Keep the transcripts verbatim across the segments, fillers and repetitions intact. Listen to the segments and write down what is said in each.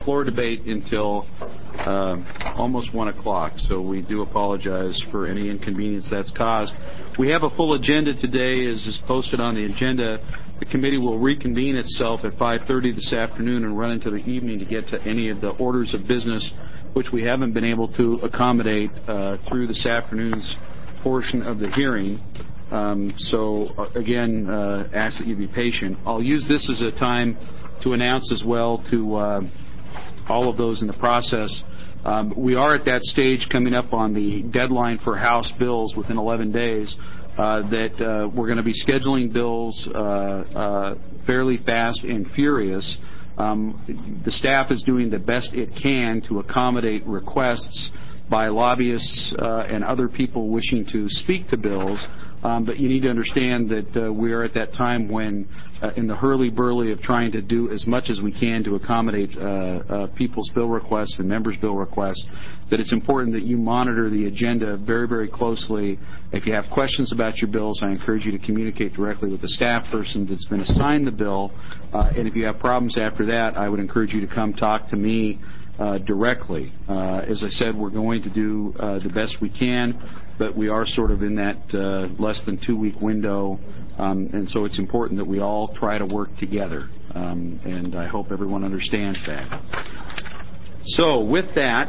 floor debate until uh, almost one o'clock, so we do apologize for any inconvenience that's caused. We have a full agenda today, as is posted on the agenda. The committee will reconvene itself at five thirty this afternoon and run into the evening to get to any of the orders of business which we haven't been able to accommodate uh, through this afternoon's portion of the hearing. Um, so, again, uh, ask that you be patient. I'll use this as a time to announce as well to uh, all of those in the process. Um, we are at that stage coming up on the deadline for House bills within eleven days uh, that uh, we're going to be scheduling bills uh, uh, fairly fast and furious. Um, the staff is doing the best it can to accommodate requests by lobbyists uh, and other people wishing to speak to bills. Um, but you need to understand that uh, we are at that time when, uh, in the hurly-burly of trying to do as much as we can to accommodate uh, uh, people's bill requests and members' bill requests, that it's important that you monitor the agenda very, very closely. If you have questions about your bills, I encourage you to communicate directly with the staff person that's been assigned the bill. Uh, and if you have problems after that, I would encourage you to come talk to me Uh, directly. Uh, as I said, we're going to do uh, the best we can, but we are sort of in that uh, less than two-week window, um, and so it's important that we all try to work together, um, and I hope everyone understands that. So, with that,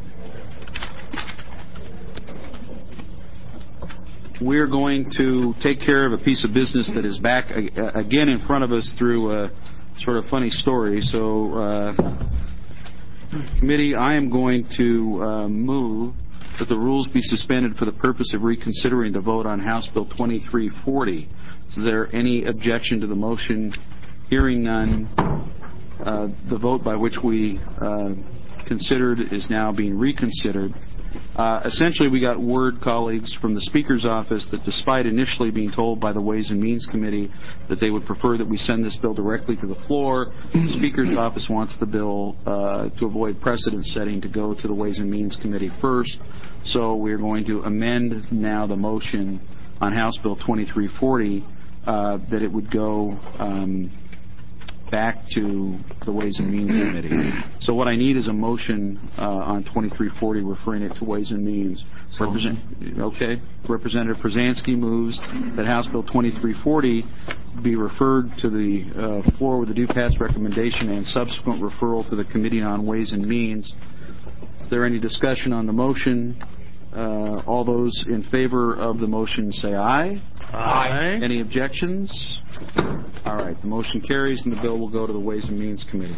we're going to take care of a piece of business that is back uh, again in front of us through a sort of funny story. So, uh, Committee, I am going to uh, move that the rules be suspended for the purpose of reconsidering the vote on House Bill twenty-three forty. Is there any objection to the motion? Hearing none, uh, the vote by which we uh, considered is now being reconsidered. Uh, essentially, we got word, colleagues, from the Speaker's office that despite initially being told by the Ways and Means Committee that they would prefer that we send this bill directly to the floor, the Speaker's office wants the bill uh, to avoid precedent setting to go to the Ways and Means Committee first. So we're going to amend now the motion on House Bill twenty-three forty uh, that it would go um, back to the Ways and Means Committee. So what I need is a motion uh, on twenty-three forty referring it to Ways and Means. Represent, okay. Representative Przanski moves that House Bill twenty-three forty be referred to the uh, floor with a due pass recommendation and subsequent referral to the Committee on Ways and Means. Is there any discussion on the motion? Uh, all those in favor of the motion say aye. Aye. Any objections? All right. The motion carries, and the bill will go to the Ways and Means Committee.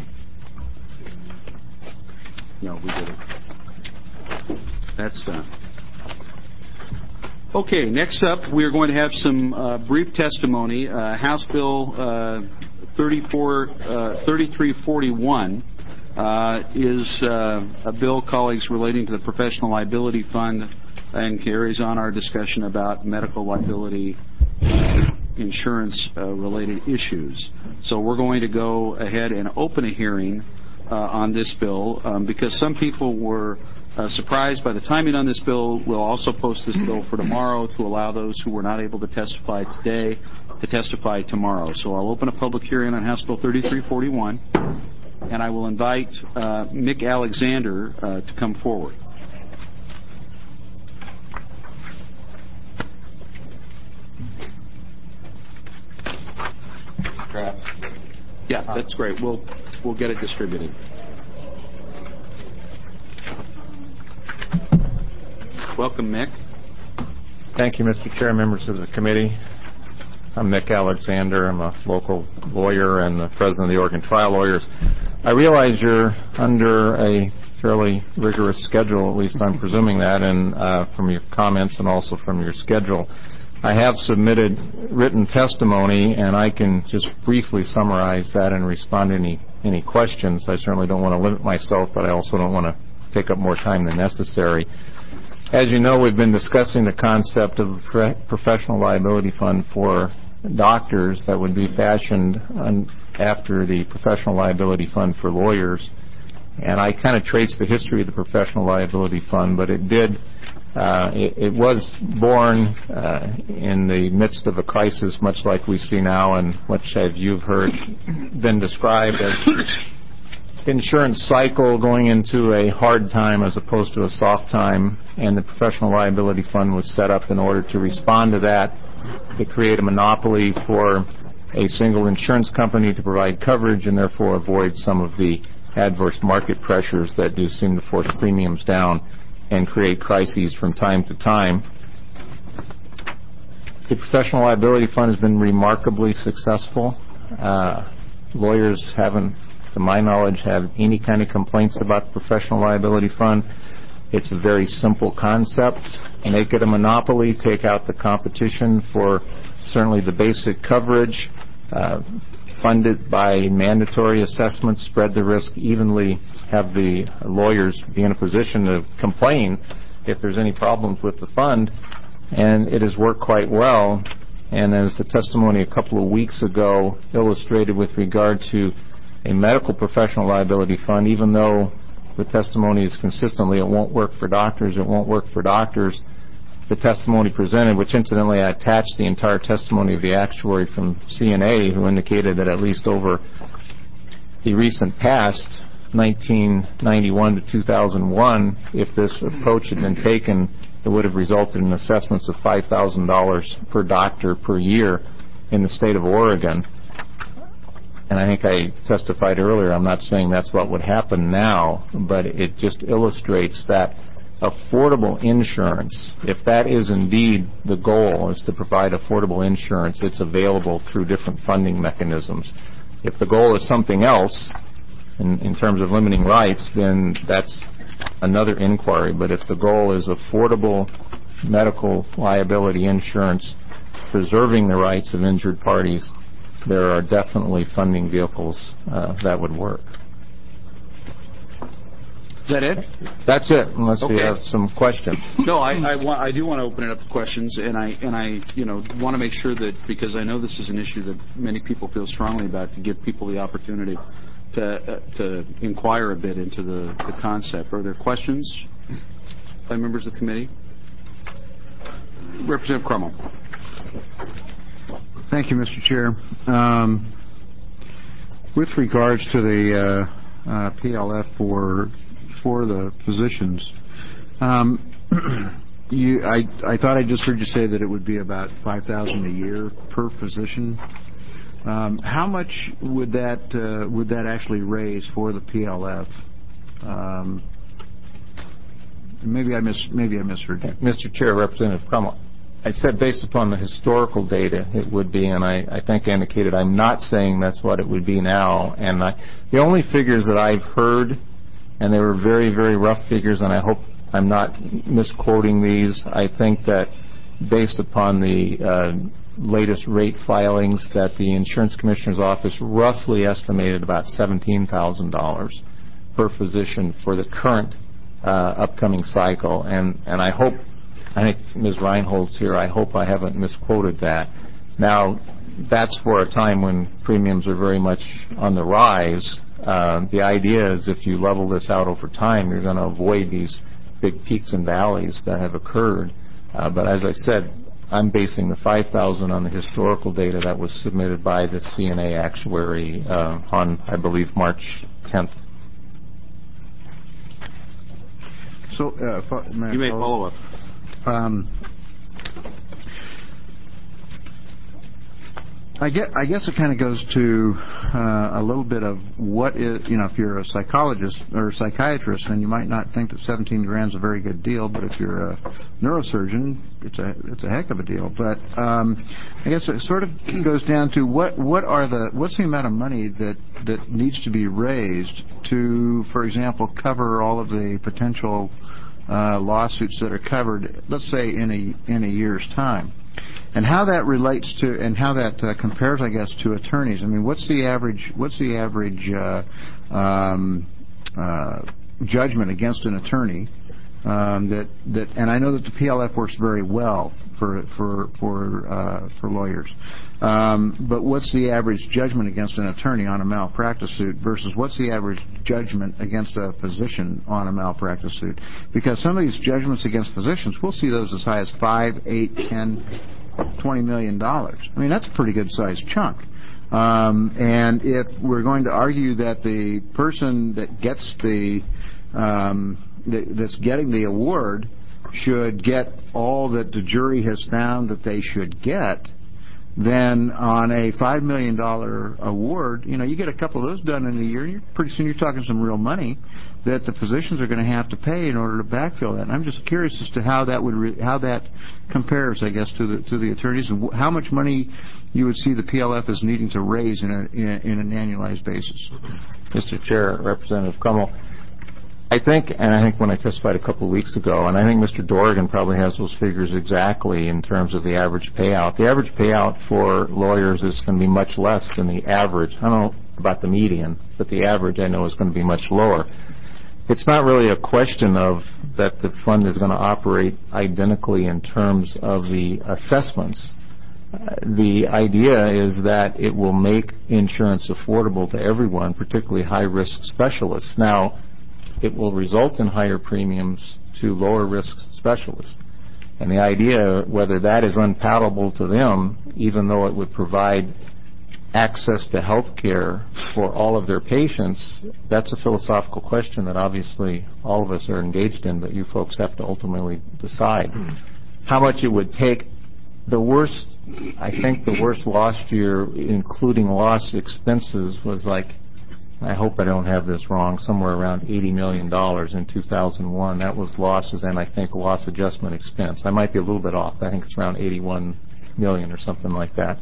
No, we did it. That's done. Okay. Next up, we are going to have some uh, brief testimony. Uh, House Bill uh, thirty-three forty-one. Uh, is uh, a bill, colleagues, relating to the Professional Liability Fund and carries on our discussion about medical liability uh, insurance-related uh, issues. So we're going to go ahead and open a hearing uh, on this bill um, because some people were uh, surprised by the timing on this bill. We'll also post this bill for tomorrow to allow those who were not able to testify today to testify tomorrow. So I'll open a public hearing on House Bill thirty-three forty-one. And I will invite uh, Mick Alexander uh, to come forward. Yeah, that's great. We'll we'll get it distributed. Welcome, Mick. Thank you, Mister Chair, members of the committee. I'm Mick Alexander. I'm a local lawyer and the president of the Oregon Trial Lawyers. I realize you're under a fairly rigorous schedule, at least I'm presuming that, and uh, from your comments and also from your schedule. I have submitted written testimony, and I can just briefly summarize that and respond to any, any questions. I certainly don't want to limit myself, but I also don't want to take up more time than necessary. As you know, we've been discussing the concept of a professional liability fund for doctors that would be fashioned on, after the professional liability fund for lawyers. And I kind of traced the history of the professional liability fund, but it did, uh, it, it was born uh, in the midst of a crisis, much like we see now, and which, as you've heard, been described as insurance cycle going into a hard time as opposed to a soft time, and the professional liability fund was set up in order to respond to that, to create a monopoly for a single insurance company to provide coverage and therefore avoid some of the adverse market pressures that do seem to force premiums down and create crises from time to time. The professional liability fund has been remarkably successful. Uh, lawyers haven't, to my knowledge, had any kind of complaints about the professional liability fund. It's a very simple concept. Make it a monopoly, take out the competition for certainly the basic coverage, uh, fund it by mandatory assessments, spread the risk evenly, have the lawyers be in a position to complain if there's any problems with the fund, and it has worked quite well. And as the testimony a couple of weeks ago illustrated with regard to a medical professional liability fund, even though the testimony is consistently it won't work for doctors, it won't work for doctors, the testimony presented, which incidentally I attached the entire testimony of the actuary from C N A, who indicated that at least over the recent past, nineteen ninety-one to two thousand one, if this approach had been taken, it would have resulted in assessments of five thousand dollars per doctor per year in the state of Oregon. And I think I testified earlier, I'm not saying that's what would happen now, but it just illustrates that affordable insurance, if that is indeed the goal, is to provide affordable insurance, it's available through different funding mechanisms. If the goal is something else, in, in terms of limiting rights, then that's another inquiry. But if the goal is affordable medical liability insurance, preserving the rights of injured parties, there are definitely funding vehicles uh, that would work. Is that it? That's it, unless okay. we have some questions. No, I I, want, I do want to open it up to questions, and I and I you know want to make sure that, because I know this is an issue that many people feel strongly about, to give people the opportunity to uh, to inquire a bit into the, the concept. Are there questions by members of the committee? Representative Crummell. Thank you, Mister Chair. Um, with regards to the uh, uh, P L F for for the physicians, um, you, I, I thought I just heard you say that it would be about five thousand dollars a year per physician. Um, how much would that uh, would that actually raise for the P L F? Um, maybe I mis maybe I misheard you. Mister Chair, Representative Crummell, I said based upon the historical data it would be, and I, I think I indicated I'm not saying that's what it would be now. And I, the only figures that I've heard, and they were very, very rough figures, and I hope I'm not misquoting these, I think that based upon the uh, latest rate filings, that the Insurance Commissioner's Office roughly estimated about seventeen thousand dollars per physician for the current uh, upcoming cycle. And, and I hope, I think Miz Reinhold's here, I hope I haven't misquoted that. Now, that's for a time when premiums are very much on the rise. Uh, the idea is if you level this out over time, you're going to avoid these big peaks and valleys that have occurred. Uh, but as I said, I'm basing the five thousand on the historical data that was submitted by the C N A actuary uh, on, I believe, March tenth. So, uh, may you may follow up. Um, I guess, I guess it kind of goes to uh, a little bit of what is, you know, if you're a psychologist or a psychiatrist, then you might not think that seventeen grand is a very good deal, but if you're a neurosurgeon, it's a it's a heck of a deal. But um, I guess it sort of goes down to what what are the what's the amount of money that that needs to be raised to, for example, cover all of the potential uh, lawsuits that are covered, let's say in a in a year's time. And how that relates to, and how that uh, compares, I guess, to attorneys. I mean, what's the average? What's the average uh, um, uh, judgment against an attorney? Um, that that, and I know that the P L F works very well for for for uh, for lawyers. Um, but what's the average judgment against an attorney on a malpractice suit versus what's the average judgment against a physician on a malpractice suit? Because some of these judgments against physicians, we'll see those as high as five, eight, ten, twenty million dollars. I mean, that's a pretty good sized chunk. Um, and if we're going to argue that the person that gets the um, that, that's getting the award should get all that the jury has found that they should get, then on a five million dollars award, you know, you get a couple of those done in a year, and you're, pretty soon you're talking some real money that the physicians are going to have to pay in order to backfill that. And I'm just curious as to how that would re- how that compares, I guess, to the to the attorneys, and how much money you would see the P L F as needing to raise in, a, in, a, in an annualized basis. Mister Chair, Representative Crummell, I think, and I think when I testified a couple of weeks ago, and I think Mister Dorgan probably has those figures exactly in terms of the average payout. The average payout for lawyers is going to be much less than the average. I don't know about the median, but the average I know is going to be much lower. It's not really a question of that the fund is going to operate identically in terms of the assessments. Uh, the idea is that it will make insurance affordable to everyone, particularly high-risk specialists. Now, it will result in higher premiums to lower-risk specialists. And the idea, whether that is unpalatable to them, even though it would provide access to health care for all of their patients, that's a philosophical question that obviously all of us are engaged in, but you folks have to ultimately decide. How much it would take, the worst, I think the worst last year, including loss expenses, was like, I hope I don't have this wrong, somewhere around eighty million dollars in two thousand one. That was losses and I think loss adjustment expense. I might be a little bit off. I think it's around eighty-one million dollars or something like that.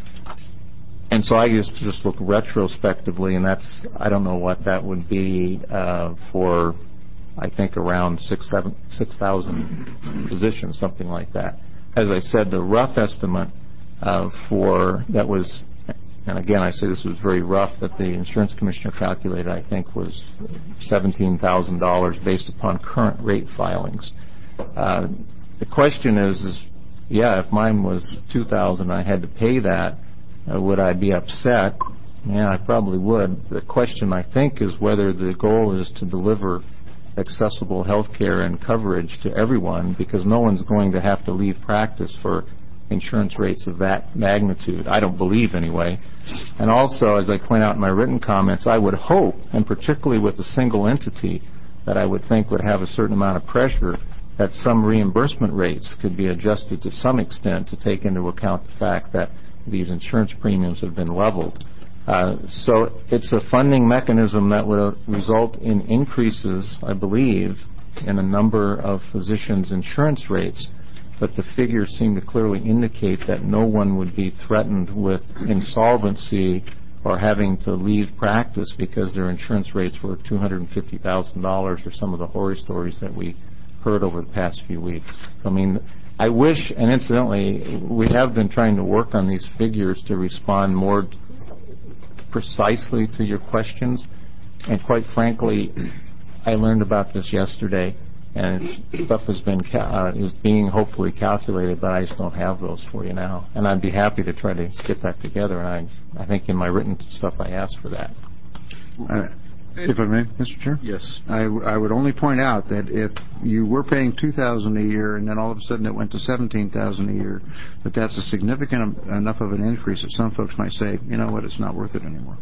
And so I used to just look retrospectively, and that's, I don't know what that would be uh, for, I think, around six, seven, six thousand physicians, something like that. As I said, the rough estimate uh, for, that was, and again, I say this was very rough, that the insurance commissioner calculated, I think, was seventeen thousand dollars based upon current rate filings. Uh, the question is, is, yeah, if mine was two thousand dollars, I had to pay that, Uh, would I be upset? Yeah, I probably would. The question, I think, is whether the goal is to deliver accessible health care and coverage to everyone, because no one's going to have to leave practice for insurance rates of that magnitude. I don't believe, anyway. And also, as I point out in my written comments, I would hope, and particularly with a single entity that I would think would have a certain amount of pressure, that some reimbursement rates could be adjusted to some extent to take into account the fact that these insurance premiums have been leveled. Uh, so it's a funding mechanism that would result in increases, I believe, in a number of physicians' insurance rates, but the figures seem to clearly indicate that no one would be threatened with insolvency or having to leave practice because their insurance rates were two hundred fifty thousand dollars, or some of the horror stories that we heard over the past few weeks. I mean, I wish, and incidentally, we have been trying to work on these figures to respond more precisely to your questions, and quite frankly, I learned about this yesterday, and stuff has been uh, is being hopefully calculated, but I just don't have those for you now. And I'd be happy to try to get that together, and I, I think in my written stuff I asked for that. Uh, If I may, Mister Chair? Yes. I, w- I would only point out that if you were paying two thousand dollars a year and then all of a sudden it went to seventeen thousand dollars a year, that that's a significant em- enough of an increase that some folks might say, you know what, it's not worth it anymore.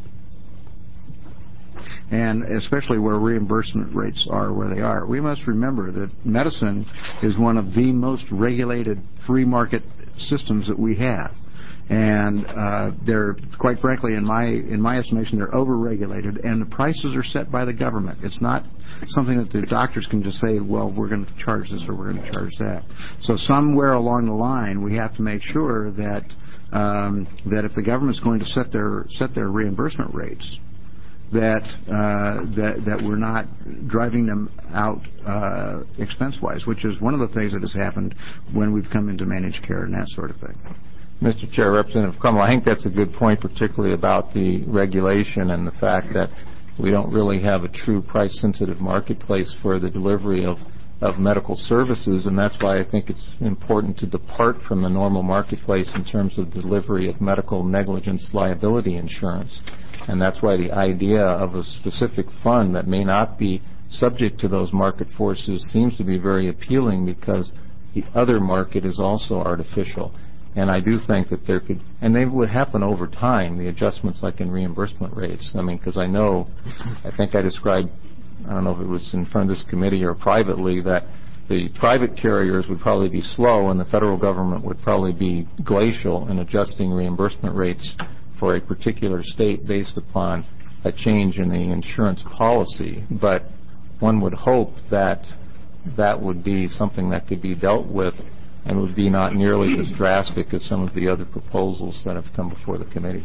And especially where reimbursement rates are where they are. We must remember that medicine is one of the most regulated free market systems that we have. And uh, they're, quite frankly, in my in my estimation, they're overregulated, and the prices are set by the government. It's not something that the doctors can just say, well, we're going to charge this or we're going to charge that. So somewhere along the line, we have to make sure that um, that if the government's going to set their set their reimbursement rates, that uh, that that we're not driving them out uh, expense-wise, which is one of the things that has happened when we've come into managed care and that sort of thing. Mister Chair, Representative Crummell, I think that's a good point, particularly about the regulation and the fact that we don't really have a true price-sensitive marketplace for the delivery of, of medical services, and that's why I think it's important to depart from the normal marketplace in terms of delivery of medical negligence liability insurance. And that's why the idea of a specific fund that may not be subject to those market forces seems to be very appealing, because the other market is also artificial. And I do think that there could, and they would happen over time, the adjustments like in reimbursement rates. I mean, because I know, I think I described, I don't know if it was in front of this committee or privately, that the private carriers would probably be slow and the federal government would probably be glacial in adjusting reimbursement rates for a particular state based upon a change in the insurance policy. But one would hope that that would be something that could be dealt with and would be not nearly as drastic as some of the other proposals that have come before the committee.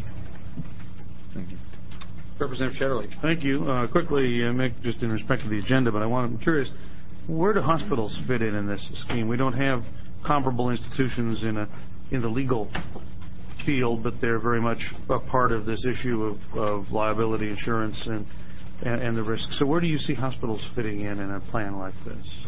Thank you. Representative Shetterly. Thank you. Uh, quickly, uh, Mick, just in respect to the agenda, but I want, I'm curious, where do hospitals fit in in this scheme? We don't have comparable institutions in a in the legal field, but they're very much a part of this issue of, of liability insurance and, and and the risk. So where do you see hospitals fitting in in a plan like this?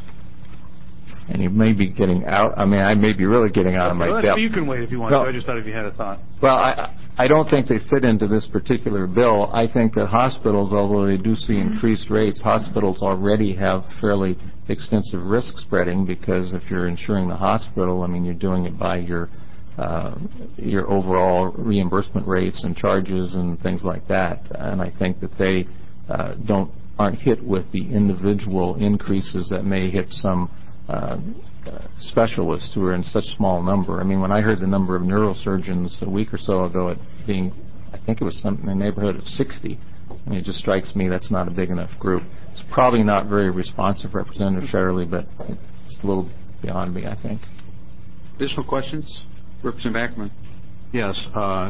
And you may be getting out, I mean, I may be really getting out of my well, depth. You can wait if you want no. to. I just thought if you had a thought. Well, I, I don't think they fit into this particular bill. I think that hospitals, although they do see increased rates, hospitals already have fairly extensive risk spreading, because if you're insuring the hospital, I mean, you're doing it by your uh, your overall reimbursement rates and charges and things like that. And I think that they uh, don't aren't hit with the individual increases that may hit some Uh, uh, specialists who are in such small number. I mean, when I heard the number of neurosurgeons a week or so ago, it being, I think it was something in the neighborhood of sixty. I mean, it just strikes me that's not a big enough group. It's probably not very responsive, Representative Shetterly, but it's a little beyond me, I think. Additional questions? Representative Ackerman. Yes. Uh,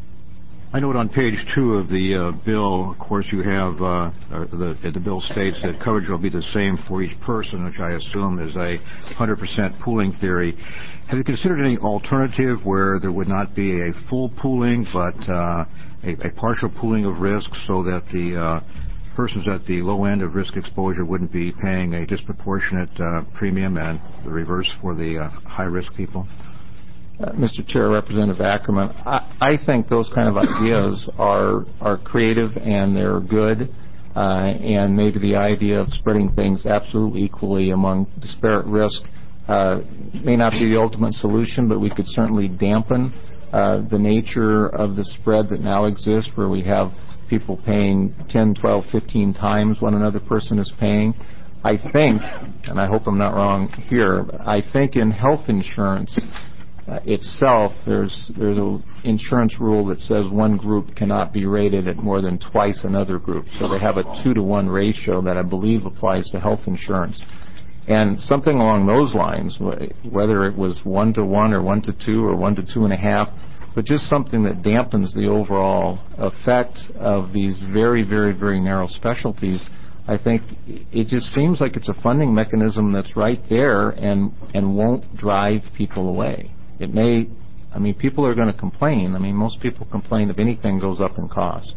I note on page two of the uh, bill, of course, you have uh, the, the bill states that coverage will be the same for each person, which I assume is a one hundred percent pooling theory. Have you considered any alternative where there would not be a full pooling, but uh, a, a partial pooling of risk, so that the uh, persons at the low end of risk exposure wouldn't be paying a disproportionate uh, premium, and the reverse for the uh, high-risk people? Uh, Mister Chair, Representative Ackerman, I, I think those kind of ideas are are creative and they're good, uh, and maybe the idea of spreading things absolutely equally among disparate risk uh, may not be the ultimate solution, but we could certainly dampen uh, the nature of the spread that now exists, where we have people paying ten, twelve, fifteen times what another person is paying. I think, and I hope I'm not wrong here, I think in health insurance Uh, itself, there's there's an insurance rule that says one group cannot be rated at more than twice another group. So they have a two to one ratio that I believe applies to health insurance. And something along those lines, whether it was one to one or one to two or one to two and a half, but just something that dampens the overall effect of these very, very, very narrow specialties. I think it just seems like it's a funding mechanism that's right there and and won't drive people away. It may, I mean, people are going to complain. I mean, most people complain if anything goes up in cost.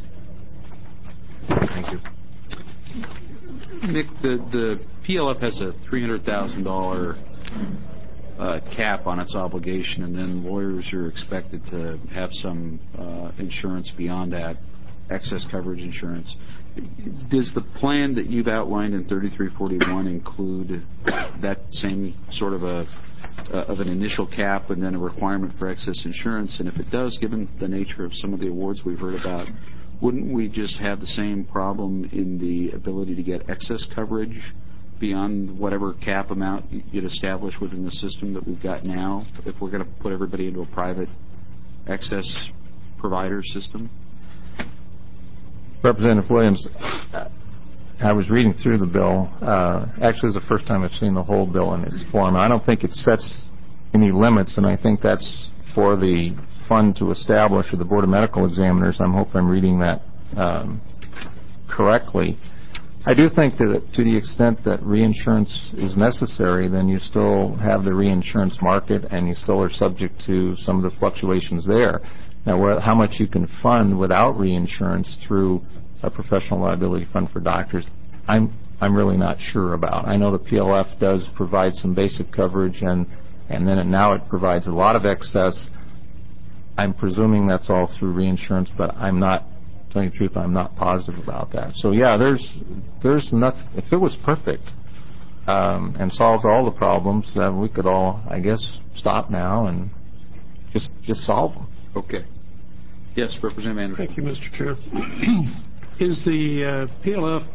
Thank you. Nick, the, the P L F has a three hundred thousand dollars uh, cap on its obligation, and then lawyers are expected to have some uh, insurance beyond that, excess coverage insurance. Does the plan that you've outlined in thirty-three forty-one include that same sort of a Uh, of an initial cap and then a requirement for excess insurance? And if it does, given the nature of some of the awards we've heard about, wouldn't we just have the same problem in the ability to get excess coverage beyond whatever cap amount you'd establish within the system that we've got now, if we're going to put everybody into a private excess provider system? Representative Williams, I was reading through the bill. Uh, actually, it's the first time I've seen the whole bill in its form. I don't think it sets any limits, and I think that's for the fund to establish, or the Board of Medical Examiners. I hope I'm reading that um, correctly. I do think that to the extent that reinsurance is necessary, then you still have the reinsurance market, and you still are subject to some of the fluctuations there. Now, where, how much you can fund without reinsurance through a professional liability fund for doctors, I'm I'm really not sure about. I know the P L F does provide some basic coverage, and and then it, now it provides a lot of excess. I'm presuming that's all through reinsurance, but I'm not, telling you the truth, I'm not positive about that. So yeah, there's there's nothing. If it was perfect um, and solved all the problems, then we could all, I guess, stop now and just just solve them. Okay. Yes, Representative Anderson. Thank you, Mister Chair. Is the uh, P L F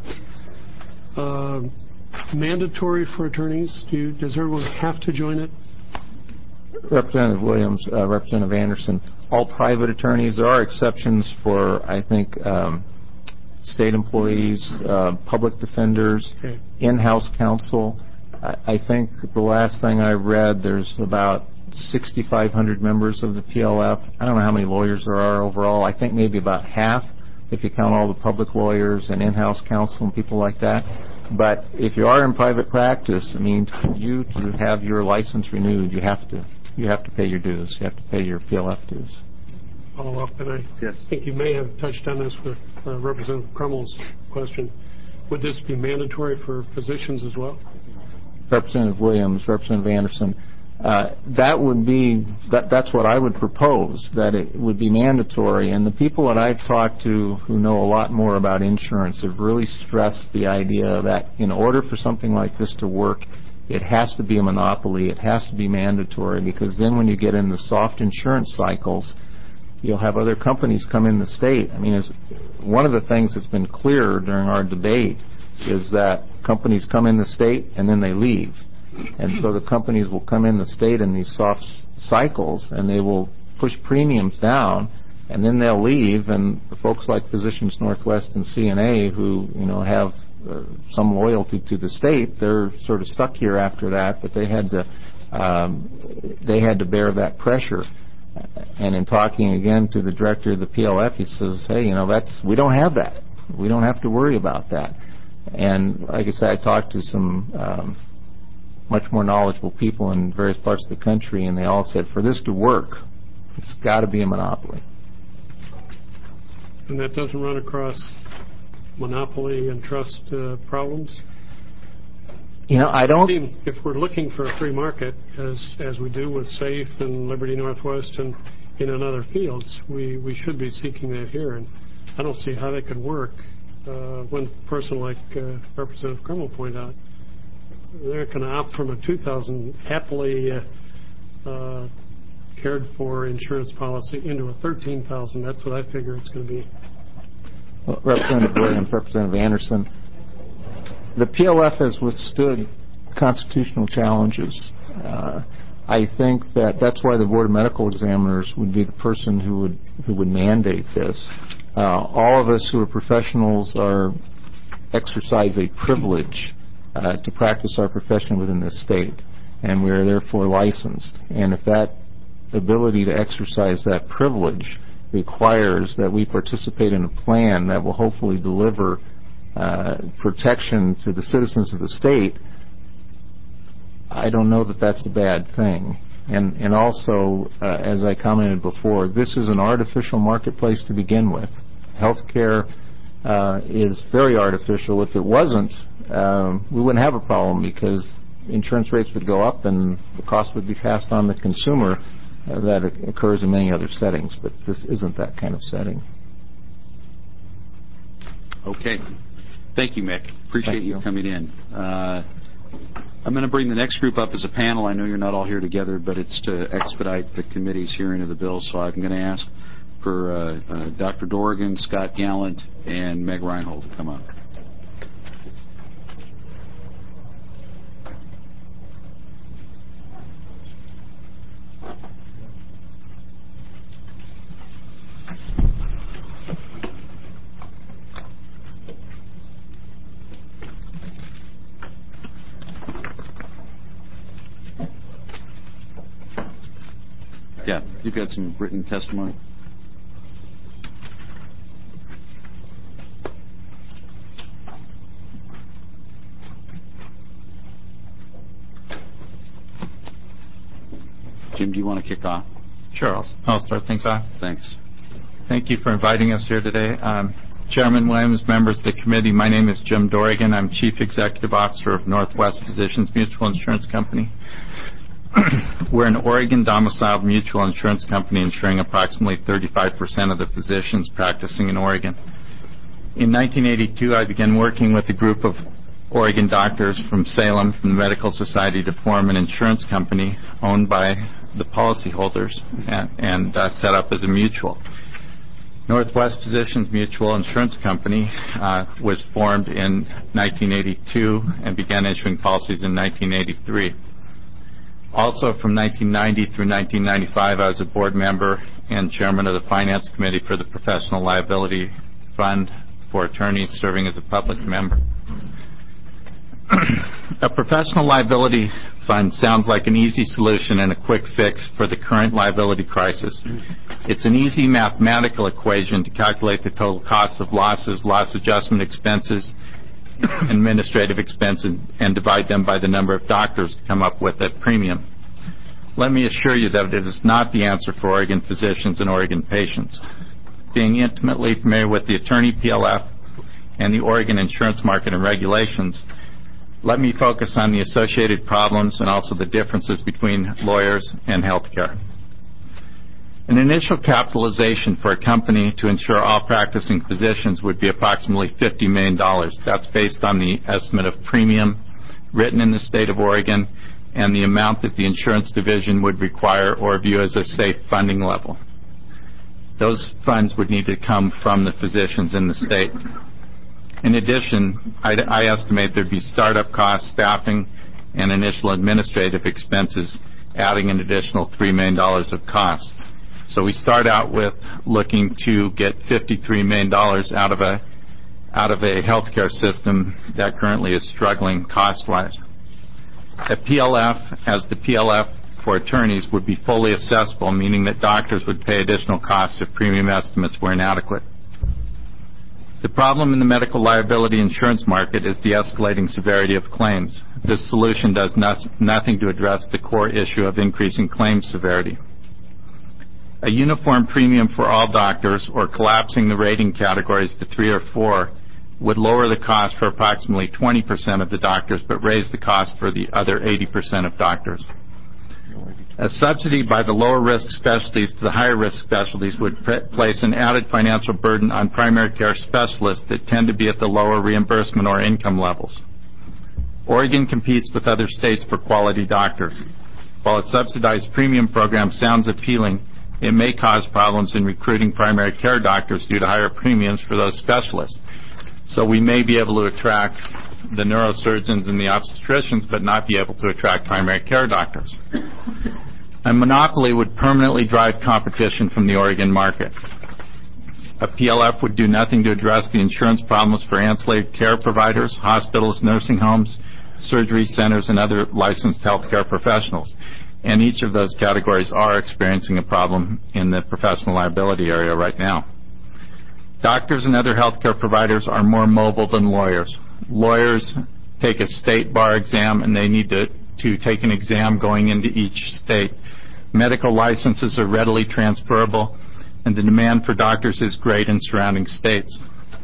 uh, mandatory for attorneys? Do you, does everyone have to join it? Representative Williams, uh, Representative Anderson, all private attorneys. There are exceptions for, I think, um, state employees, uh, public defenders, okay. in-house counsel. I, I think the last thing I read, there's about sixty-five hundred members of the P L F. I don't know how many lawyers there are overall. I think maybe about half if you count all the public lawyers and in-house counsel and people like that. But if you are in private practice, I mean, for you to have your license renewed, you have to you have to pay your dues. You have to pay your P L F dues. Follow up, and I yes. think you may have touched on this with uh, Representative Krummel's question. Would this be mandatory for physicians as well? Representative Williams, Representative Anderson, uh, that would be that, that's what I would propose, that it would be mandatory. And the people that I've talked to who know a lot more about insurance have really stressed the idea that in order for something like this to work, it has to be a monopoly. It has to be mandatory, because then when you get in the soft insurance cycles, you'll have other companies come in the state. I mean, as one of the things that's been clear during our debate is that companies come in the state and then they leave. And so the companies will come in the state in these soft cycles and they will push premiums down, and then they'll leave, and the folks like Physicians Northwest and C N A who, you know, have uh, some loyalty to the state, they're sort of stuck here after that, but they had to um, they had to bear that pressure. And in talking again to the director of the P L F, he says, hey, you know, that's we don't have that. We don't have to worry about that. And like I said, I talked to some um, much more knowledgeable people in various parts of the country, and they all said, for this to work, it's got to be a monopoly. And that doesn't run across monopoly and trust uh, problems? You know, I don't... If we're looking for a free market, as as we do with SAFE and Liberty Northwest and in other fields, we, we should be seeking that here. And I don't see how that could work. Uh, one person like uh, Representative Krummel pointed out, they're going to opt from a two thousand happily uh, uh, cared for insurance policy into a thirteen thousand. That's what I figure it's going to be. Well, Representative Williams, Representative Anderson, the P L F has withstood constitutional challenges. Uh, I think that that's why the Board of Medical Examiners would be the person who would who would mandate this. Uh, all of us who are professionals are exercise a privilege uh, to practice our profession within this state, and we are therefore licensed. And if that ability to exercise that privilege requires that we participate in a plan that will hopefully deliver uh, protection to the citizens of the state, I don't know that that's a bad thing. And, and also, uh, as I commented before, this is an artificial marketplace to begin with. Healthcare uh, is very artificial. If it wasn't, um, we wouldn't have a problem, because insurance rates would go up and the cost would be passed on the consumer. Uh, that occurs in many other settings, but this isn't that kind of setting. Okay. Thank you, Mick. Appreciate Thank you. you coming in. Uh, I'm going to bring the next group up as a panel. I know you're not all here together, but it's to expedite the committee's hearing of the bill, so I'm going to ask for uh, uh, Doctor Dorrigan, Scott Gallant, and Meg Reinhold to come up. Yeah, you've got some written testimony. Jim, do you want to kick off? Sure, I'll, I'll start things off. Thanks. Thank you for inviting us here today. Um, Chairman Williams, members of the committee, my name is Jim Dorrigan. I'm Chief Executive Officer of Northwest Physicians Mutual Insurance Company. We're an Oregon domiciled mutual insurance company insuring approximately thirty-five percent of the physicians practicing in Oregon. In nineteen eighty-two, I began working with a group of Oregon doctors from Salem, from the Medical Society, to form an insurance company owned by the policyholders and, and uh, set up as a mutual. Northwest Physicians Mutual Insurance Company uh, was formed in nineteen eighty-two and began issuing policies in nineteen eighty-three. Also, from nineteen ninety through nineteen ninety-five, I was a board member and chairman of the Finance Committee for the Professional Liability Fund for attorneys, serving as a public member. A professional liability fund sounds like an easy solution and a quick fix for the current liability crisis. It's an easy mathematical equation to calculate the total cost of losses, loss adjustment expenses, administrative expenses, and divide them by the number of doctors to come up with a premium. Let me assure you that it is not the answer for Oregon physicians and Oregon patients. Being intimately familiar with the attorney P L F and the Oregon insurance market and regulations, let me focus on the associated problems and also the differences between lawyers and healthcare. An initial capitalization for a company to insure all practicing physicians would be approximately fifty million dollars. That's based on the estimate of premium written in the state of Oregon and the amount that the insurance division would require or view as a safe funding level. Those funds would need to come from the physicians in the state. In addition, I, I estimate there'd be startup costs, staffing, and initial administrative expenses, adding an additional three million dollars of cost. So we start out with looking to get fifty-three million dollars out of a out of a healthcare system that currently is struggling cost-wise. A P L F, as the P L F for attorneys, would be fully assessable, meaning that doctors would pay additional costs if premium estimates were inadequate. The problem in the medical liability insurance market is the escalating severity of claims. This solution does not, nothing to address the core issue of increasing claim severity. A uniform premium for all doctors, or collapsing the rating categories to three or four, would lower the cost for approximately twenty percent of the doctors, but raise the cost for the other eighty percent of doctors. A subsidy by the lower risk specialties to the higher risk specialties would pre- place an added financial burden on primary care specialists that tend to be at the lower reimbursement or income levels. Oregon competes with other states for quality doctors. While a subsidized premium program sounds appealing, it may cause problems in recruiting primary care doctors due to higher premiums for those specialists. So we may be able to attract the neurosurgeons and the obstetricians, but not be able to attract primary care doctors. A monopoly would permanently drive competition from the Oregon market. A P L F would do nothing to address the insurance problems for ancillary care providers, hospitals, nursing homes, surgery centers, and other licensed healthcare professionals. And each of those categories are experiencing a problem in the professional liability area right now. Doctors and other healthcare providers are more mobile than lawyers. Lawyers take a state bar exam, and they need to, to take an exam going into each state. Medical licenses are readily transferable, and the demand for doctors is great in surrounding states.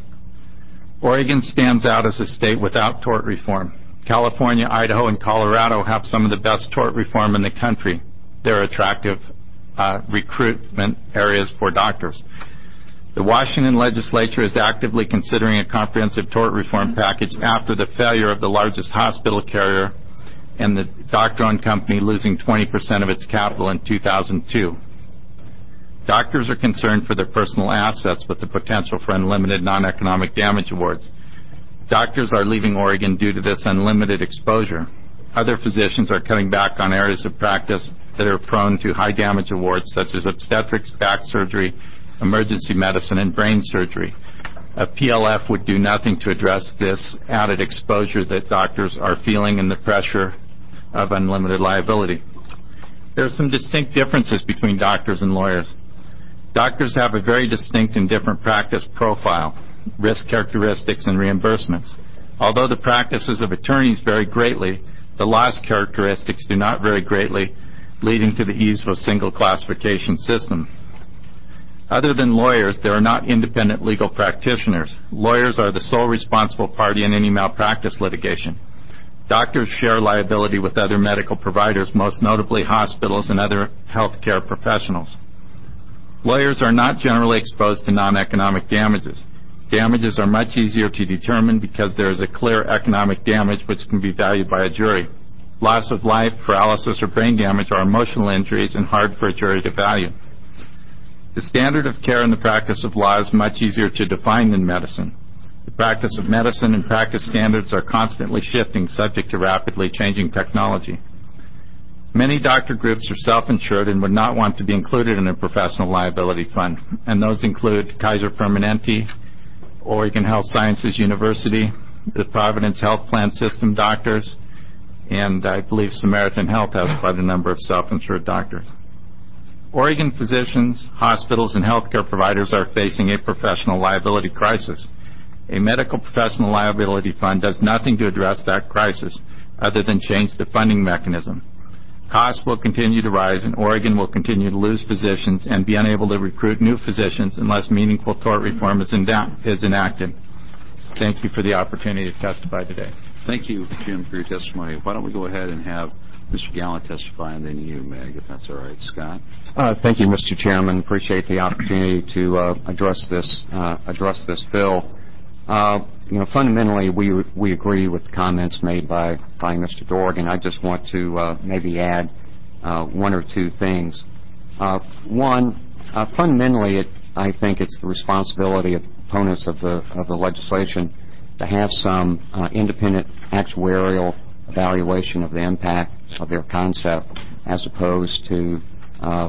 Oregon stands out as a state without tort reform. California, Idaho, and Colorado have some of the best tort reform in the country. They're attractive uh, recruitment areas for doctors. The Washington legislature is actively considering a comprehensive tort reform package after the failure of the largest hospital carrier and the doctor-owned company losing twenty percent of its capital in two thousand two. Doctors are concerned for their personal assets with the potential for unlimited non-economic damage awards. Doctors are leaving Oregon due to this unlimited exposure. Other physicians are cutting back on areas of practice that are prone to high damage awards, such as obstetrics, back surgery, emergency medicine, and brain surgery. A P L F would do nothing to address this added exposure that doctors are feeling and the pressure of unlimited liability. There are some distinct differences between doctors and lawyers. Doctors have a very distinct and different practice profile, risk characteristics, and reimbursements. Although the practices of attorneys vary greatly, the loss characteristics do not vary greatly, leading to the ease of a single classification system. Other than lawyers, there are not independent legal practitioners. Lawyers are the sole responsible party in any malpractice litigation. Doctors share liability with other medical providers, most notably hospitals and other healthcare professionals. Lawyers are not generally exposed to non-economic damages. Damages are much easier to determine because there is a clear economic damage which can be valued by a jury. Loss of life, paralysis, or brain damage are emotional injuries and hard for a jury to value. The standard of care in the practice of law is much easier to define than medicine. The practice of medicine and practice standards are constantly shifting, subject to rapidly changing technology. Many doctor groups are self-insured and would not want to be included in a professional liability fund, and those include Kaiser Permanente, Oregon Health Sciences University, the Providence Health Plan System doctors, and I believe Samaritan Health has quite a number of self-insured doctors. Oregon physicians, hospitals, and healthcare providers are facing a professional liability crisis. A medical professional liability fund does nothing to address that crisis other than change the funding mechanism. Costs will continue to rise, and Oregon will continue to lose physicians and be unable to recruit new physicians unless meaningful tort reform is, is enacted. Thank you for the opportunity to testify today. Thank you, Jim, for your testimony. Why don't we go ahead and have Mister Gallant testify, and then you, Meg, if that's all right. Scott? Uh, thank you, Mister Chairman. Appreciate the opportunity to uh, address this uh, address this bill. Uh, you know, fundamentally, we we agree with the comments made by by Mister Dorgan. I just want to uh, maybe add uh, one or two things. Uh, one, uh, fundamentally, it, I think it's the responsibility of opponents of the of the legislation to have some uh, independent actuarial evaluation of the impact of their concept, as opposed to uh,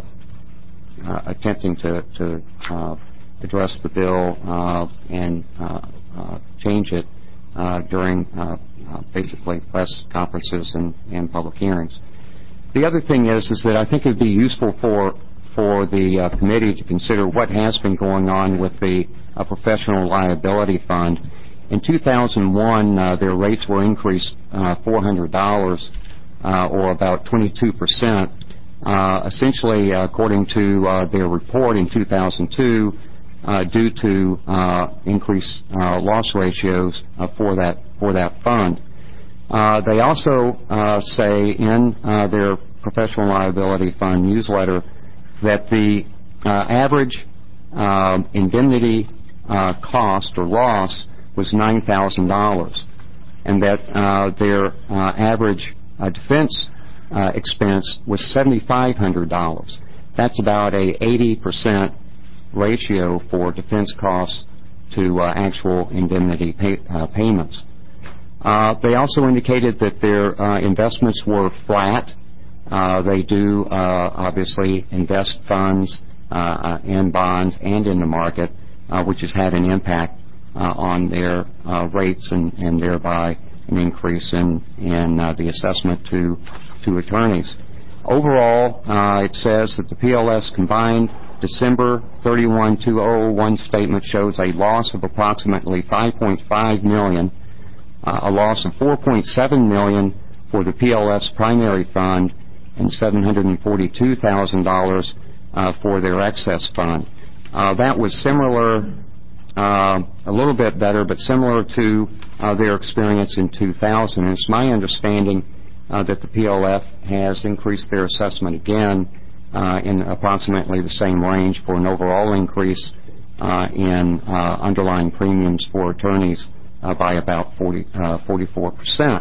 uh, attempting to, to uh, address the bill uh, and uh, uh, change it uh, during uh, uh, basically press conferences and, and public hearings. The other thing is, is that I think it would be useful for for the uh, committee to consider what has been going on with the uh, professional liability fund. In two thousand one, uh, their rates were increased uh, four hundred dollars, uh, or about twenty-two percent. Uh, essentially, uh, according to uh, their report in two thousand two, uh, due to uh, increased uh, loss ratios uh, for that for that fund. Uh, they also uh, say in uh, their professional liability fund newsletter that the uh, average uh, indemnity uh, cost or loss was nine thousand dollars, and that uh, their uh, average uh, defense uh, expense was seven thousand five hundred dollars. That's about a eighty percent ratio for defense costs to uh, actual indemnity pay, uh, payments. Uh, they also indicated that their uh, investments were flat. Uh, they do uh, obviously invest funds uh, in bonds and in the market, uh, which has had an impact Uh, on their uh, rates and, and thereby an increase in, in uh, the assessment to, to attorneys. Overall, uh, it says that the P L S combined December thirty-first, two thousand one statement shows a loss of approximately five point five million dollars, uh, a loss of four point seven million dollars for the P L S primary fund, and seven hundred forty-two thousand dollars uh, for their excess fund. Uh, that was similar Uh, a little bit better, but similar to uh, their experience in two thousand. And it's my understanding uh, that the P L F has increased their assessment again uh, in approximately the same range for an overall increase uh, in uh, underlying premiums for attorneys uh, by about forty, uh, forty-four percent.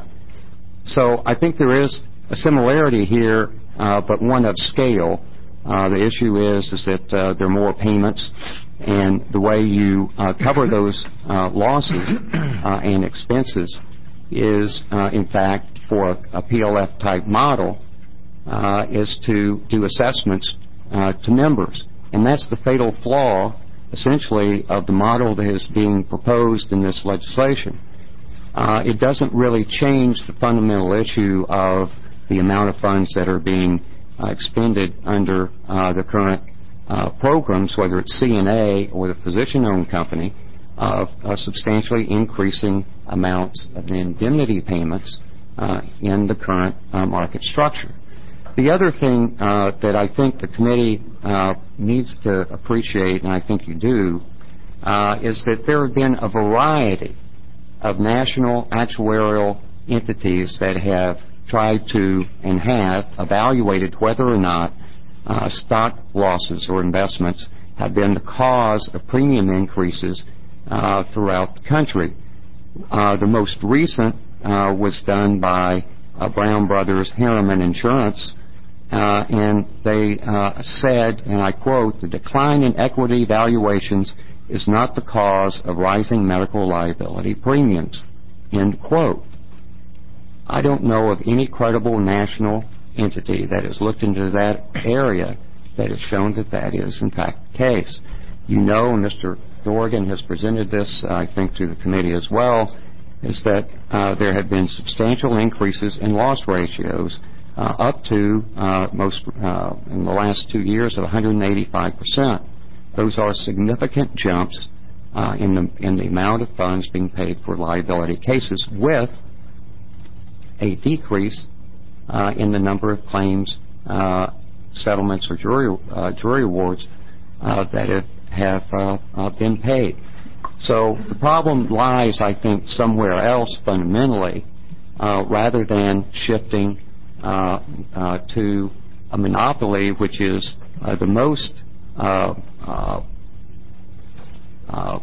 So I think there is a similarity here, uh, but one of scale. Uh, the issue is, is that uh, there are more payments, and the way you uh, cover those uh, losses uh, and expenses is, uh, in fact, for a, a P L F-type model, uh, is to do assessments uh, to members. And that's the fatal flaw, essentially, of the model that is being proposed in this legislation. Uh, it doesn't really change the fundamental issue of the amount of funds that are being Uh, expended under uh, the current uh, programs, whether it's C N A or the physician-owned company, of uh, substantially increasing amounts of indemnity payments uh, in the current uh, market structure. The other thing uh, that I think the committee uh, needs to appreciate, and I think you do, uh, is that there have been a variety of national actuarial entities that have tried to and have evaluated whether or not uh, stock losses or investments have been the cause of premium increases uh, throughout the country. Uh, the most recent uh, was done by uh, Brown Brothers Harriman Insurance, uh, and they uh, said, and I quote, "The decline in equity valuations is not the cause of rising medical liability premiums," end quote. I don't know of any credible national entity that has looked into that area that has shown that that is, in fact, the case. You know, and Mister Dorgan has presented this, I think, to the committee as well, is that uh, there have been substantial increases in loss ratios uh, up to uh, most uh, in the last two years of one hundred eighty-five percent. Those are significant jumps uh, in the in the amount of funds being paid for liability cases, with a decrease uh, in the number of claims, uh, settlements, or jury uh, jury awards uh, that have, have uh, uh, been paid. So the problem lies, I think, somewhere else fundamentally, uh, rather than shifting uh, uh, to a monopoly, which is uh, the most uh, uh, uh,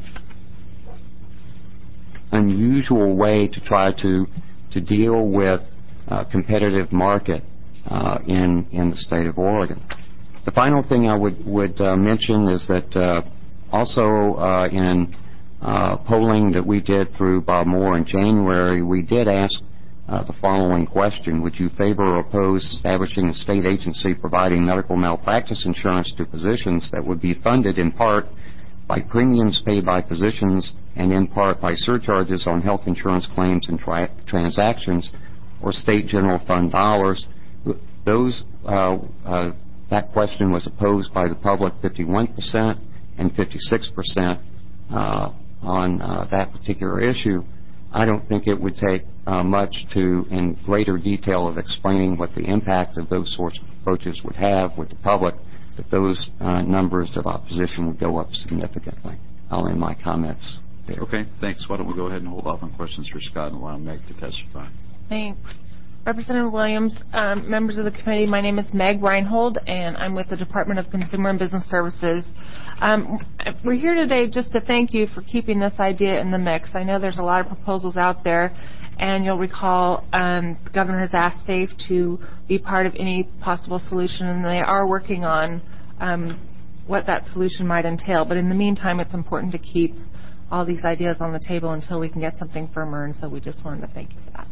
unusual way to try to to deal with a competitive market uh, in in the state of Oregon. The final thing I would would uh, mention is that uh, also uh, in uh, polling that we did through Bob Moore in January, we did ask uh, the following question: would you favor or oppose establishing a state agency providing medical malpractice insurance to physicians that would be funded in part by premiums paid by physicians and in part by surcharges on health insurance claims and tra- transactions, or state general fund dollars? Those uh, uh, that question was opposed by the public fifty-one percent and fifty-six percent uh, on uh, that particular issue. I don't think it would take uh, much to, in greater detail, of explaining what the impact of those sorts of approaches would have with the public, that those uh, numbers of opposition would go up significantly. I'll end my comments there. Okay, thanks. Why don't we go ahead and hold off on questions for Scott and allow Meg to testify. Thanks. Representative Williams, um, members of the committee, my name is Meg Reinhold, and I'm with the Department of Consumer and Business Services. Um, we're here today just to thank you for keeping this idea in the mix. I know there's a lot of proposals out there, and you'll recall um, the governor has asked SAFE to be part of any possible solution, and they are working on um, what that solution might entail. But in the meantime, it's important to keep all these ideas on the table until we can get something firmer, and so we just wanted to thank you for that.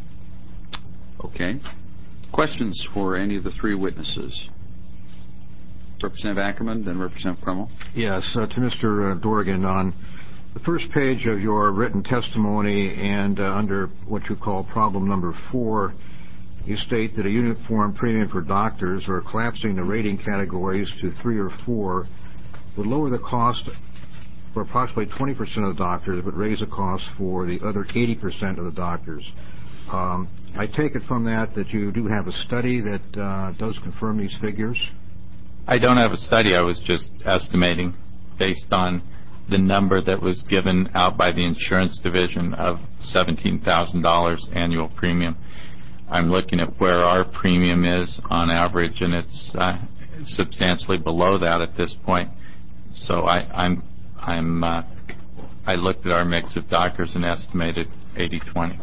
Okay. Questions for any of the three witnesses? Representative Ackerman, then Representative Crummell. Yes, uh, to Mister Dorgan, on the first page of your written testimony and uh, under what you call problem number four, you state that a uniform premium for doctors, or collapsing the rating categories to three or four, would lower the cost for approximately twenty percent of the doctors, but raise the cost for the other eighty percent of the doctors. Um, I take it from that that you do have a study that uh, does confirm these figures? I don't have a study. I was just estimating based on the number that was given out by the insurance division of seventeen thousand dollars annual premium. I'm looking at where our premium is on average, and it's uh, substantially below that at this point. So I, I'm, I'm, uh, I looked at our mix of doctors and estimated eighty twenty.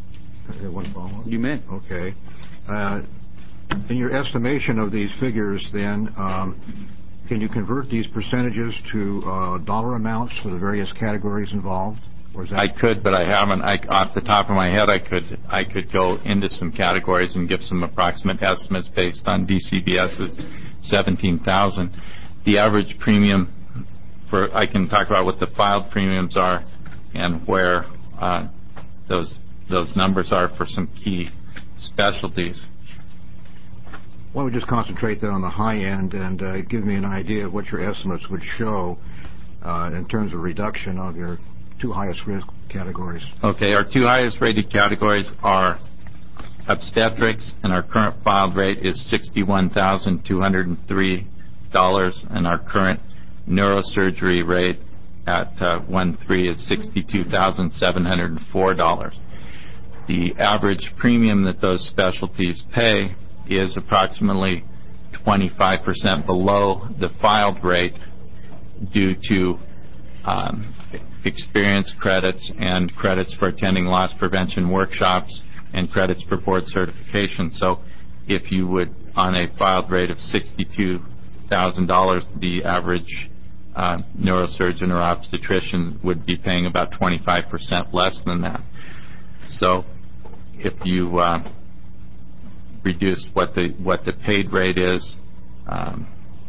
One follow-up? You may. Okay. Uh, in your estimation of these figures, then, um, can you convert these percentages to uh, dollar amounts for the various categories involved? Or is that... I could, but I haven't. I, off the top of my head, I could I could go into some categories and give some approximate estimates based on D C B S's seventeen thousand. The average premium for I can talk about what the filed premiums are and where uh, those those numbers are for some key specialties. Why don't we just concentrate then on the high end and uh, give me an idea of what your estimates would show uh, in terms of reduction of your two highest risk categories. Okay, our two highest rated categories are obstetrics, and our current filed rate is sixty-one thousand two hundred three dollars, and our current neurosurgery rate at uh, one three is sixty-two thousand seven hundred four dollars. The average premium that those specialties pay is approximately twenty-five percent below the filed rate due to um, experience credits and credits for attending loss prevention workshops and credits for board certification. So if you would, on a filed rate of sixty-two thousand dollars, the average uh, neurosurgeon or obstetrician would be paying about twenty-five percent less than that. So if you uh, reduce what the what the paid rate is um,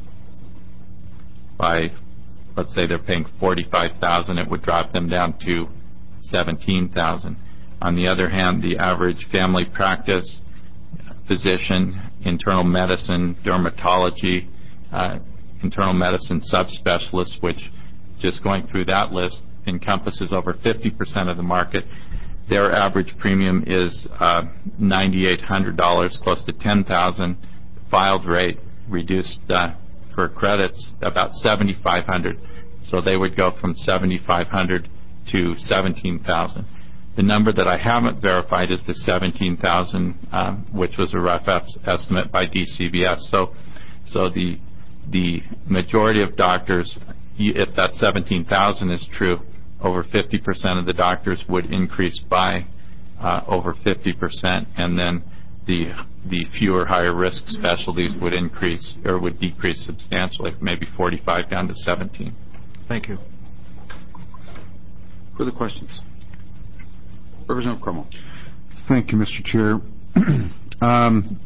by, let's say they're paying forty-five thousand dollars, it would drop them down to seventeen thousand dollars. On the other hand, the average family practice physician, internal medicine, dermatology, uh, internal medicine subspecialists, which just going through that list encompasses over fifty percent of the market, their average premium is uh, nine thousand eight hundred dollars, close to ten thousand dollars. Filed rate reduced uh, for credits about seven thousand five hundred dollars. So they would go from seven thousand five hundred dollars to seventeen thousand dollars. The number that I haven't verified is the seventeen thousand dollars, um, which was a rough estimate by D C B S. So, so the the majority of doctors, if that seventeen thousand dollars is true, over fifty percent of the doctors would increase by uh, over fifty percent, and then the the fewer higher risk specialties would increase or would decrease substantially, maybe forty-five down to seventeen. Thank you. Further questions? Representative Crummell. Thank you, Mister Chair. um,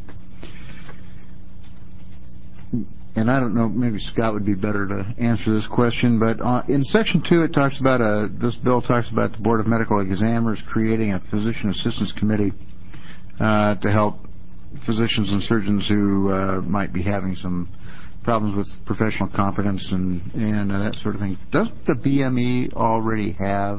and I don't know, maybe Scott would be better to answer this question, but uh, in Section two it talks about, a, this bill talks about the Board of Medical Examiners creating a Physician Assistance Committee uh, to help physicians and surgeons who uh, might be having some problems with professional competence and, and uh, that sort of thing. Doesn't the B M E already have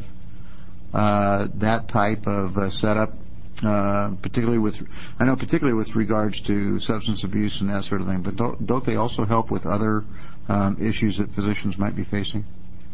Uh, that type of uh, setup, uh, particularly with, I know particularly with regards to substance abuse and that sort of thing, but don't, don't they also help with other um, issues that physicians might be facing?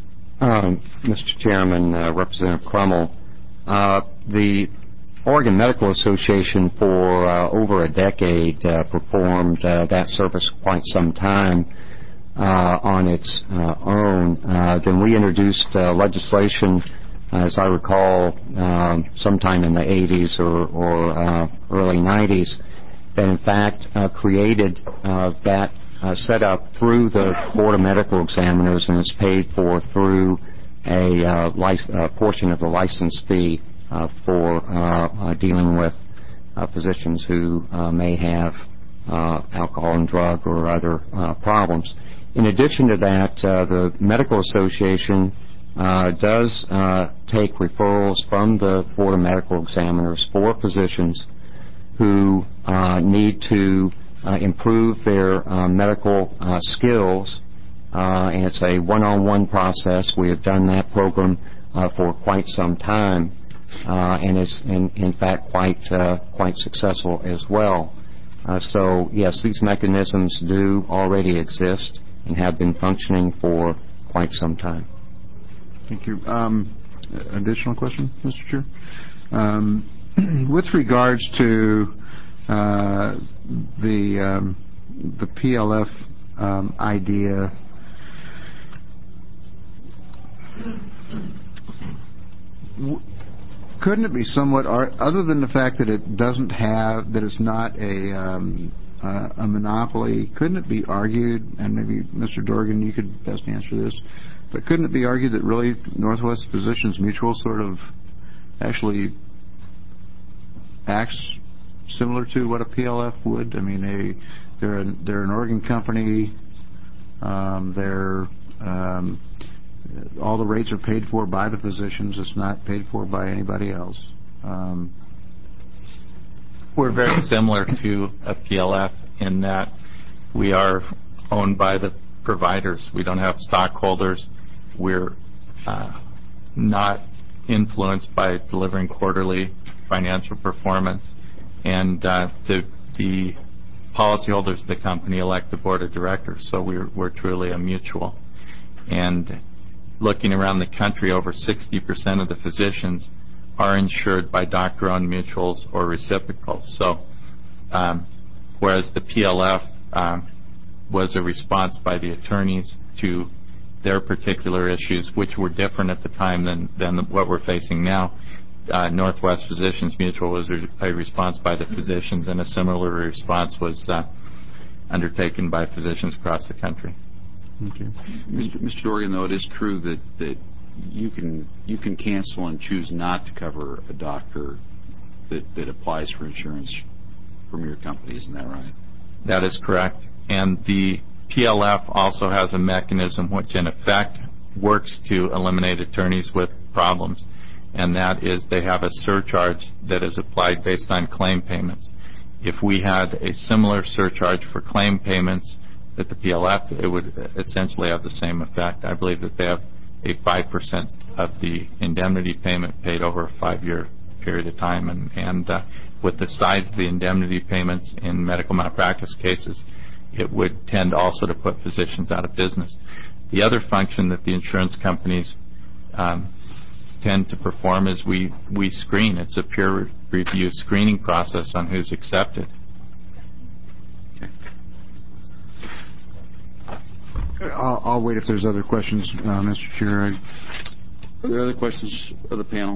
Um, Mister Chairman, uh, Representative Crummell, uh, the Oregon Medical Association for uh, over a decade uh, performed uh, that service quite some time uh, on its uh, own. Uh, then we introduced uh, legislation, as I recall, um, sometime in the eighties or, or uh, early nineties, that in fact uh, created uh, that uh, setup through the Board of Medical Examiners, and it's paid for through a uh, lic- uh, portion of the license fee uh, for uh, uh, dealing with uh, physicians who uh, may have uh, alcohol and drug or other uh, problems. In addition to that, uh, the Medical Association Uh, does uh, take referrals from the Board of Medical Examiners for physicians who uh, need to uh, improve their uh, medical uh, skills, uh, and it's a one-on-one process. We have done that program uh, for quite some time, uh, and it's in, in fact quite uh, quite successful as well. Uh, so yes, these mechanisms do already exist and have been functioning for quite some time. Thank you. Um, additional question, Mister Chair? Um, with regards to uh, the um, the P L F um, idea, w- couldn't it be somewhat, ar- other than the fact that it doesn't have, that it's not a um, uh, a monopoly, couldn't it be argued, and maybe Mister Dorgan, you could best answer this, but couldn't it be argued that really Northwest Physicians Mutual sort of actually acts similar to what a P L F would? I mean, they they're an, they're an Oregon company. Um, they're um, all the rates are paid for by the physicians. It's not paid for by anybody else. Um, We're very similar to a P L F in that we are owned by the providers. We don't have stockholders. We're uh, not influenced by delivering quarterly financial performance, and uh, the the policyholders of the company elect the board of directors. So we're we're truly a mutual. And looking around the country, over sixty percent of the physicians are insured by doctor-owned mutuals or reciprocals. So um, whereas the P L F um, was a response by the attorneys to their particular issues, which were different at the time than, than what we're facing now. Uh, Northwest Physicians Mutual was a response by the physicians, and a similar response was uh, undertaken by physicians across the country. Okay. Mister Mister Dorgan, though, it is true that, that you can you can cancel and choose not to cover a doctor that, that applies for insurance from your company. Isn't that right? That is correct. And the P L F also has a mechanism which, in effect, works to eliminate attorneys with problems, and that is they have a surcharge that is applied based on claim payments. If we had a similar surcharge for claim payments at the P L F, it would essentially have the same effect. I believe that they have a five percent of the indemnity payment paid over a five-year period of time, and, and uh, with the size of the indemnity payments in medical malpractice cases, it would tend also to put physicians out of business. The other function that the insurance companies um, tend to perform is we, we screen. It's a peer review screening process on who's accepted. I'll, I'll wait if there's other questions, uh, Mister Chair. Are there other questions of the panel?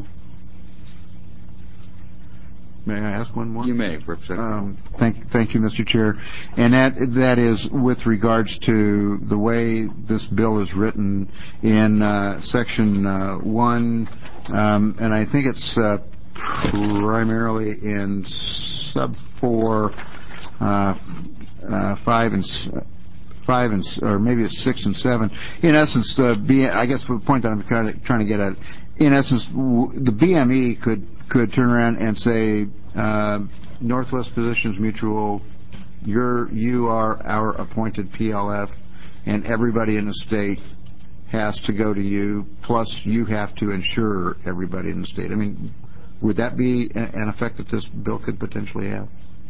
May I ask one more? You may, Representative. Um, thank, thank you, Mister Chair. And that that is with regards to the way this bill is written in uh, Section uh, one, um, and I think it's uh, primarily in Sub four, uh, uh, five and five and or maybe it's six and seven. In essence, the B, I guess the point that I'm trying to, trying to get at, in essence, w- the B M E could. could turn around and say, uh, Northwest Physicians Mutual, you're, you are our appointed P L F, and everybody in the state has to go to you, plus you have to insure everybody in the state. I mean, would that be an effect that this bill could potentially have?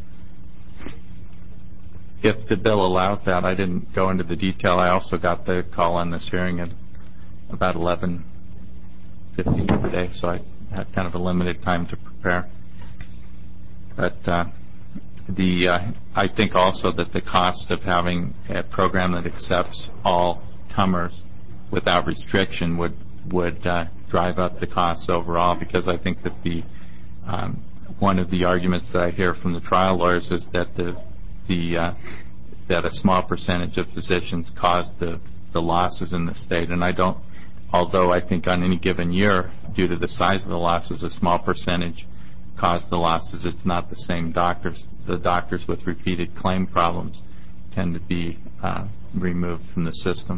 If the bill allows that, I didn't go into the detail. I also got the call on this hearing at about eleven fifteen today, so I had kind of a limited time to prepare. But uh, the uh, I think also that the cost of having a program that accepts all comers without restriction would would uh, drive up the costs overall, because I think that the um, one of the arguments that I hear from the trial lawyers is that the the uh, that a small percentage of physicians cause the the losses in the state, and I don't. Although I think on any given year, due to the size of the losses, a small percentage cause the losses. It's not the same doctors. The doctors with repeated claim problems tend to be uh, removed from the system.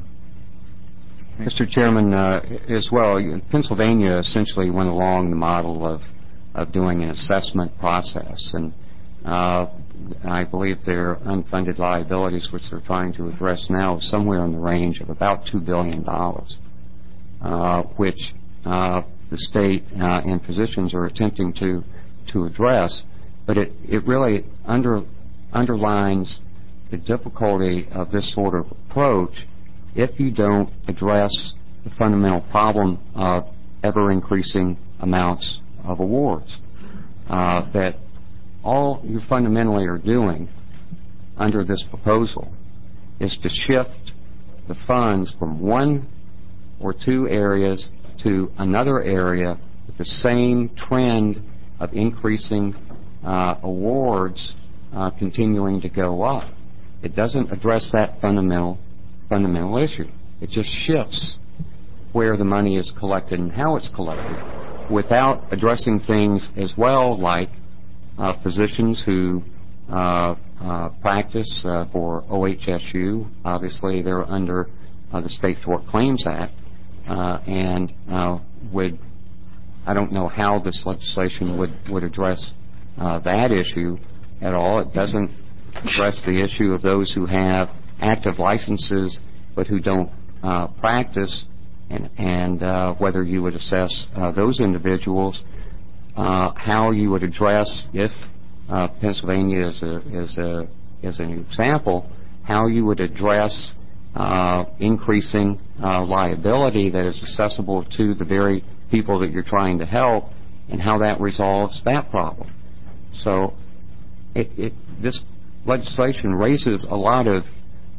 Mister Chairman, uh, as well, Pennsylvania essentially went along the model of, of doing an assessment process. And uh, I believe their unfunded liabilities, which they're trying to address now, is somewhere in the range of about two billion dollars. Uh, which uh, the state uh, and physicians are attempting to to address, but it, it really under, underlines the difficulty of this sort of approach if you don't address the fundamental problem of ever-increasing amounts of awards. Uh, that all you fundamentally are doing under this proposal is to shift the funds from one or two areas to another area with the same trend of increasing uh, awards uh, continuing to go up. It doesn't address that fundamental fundamental issue. It just shifts where the money is collected and how it's collected without addressing things as well like uh, physicians who uh, uh, practice uh, for O H S U. Obviously, they're under uh, the State Tort Claims Act. Uh, and uh, would I don't know how this legislation would, would address uh, that issue at all. It doesn't address the issue of those who have active licenses but who don't uh, practice, and, and uh, whether you would assess uh, those individuals, uh, how you would address, if uh, Pennsylvania is, a, is, a, is an example, how you would address Uh, increasing uh, liability that is accessible to the very people that you're trying to help, and how that resolves that problem. So it, it, this legislation raises a lot of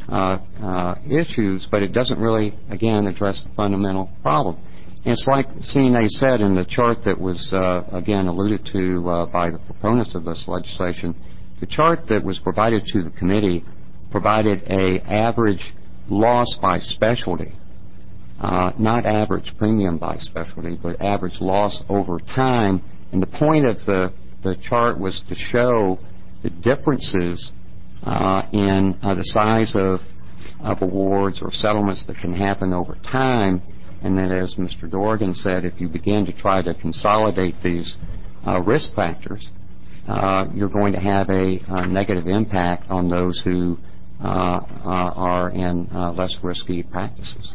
uh, uh, issues, but it doesn't really, again, address the fundamental problem. And it's like C N A said in the chart that was, uh, again, alluded to uh, by the proponents of this legislation. The chart that was provided to the committee provided a average loss by specialty, uh, not average premium by specialty, but average loss over time. And the point of the, the chart was to show the differences uh, in uh, the size of, of awards or settlements that can happen over time. And then, as Mister Dorgan said, if you begin to try to consolidate these uh, risk factors, uh, you're going to have a, a negative impact on those who uh, uh, are in uh, less risky practices.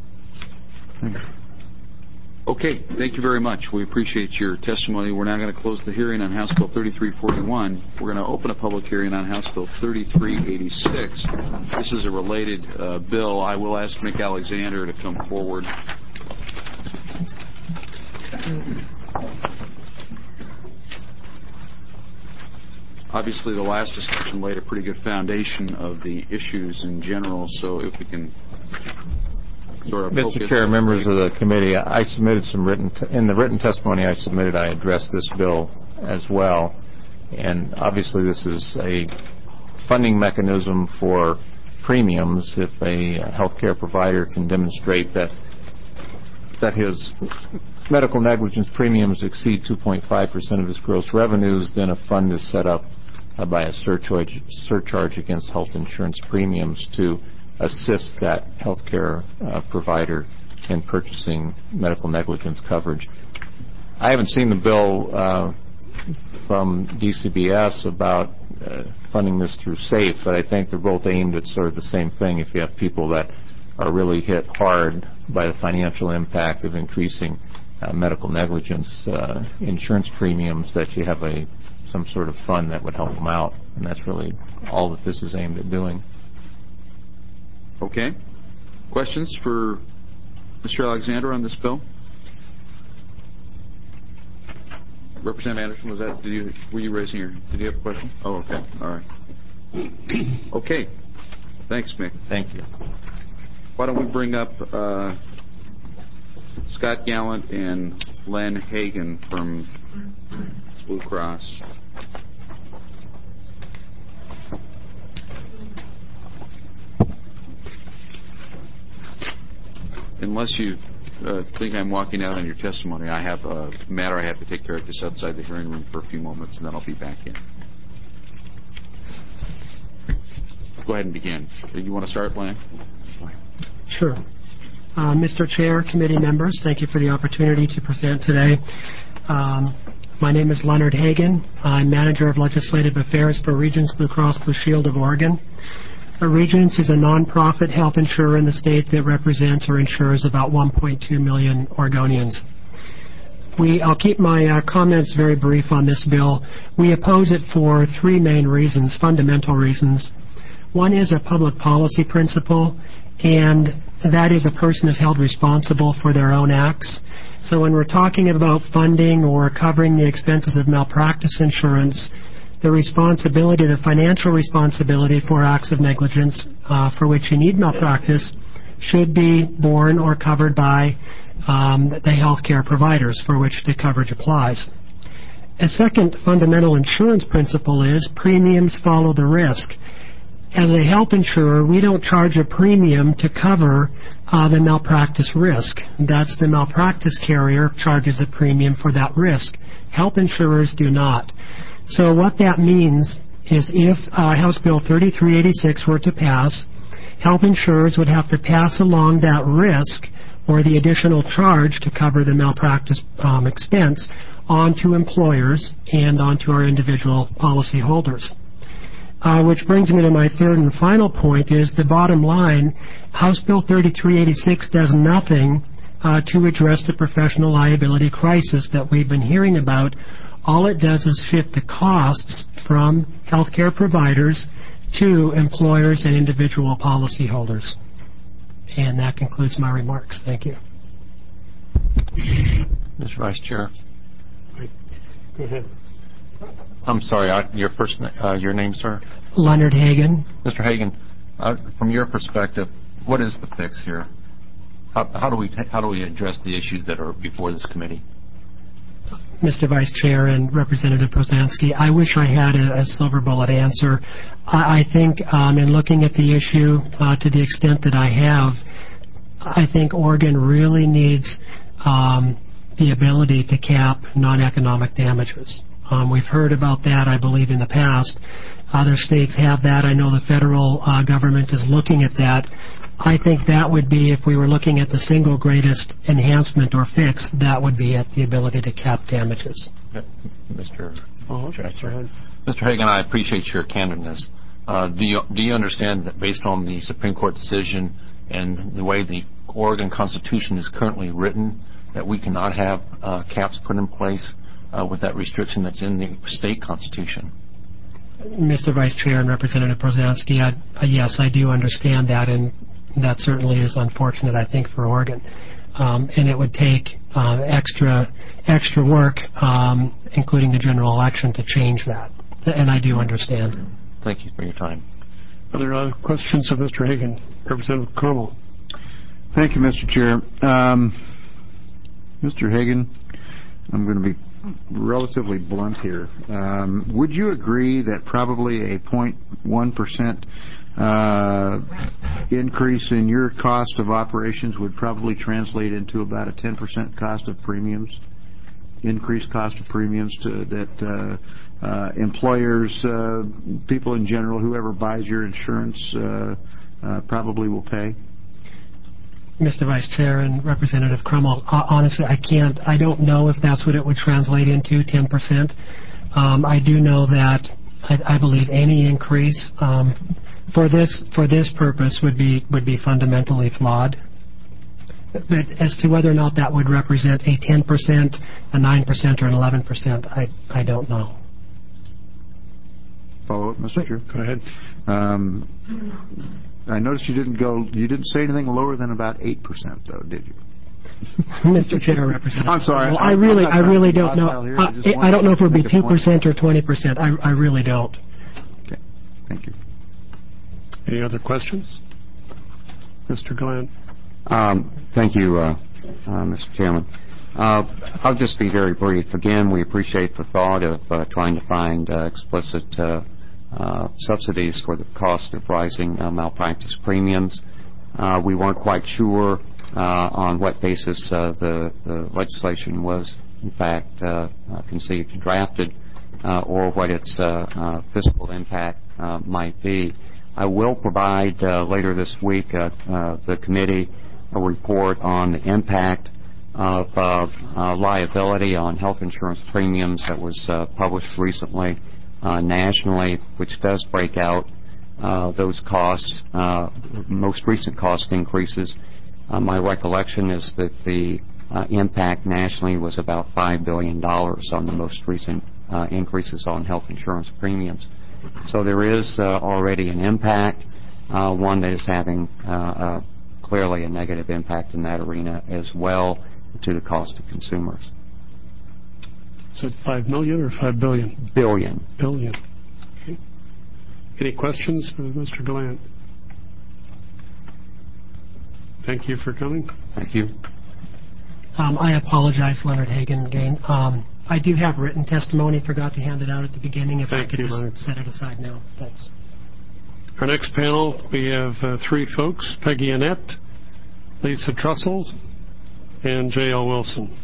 Okay, thank you very much. We appreciate your testimony. We're now going to close the hearing on House Bill thirty-three forty-one. We're going to open a public hearing on House Bill thirty-three eighty-six. This is a related uh, bill. I will ask Mick Alexander to come forward. Obviously, the last discussion laid a pretty good foundation of the issues in general, so if we can sort of focus. Mister Chair, members of the committee, I submitted some written, t- in the written testimony I submitted, I addressed this bill as well. And obviously this is a funding mechanism for premiums if a health care provider can demonstrate that that his medical negligence premiums exceed two point five percent of his gross revenues, then a fund is set up uh, by a surcharge, surcharge against health insurance premiums to assist that health care uh, provider in purchasing medical negligence coverage. I haven't seen the bill uh, from D C B S about uh, funding this through SAFE, but I think they're both aimed at sort of the same thing. If you have people that are really hit hard by the financial impact of increasing uh, medical negligence uh, insurance premiums, that you have a some sort of fund that would help them out, and that's really all that this is aimed at doing. Okay. Questions for Mister Alexander on this bill? Representative Anderson, was that? Did you were you raising your? Did you have a question? Oh, okay. All right. Okay. Thanks, Mick. Thank you. Why don't we bring up uh, Scott Gallant and Len Hagan from Blue Cross. Unless you uh, think I'm walking out on your testimony, I have a matter I have to take care of just outside the hearing room for a few moments, and then I'll be back in. Go ahead and begin. You want to start, Len? Sure. Uh, Mister Chair, committee members, thank you for the opportunity to present today. Um, my name is Leonard Hagan. I'm Manager of Legislative Affairs for Regence Blue Cross Blue Shield of Oregon. Uh, Regence is a nonprofit health insurer in the state that represents or insures about one point two million Oregonians. We, I'll keep my uh, comments very brief on this bill. We oppose it for three main reasons, fundamental reasons. One is a public policy principle, and that is a person is held responsible for their own acts. So when we're talking about funding or covering the expenses of malpractice insurance, the responsibility, the financial responsibility for acts of negligence uh, for which you need malpractice should be borne or covered by um, the health care providers for which the coverage applies. A second fundamental insurance principle is premiums follow the risk. As a health insurer, we don't charge a premium to cover uh, the malpractice risk. That's the malpractice carrier charges the premium for that risk. Health insurers do not. So what that means is if uh, House Bill thirty-three eighty-six were to pass, health insurers would have to pass along that risk or the additional charge to cover the malpractice um, expense onto employers and onto our individual policy holders. Uh, which brings me to my third and final point is the bottom line, House Bill thirty-three eighty-six does nothing uh, to address the professional liability crisis that we've been hearing about. All it does is shift the costs from healthcare providers to employers and individual policyholders. And that concludes my remarks. Thank you. Mister Vice Chair. Go ahead. I'm sorry, I, your first, uh, your name, sir? Leonard Hagan. Mister Hagan, uh, from your perspective, what is the fix here? How, how do we ta- how do we address the issues that are before this committee? Mister Vice Chair and Representative Prozansky, I wish I had a, a silver bullet answer. I, I think um, in looking at the issue uh, to the extent that I have, I think Oregon really needs um, the ability to cap non-economic damages. Um, we've heard about that, I believe, in the past. Other states have that. I know the federal uh, government is looking at that. I think that would be, if we were looking at the single greatest enhancement or fix, that would be at the ability to cap damages. Mister Oh, Chair. go ahead. Mister Hagan, I appreciate your candidness. Uh, do you do you understand that based on the Supreme Court decision and the way the Oregon Constitution is currently written, that we cannot have uh, caps put in place uh, with that restriction that's in the state constitution? Mister Vice Chair and Representative Prozansky, I, uh, yes, I do understand that, and that certainly is unfortunate, I think, for Oregon. Um, and it would take uh, extra extra work, um, including the general election, to change that. And I do understand. Thank you for your time. Other uh, questions of Mister Hagan? Representative Carmel. Thank you, Mister Chair. Um, Mister Hagan, I'm going to be relatively blunt here. Um, would you agree that probably a zero point one percent uh, increase in your cost of operations would probably translate into about a ten percent cost of premiums, increased cost of premiums to, that uh, uh, employers, uh, people in general, whoever buys your insurance uh, uh, probably will pay? Mister Vice Chair and Representative Crummell, honestly, I can't, I don't know if that's what it would translate into, ten percent. Um, I do know that I, I believe any increase um, for this for this purpose would be would be fundamentally flawed. But as to whether or not that would represent a ten percent, a nine percent, or an eleven percent, I I don't know. Follow up, Mister Chair. Go ahead. Um, I noticed you didn't go. You didn't say anything lower than about eight percent, though, did you? Mister Chair, Representative. I'm sorry. Well, I I'm really, not I really trying don't to know. be hostile here. I just I, I don't know if it would be wanted to two make a point. percent or twenty percent. I, I really don't. Okay. Thank you. Any other questions? Mister Glenn. Um, thank you, uh, uh, Mister Chairman. Uh, I'll just be very brief. Again, we appreciate the thought of uh, trying to find uh, explicit uh, uh, subsidies for the cost of rising uh, malpractice premiums. Uh, we weren't quite sure uh, on what basis uh, the, the legislation was, in fact, uh, uh, conceived and drafted, uh, or what its uh, uh, fiscal impact uh, might be. I will provide uh, later this week uh, uh, the committee a report on the impact of uh, uh, liability on health insurance premiums that was uh, published recently uh, nationally, which does break out uh, those costs, uh, most recent cost increases. Uh, my recollection is that the uh, impact nationally was about five billion dollars on the most recent uh, increases on health insurance premiums. So there is uh, already an impact, uh, one that is having uh, uh, clearly a negative impact in that arena as well to the cost of consumers. Is it five million or five billion? Billion. Billion. Okay. Any questions for Mister Gallant? Thank you for coming. Thank you. Um, I apologize, Leonard Hagan, again. Um, I do have written testimony. Forgot to hand it out at the beginning. If Thank I could you, just Leonard. set it aside now. Thanks. Our next panel, we have uh, three folks, Peggy Annette, Lisa Trussell, and J L. Wilson.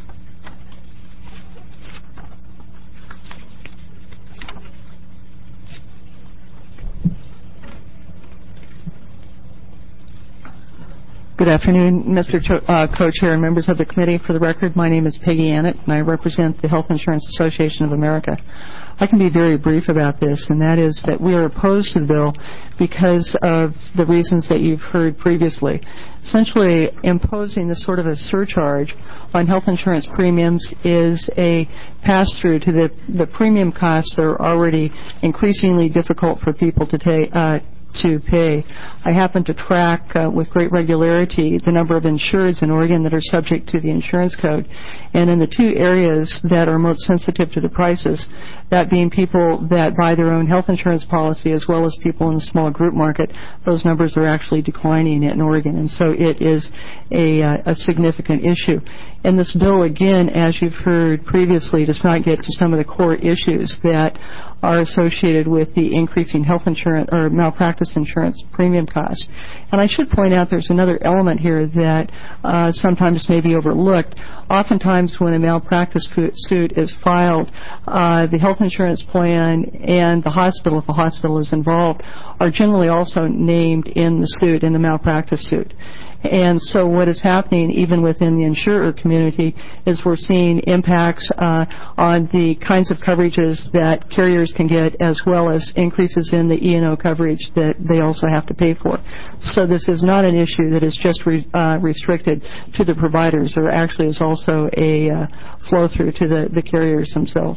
Good afternoon, Mister Cho- uh, Co-Chair and members of the committee. For the record, my name is Peggy Annett, and I represent the Health Insurance Association of America. I can be very brief about this, and that is that we are opposed to the bill because of the reasons that you've heard previously. Essentially, imposing this sort of a surcharge on health insurance premiums is a pass-through to the, the premium costs that are already increasingly difficult for people to take, uh, to pay. I happen to track uh, with great regularity the number of insureds in Oregon that are subject to the insurance code. And in the two areas that are most sensitive to the prices, that being people that buy their own health insurance policy as well as people in the small group market, those numbers are actually declining in Oregon. And so it is a, uh, a significant issue. And this bill, again, as you've heard previously, does not get to some of the core issues that are associated with the increasing health insurance or malpractice insurance premium costs. And I should point out there's another element here that uh, sometimes may be overlooked. Oftentimes when a malpractice suit is filed, uh, the health insurance plan and the hospital, if a hospital is involved, are generally also named in the suit, in the malpractice suit. And so what is happening, even within the insurer community, is we're seeing impacts uh, on the kinds of coverages that carriers can get, as well as increases in the E and O coverage that they also have to pay for. So this is not an issue that is just re- uh, restricted to the providers. There actually is also a uh, flow-through to the, the carriers themselves.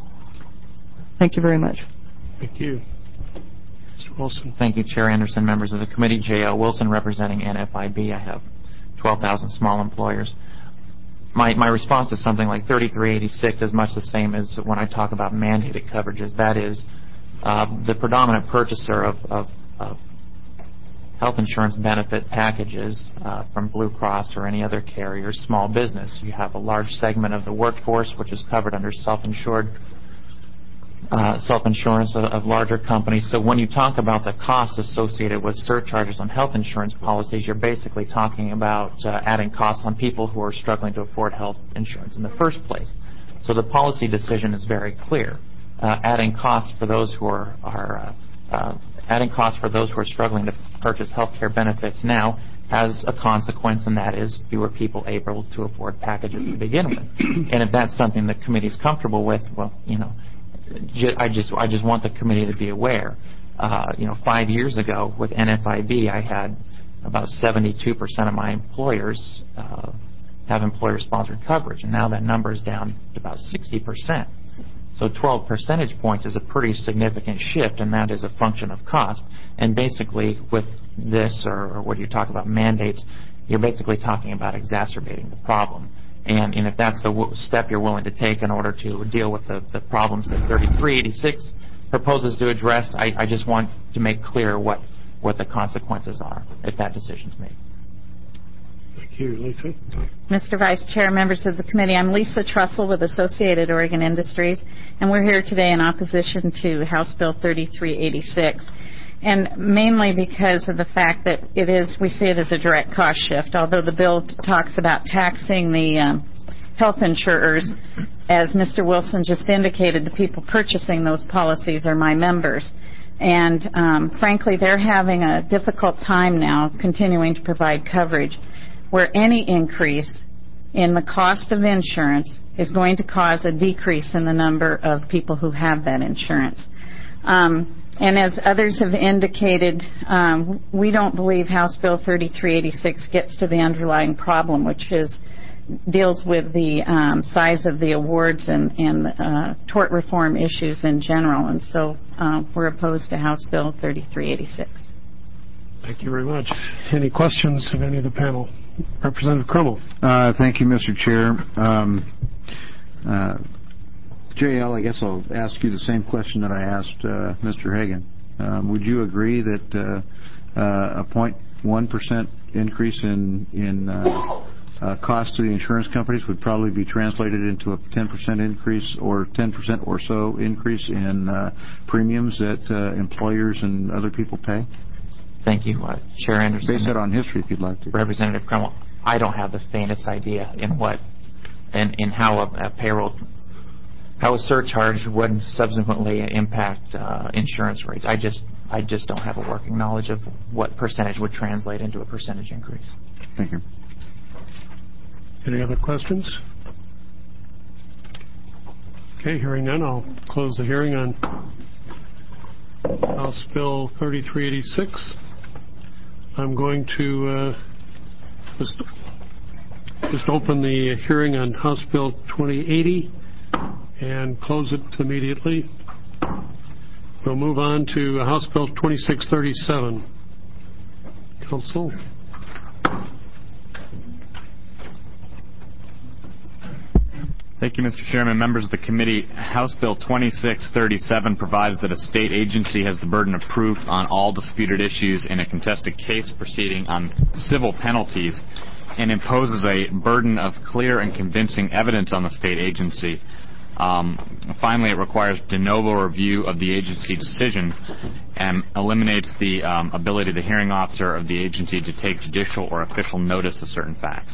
Thank you very much. Thank you. Mister Wilson. Thank you, Chair Anderson, members of the committee. J L. Wilson, representing N F I B. I have twelve thousand small employers. My, my response to something like thirty-three eighty-six is much the same as when I talk about mandated coverages. That is, uh, the predominant purchaser of, of, of health insurance benefit packages uh, from Blue Cross or any other carrier, small business. You have a large segment of the workforce which is covered under self-insured Uh, self-insurance of, of larger companies. So when you talk about the costs associated with surcharges on health insurance policies, you're basically talking about uh, adding costs on people who are struggling to afford health insurance in the first place. So the policy decision is very clear. Uh, adding costs for those who are, are uh, uh, adding costs for those who are struggling to purchase health care benefits now has a consequence, and that is fewer people able to afford packages to begin with. And if that's something the committee is comfortable with, well, you know, I just I just want the committee to be aware. Uh, you know, five years ago with N F I B, I had about seventy-two percent of my employers uh, have employer-sponsored coverage, and now that number is down to about sixty percent. So twelve percentage points is a pretty significant shift, and that is a function of cost. And basically, with this, or, or what you talk about mandates, you're basically talking about exacerbating the problem. And, and if that's the w- step you're willing to take in order to deal with the, the problems that thirty-three eighty-six proposes to address, I, I just want to make clear what, what the consequences are if that decision's made. Thank you. Lisa? Mister Vice Chair, members of the committee, I'm Lisa Trussell with Associated Oregon Industries, and we're here today in opposition to House Bill thirty-three eighty-six. And mainly because of the fact that it is, we see it as a direct cost shift, although the bill t- talks about taxing the um, health insurers. As Mister Wilson just indicated, the people purchasing those policies are my members. And um, frankly, they're having a difficult time now continuing to provide coverage where any increase in the cost of insurance is going to cause a decrease in the number of people who have that insurance. Um, And as others have indicated, um, we don't believe House Bill thirty-three eighty-six gets to the underlying problem, which is deals with the um, size of the awards and, and uh, tort reform issues in general. And so uh, we're opposed to House Bill thirty-three eighty-six. Thank you very much. Any questions of any of the panel? Representative Crummell. Uh, thank you, Mister Chair. Um, uh, J L, I guess I'll ask you the same question that I asked uh, Mister Hagan. Um, would you agree that uh, uh, a zero point one percent increase in, in uh, uh, cost to the insurance companies would probably be translated into a ten percent increase or ten percent or so increase in uh, premiums that uh, employers and other people pay? Thank you, uh, Chair Anderson. Base that on history, if you'd like to. Representative Crummell, I don't have the faintest idea in what, in, in how a, a payroll, how a surcharge would subsequently impact uh, insurance rates. I just, I just don't have a working knowledge of what percentage would translate into a percentage increase. Thank you. Any other questions? Okay, hearing none, I'll close the hearing on House Bill thirty-three eighty-six. I'm going to uh, just, just open the hearing on House Bill twenty eighty and close it immediately. We'll move on to House Bill twenty-six thirty-seven. Council. Thank you, Mister Chairman. Members of the committee, House Bill twenty-six thirty-seven provides that a state agency has the burden of proof on all disputed issues in a contested case proceeding on civil penalties and imposes a burden of clear and convincing evidence on the state agency. Um, finally, it requires de novo review of the agency decision and eliminates the um, ability of the hearing officer of the agency to take judicial or official notice of certain facts.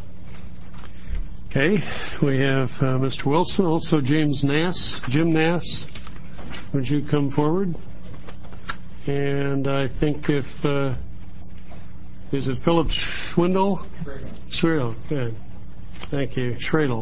Okay, we have uh, Mister Wilson, also James Nass, Jim Nass. Would you come forward? And I think if, uh, is it Philip Schwindel? Schradel, good. Thank you. Schradel.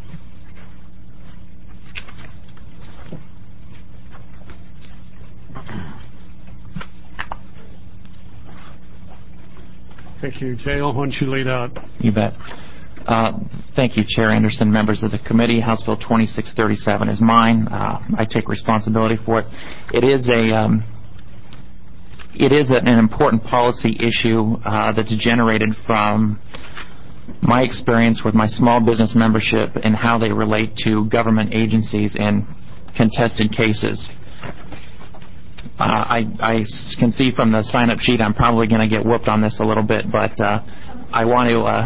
Thank you. Jail, why don't you lead out? You bet. Uh, thank you, Chair Anderson, members of the committee. House Bill twenty-six thirty-seven is mine. Uh, I take responsibility for it. It is a um, it is an important policy issue uh, that's generated from my experience with my small business membership and how they relate to government agencies in contested cases. Uh, I, I can see from the sign-up sheet I'm probably going to get whooped on this a little bit, but uh, I want to uh,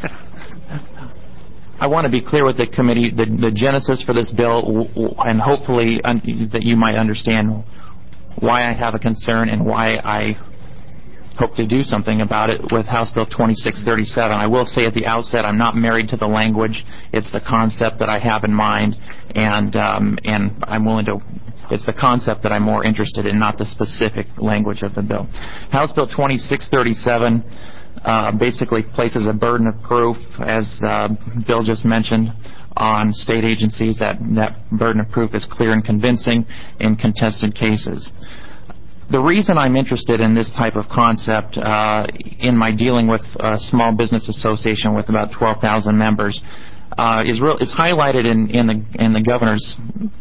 I want to be clear with the committee the, the genesis for this bill, and hopefully un- that you might understand why I have a concern and why I hope to do something about it with House Bill twenty-six thirty-seven. I will say at the outset I'm not married to the language. It's the concept that I have in mind, and um, and I'm willing to. It's the concept that I'm more interested in, not the specific language of the bill. House Bill twenty-six thirty-seven uh, basically places a burden of proof, as uh, Bill just mentioned, on state agencies. That, that burden of proof is clear and convincing in contested cases. The reason I'm interested in this type of concept uh, in my dealing with a small business association with about twelve thousand members uh, is real, it's highlighted in, in, the, in the governor's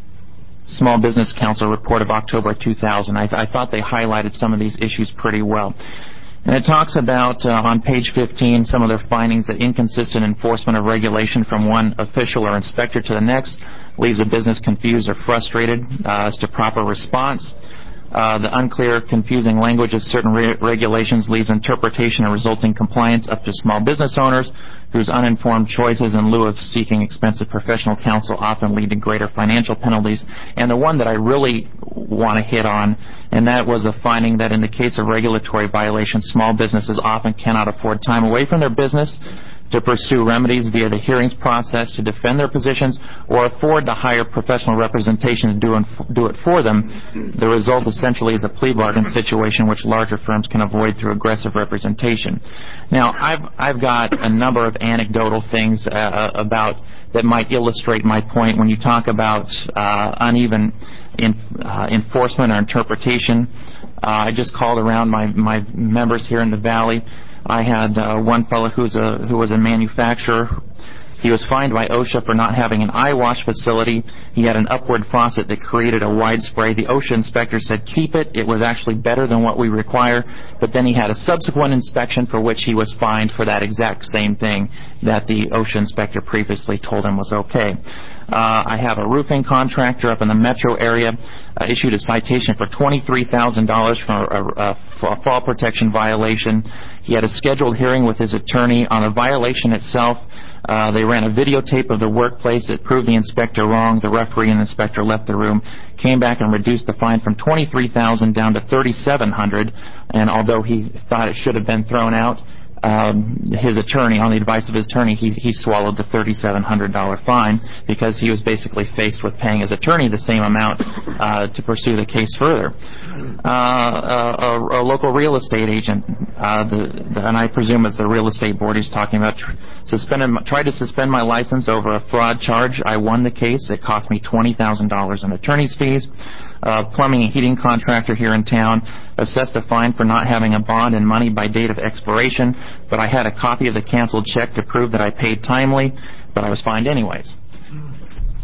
Small Business Council report of October two thousand. I, th- I thought they highlighted some of these issues pretty well. And it talks about, uh, on page fifteen, some of their findings that inconsistent enforcement of regulation from one official or inspector to the next leaves a business confused or frustrated uh, as to proper response. Uh, the unclear, confusing language of certain re- regulations leaves interpretation and resulting compliance up to small business owners, whose uninformed choices in lieu of seeking expensive professional counsel often lead to greater financial penalties. And the one that I really want to hit on, and that was the finding that in the case of regulatory violations, small businesses often cannot afford time away from their business to pursue remedies via the hearings process to defend their positions or afford to hire professional representation to do, inf- do it for them. The result essentially is a plea bargain situation which larger firms can avoid through aggressive representation. Now, I've, I've got a number of anecdotal things uh, about that might illustrate my point when you talk about uh, uneven in, uh, enforcement or interpretation. Uh, I just called around my, my members here in the Valley. I had uh, one fellow who's a, who was a manufacturer. He was fined by OSHA for not having an eye wash facility. He had an upward faucet that created a wide spray. The OSHA inspector said, keep it. It was actually better than what we require. But then he had a subsequent inspection for which he was fined for that exact same thing that the OSHA inspector previously told him was okay. Uh, I have a roofing contractor up in the metro area uh, issued a citation for twenty-three thousand dollars for a, a, for a fall protection violation. He had a scheduled hearing with his attorney on the violation itself. Uh, they ran a videotape of the workplace that proved the inspector wrong. The referee and the inspector left the room, came back and reduced the fine from twenty-three thousand dollars down to thirty-seven hundred dollars. And although he thought it should have been thrown out, Um, his attorney, on the advice of his attorney, he, he swallowed the thirty-seven hundred dollars fine because he was basically faced with paying his attorney the same amount uh, to pursue the case further. Uh, a, a local real estate agent, uh, the, the, and I presume as the real estate board he's talking about, tr- suspended, tried to suspend my license over a fraud charge. I won the case. It cost me twenty thousand dollars in attorney's fees. Uh, plumbing and heating contractor here in town assessed a fine for not having a bond and money by date of expiration, but I had a copy of the canceled check to prove that I paid timely, but I was fined anyways.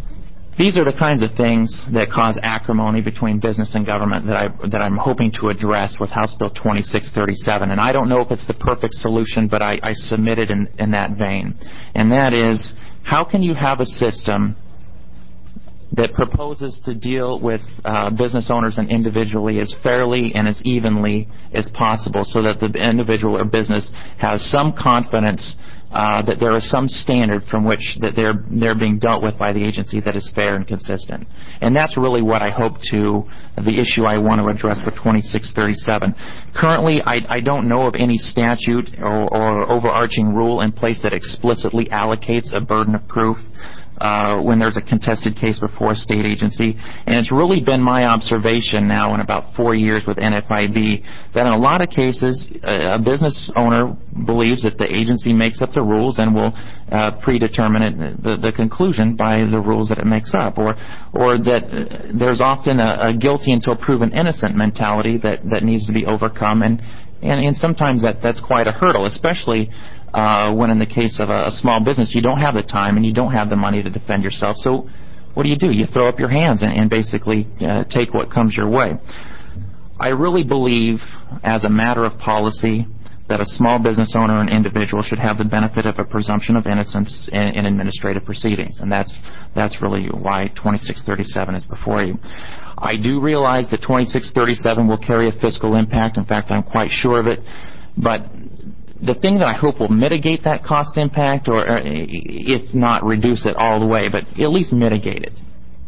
These are the kinds of things that cause acrimony between business and government that, I, that I'm hoping to address with House Bill twenty-six thirty-seven. And I don't know if it's the perfect solution, but I, I submit it in, in that vein. And that is, how can you have a system that proposes to deal with uh, business owners and individually as fairly and as evenly as possible so that the individual or business has some confidence uh, that there is some standard from which that they're they're being dealt with by the agency that is fair and consistent. And that's really what I hope to, the issue I want to address with twenty-six thirty-seven. Currently, I, I don't know of any statute or, or overarching rule in place that explicitly allocates a burden of proof Uh, when there's a contested case before a state agency. And it's really been my observation now in about four years with N F I B that in a lot of cases a business owner believes that the agency makes up the rules and will uh, predetermine it, the, the conclusion by the rules that it makes up, or or that uh, there's often a, a guilty until proven innocent mentality that, that needs to be overcome, and, and, and sometimes that, that's quite a hurdle, especially Uh, when in the case of a, a small business, you don't have the time and you don't have the money to defend yourself. So what do you do? You throw up your hands and, and basically uh, take what comes your way. I really believe, as a matter of policy, that a small business owner and individual should have the benefit of a presumption of innocence in, in administrative proceedings. And that's, that's really why twenty-six thirty-seven is before you. I do realize that twenty-six thirty-seven will carry a fiscal impact. In fact, I'm quite sure of it. But the thing that I hope will mitigate that cost impact, or, or if not reduce it all the way, but at least mitigate it.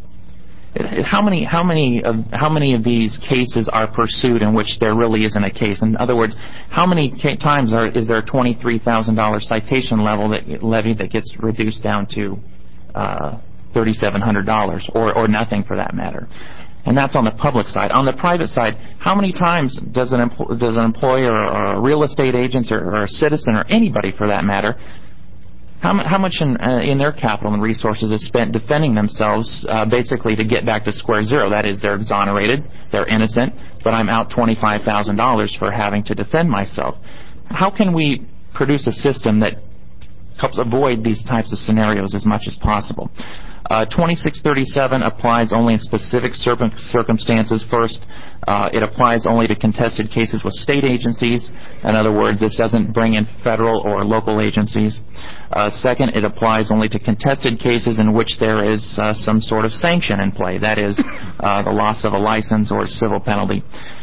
How many, how many of how many of these cases are pursued in which there really isn't a case? In other words, how many ca- times are, is there a twenty-three thousand dollars citation level that levy that gets reduced down to uh, thirty-seven hundred dollars, or or nothing for that matter? And that's on the public side. On the private side, how many times does an, empl- does an employer or a real estate agent or, or a citizen or anybody for that matter, how, m- how much in, uh, in their capital and resources is spent defending themselves uh, basically to get back to square zero? That is, they're exonerated, they're innocent, but I'm out twenty-five thousand dollars for having to defend myself. How can we produce a system that helps avoid these types of scenarios as much as possible? Uh, twenty-six thirty-seven applies only in specific circum- circumstances. First, uh, it applies only to contested cases with state agencies. In other words, this doesn't bring in federal or local agencies. Uh, second, it applies only to contested cases in which there is uh, some sort of sanction in play. That is, uh, the loss of a license or civil penalty.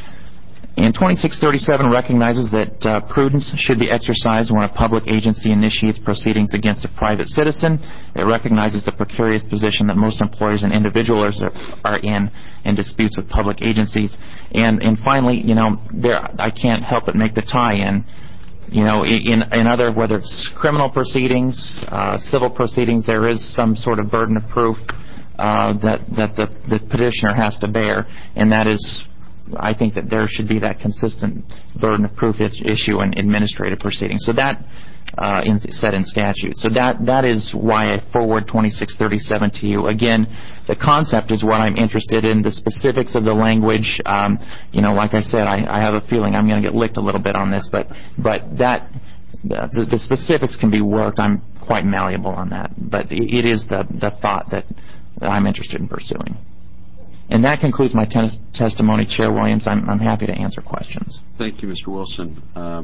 And twenty-six thirty-seven recognizes that uh, prudence should be exercised when a public agency initiates proceedings against a private citizen. It recognizes the precarious position that most employers and individuals are, are in in disputes with public agencies. And, and finally, you know, there I can't help but make the tie-in. You know, in, in other, whether it's criminal proceedings, uh, civil proceedings, there is some sort of burden of proof uh, that, that the, the petitioner has to bear, and that is, I think that there should be that consistent burden of proof issue in administrative proceedings. So that uh, in, set in statute. So that that is why I forward twenty-six thirty-seven to you. Again, the concept is what I'm interested in. The specifics of the language, um, you know, like I said, I, I have a feeling I'm going to get licked a little bit on this, but but that the, the specifics can be worked. I'm quite malleable on that, but it, it is the the thought that I'm interested in pursuing. And that concludes my te- testimony, Chair Williams. I'm, I'm happy to answer questions. Thank you, Mister Wilson. Um,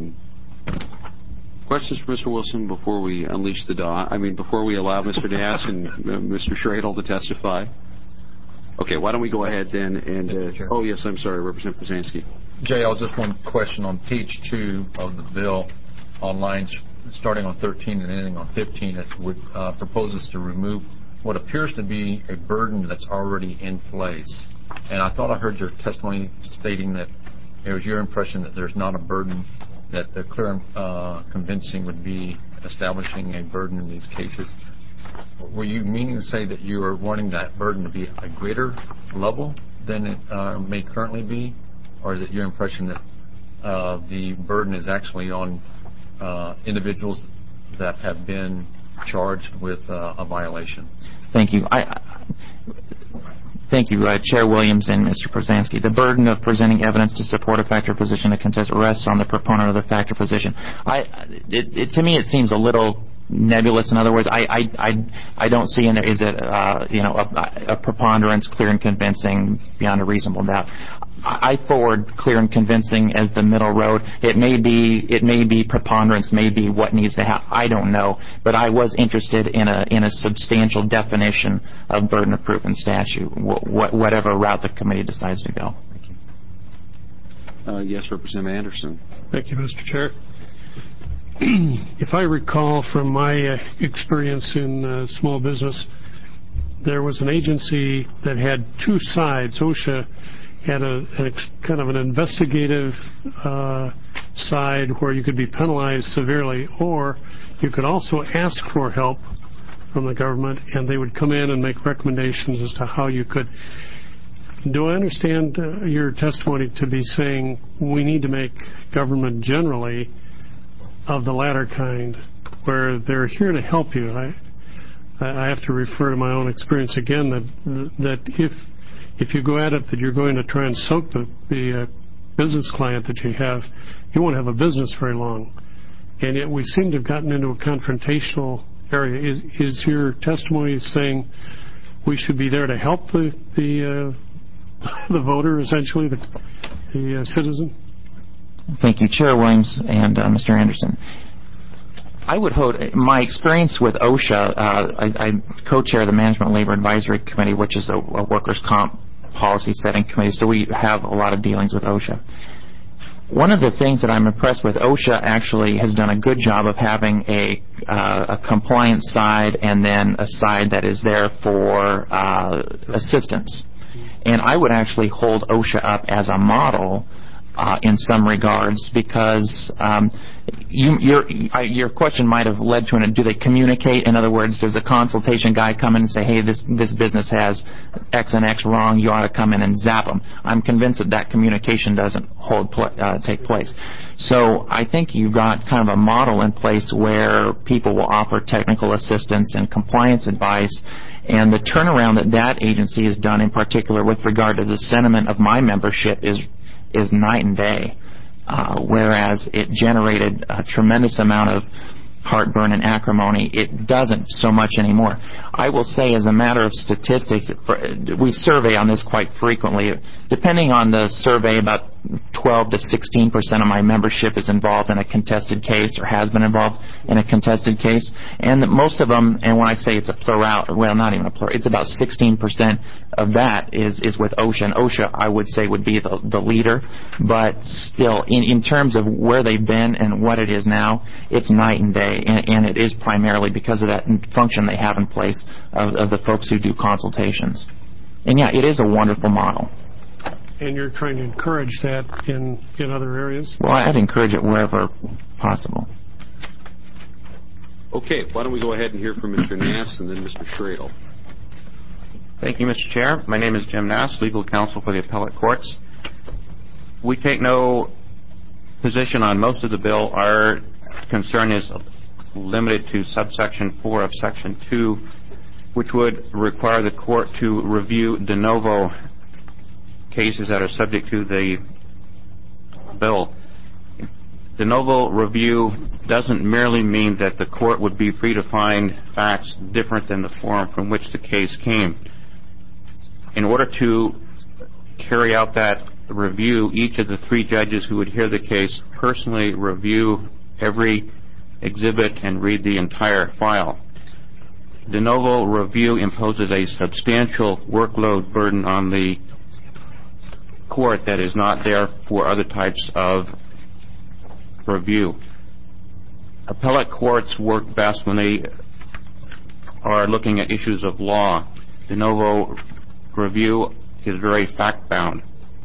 questions for Mister Wilson before we unleash the daw? I mean, before we allow Mister Nass and uh, Mister Schradel to testify? Okay, why don't we go ahead then and... Uh, oh, yes, I'm sorry, Representative Brzezinski. J L, just one question on page two of the bill on lines starting on thirteen and ending on fifteen. It would, uh, proposes to remove what appears to be a burden that's already in place. And I thought I heard your testimony stating that it was your impression that there's not a burden, that the clear and uh, convincing would be establishing a burden in these cases. Were you meaning to say that you are wanting that burden to be a greater level than it uh, may currently be? Or is it your impression that uh, the burden is actually on uh, individuals that have been charged with uh, a violation? Thank you. I, thank you, uh, Chair Williams and Mister Brzezinski. The burden of presenting evidence to support a fact or position to contest rests on the proponent of the fact or position. I, it, it, to me, it seems a little nebulous. In other words, I I I, I don't see in there is it uh, you know a, a preponderance, clear and convincing, beyond a reasonable doubt. I forward clear and convincing as the middle road. It may be it may be preponderance, may be what needs to happen. I don't know, but I was interested in a in a substantial definition of burden of proof in statute, wh- whatever route the committee decides to go. Thank you. Uh, yes, Representative Anderson. Thank you, Mister Chair. If I recall from my uh, experience in uh, small business, there was an agency that had two sides. OSHA had a, an ex, kind of an investigative uh, side where you could be penalized severely, or you could also ask for help from the government, and they would come in and make recommendations as to how you could. Do I understand uh, your testimony to be saying we need to make government generally of the latter kind, where they're here to help you? I, I have to refer to my own experience again, that that if if you go at it that you're going to try and soak the, the uh, business client that you have, you won't have a business very long. And yet we seem to have gotten into a confrontational area. Is, is your testimony saying we should be there to help the the, uh, the voter, essentially, the, the uh, citizen? Thank you, Chair Williams and uh, Mister Anderson. I would hope, my experience with OSHA, uh, I, I co-chair the Management Labor Advisory Committee, which is a, a workers' comp policy setting committee, so we have a lot of dealings with OSHA. One of the things that I'm impressed with, OSHA actually has done a good job of having a, uh, a compliance side and then a side that is there for uh, assistance. And I would actually hold OSHA up as a model Uh, in some regards, because um, you, your uh, your question might have led to an, do they communicate? In other words, does the consultation guy come in and say, hey, this this business has X and X wrong, you ought to come in and zap them? I'm convinced that that communication doesn't hold pl- uh, take place. So I think you've got kind of a model in place where people will offer technical assistance and compliance advice, and the turnaround that that agency has done in particular with regard to the sentiment of my membership is is night and day, uh, whereas it generated a tremendous amount of heartburn and acrimony. It doesn't so much anymore. I will say, as a matter of statistics, we survey on this quite frequently. Depending on the survey, about twelve to sixteen percent of my membership is involved in a contested case or has been involved in a contested case. And most of them, and when I say it's a plural, well, not even a plural, it's about sixteen percent of that is, is with OSHA. And OSHA, I would say, would be the, the leader. But still, in, in terms of where they've been and what it is now, it's night and day. And, and it is primarily because of that function they have in place of, of the folks who do consultations. And yeah, it is a wonderful model. And you're trying to encourage that in, in other areas? Well, I'd encourage it wherever possible. Okay, why don't we go ahead and hear from Mister Nass and then Mister Schradel. Thank you, Mister Chair. My name is Jim Nass, legal counsel for the appellate courts. We take no position on most of the bill. Our concern is limited to subsection four of section two, which would require the court to review de novo cases that are subject to the bill. De novo review doesn't merely mean that the court would be free to find facts different than the forum from which the case came. In order to carry out that review, each of the three judges who would hear the case personally review every exhibit and read the entire file. De novo review imposes a substantial workload burden on the court that is not there for other types of review. Appellate courts work best when they are looking at issues of law. De novo review is very fact-bound.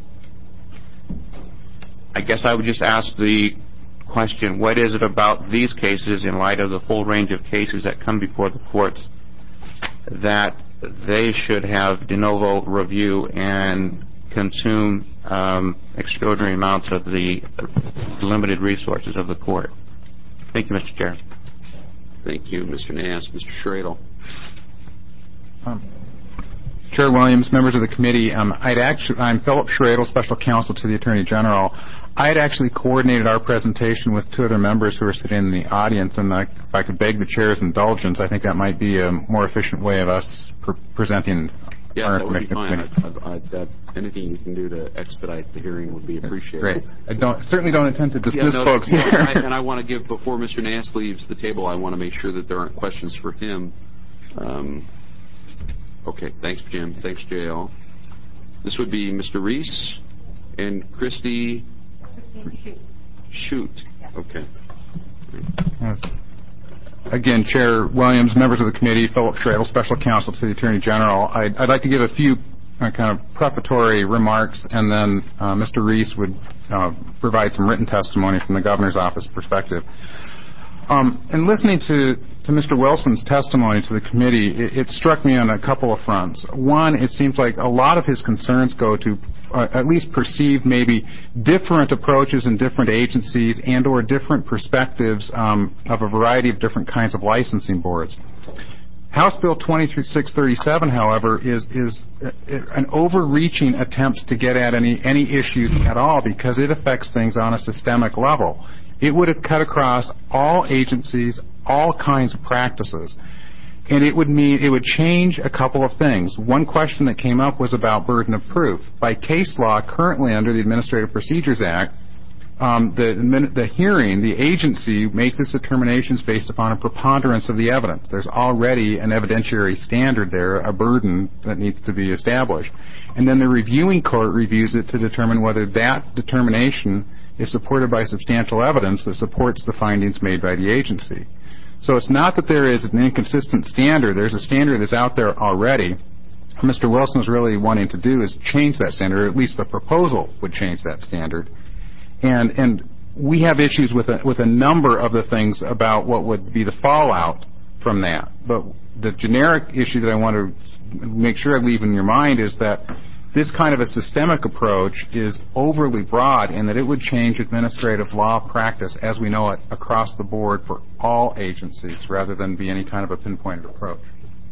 I guess I would just ask the question, what is it about these cases, in light of the full range of cases that come before the courts, that they should have de novo review and consume um, extraordinary amounts of the limited resources of the court? Thank you, Mister Chair. Thank you, Mister Nass. Mister Schradel. Um, Chair Williams, members of the committee, um, I'd actually, I'm Philip Schradel, Special Counsel to the Attorney General. I had actually coordinated our presentation with two other members who are sitting in the audience, and I, if I could beg the chair's indulgence, I think that might be a more efficient way of us pre- presenting yeah, our that would be fine. information. I, I, I, anything you can do to expedite the hearing would be appreciated. Great. I don't, certainly don't intend to dismiss yeah, no, folks no, here. I, and I want to give, before Mister Nance leaves the table, I want to make sure that there aren't questions for him. Um, okay, thanks, Jim. Thanks, J L. This would be Mister Reese and Christy Shoot. Okay. Yes. Again, Chair Williams, members of the committee, Philip Schradel, Special Counsel to the Attorney General. I'd, I'd like to give a few uh, kind of prefatory remarks, and then uh, Mister Reese would uh, provide some written testimony from the Governor's Office perspective. Um, in listening to, to Mister Wilson's testimony to the committee, it, it struck me on a couple of fronts. One, it seems like a lot of his concerns go to uh, at least perceived maybe different approaches in different agencies and or different perspectives um, of a variety of different kinds of licensing boards. House Bill twenty-six thirty-seven, however, is is an overreaching attempt to get at any any issues at all because it affects things on a systemic level. It would have cut across all agencies, all kinds of practices. And it would mean it would change a couple of things. One question that came up was about burden of proof. By case law, currently under the Administrative Procedures Act, um, the, the hearing, the agency makes its determinations based upon a preponderance of the evidence. There's already an evidentiary standard there, a burden that needs to be established. And then the reviewing court reviews it to determine whether that determination is supported by substantial evidence that supports the findings made by the agency. So it's not that there is an inconsistent standard. There's a standard that's out there already. What Mister Wilson is really wanting to do is change that standard, or at least the proposal would change that standard. And and we have issues with a, with a number of the things about what would be the fallout from that. But the generic issue that I want to make sure I leave in your mind is that this kind of a systemic approach is overly broad in that it would change administrative law practice as we know it across the board for all agencies rather than be any kind of a pinpointed approach.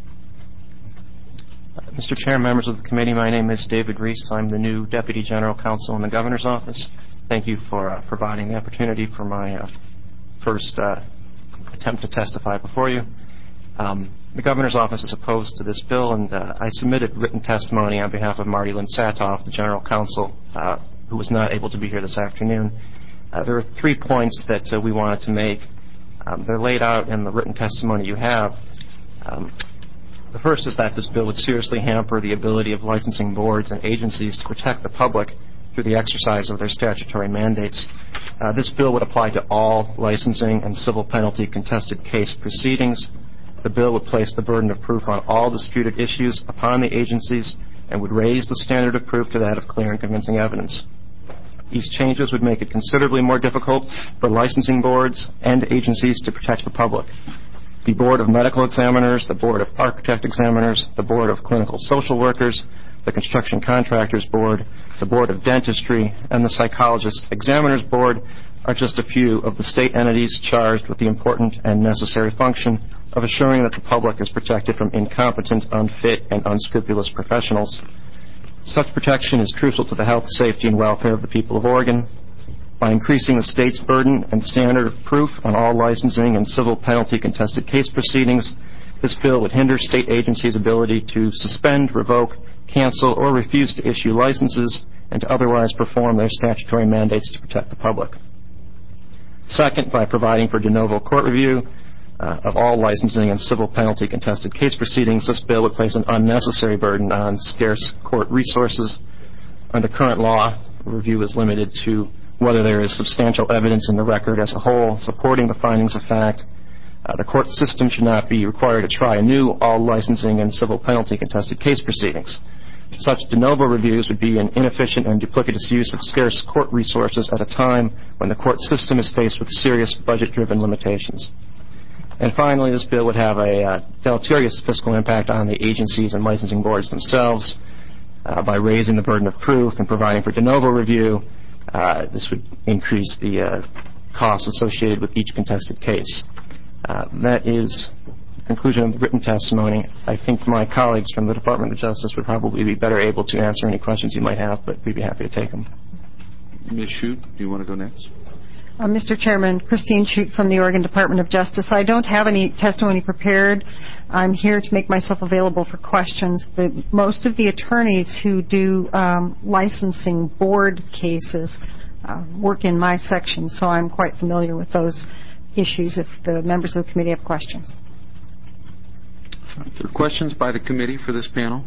Uh, Mister Chair, members of the committee, my name is David Reese. I'm the new Deputy General Counsel in the Governor's Office. Thank you for uh, providing the opportunity for my uh, first uh, attempt to testify before you. Um, the Governor's Office is opposed to this bill, and uh, I submitted written testimony on behalf of Marty Lynn Satoff, the General Counsel, uh, who was not able to be here this afternoon. Uh, there are three points that uh, we wanted to make. Um, they're laid out in the written testimony you have. Um, the first is that this bill would seriously hamper the ability of licensing boards and agencies to protect the public through the exercise of their statutory mandates. Uh, this bill would apply to all licensing and civil penalty contested case proceedings. The bill would place the burden of proof on all disputed issues upon the agencies and would raise the standard of proof to that of clear and convincing evidence. These changes would make it considerably more difficult for licensing boards and agencies to protect the public. The Board of Medical Examiners, the Board of Architect Examiners, the Board of Clinical Social Workers, the Construction Contractors Board, the Board of Dentistry, and the Psychologist Examiners Board are just a few of the state entities charged with the important and necessary function of assuring that the public is protected from incompetent, unfit, and unscrupulous professionals. Such protection is crucial to the health, safety, and welfare of the people of Oregon. By increasing the state's burden and standard of proof on all licensing and civil penalty contested case proceedings, this bill would hinder state agencies' ability to suspend, revoke, cancel, or refuse to issue licenses and to otherwise perform their statutory mandates to protect the public. Second, by providing for de novo court review uh, of all licensing and civil penalty contested case proceedings, this bill would place an unnecessary burden on scarce court resources. Under current law, review is limited to whether there is substantial evidence in the record as a whole supporting the findings of fact. Uh, the court system should not be required to try anew all licensing and civil penalty contested case proceedings. Such de novo reviews would be an inefficient and duplicitous use of scarce court resources at a time when the court system is faced with serious budget-driven limitations. And finally, this bill would have a uh, deleterious fiscal impact on the agencies and licensing boards themselves. Uh, by raising the burden of proof and providing for de novo review, uh, this would increase the uh, costs associated with each contested case. Uh, that is conclusion of the written testimony, I think my colleagues from the Department of Justice would probably be better able to answer any questions you might have, but we'd be happy to take them. Miz Shute, do you want to go next? Uh, Mister Chairman, Christine Shute from the Oregon Department of Justice. I don't have any testimony prepared. I'm here to make myself available for questions. The, most of the attorneys who do um, licensing board cases uh, work in my section, so I'm quite familiar with those issues if the members of the committee have questions. Are there questions by the committee for this panel?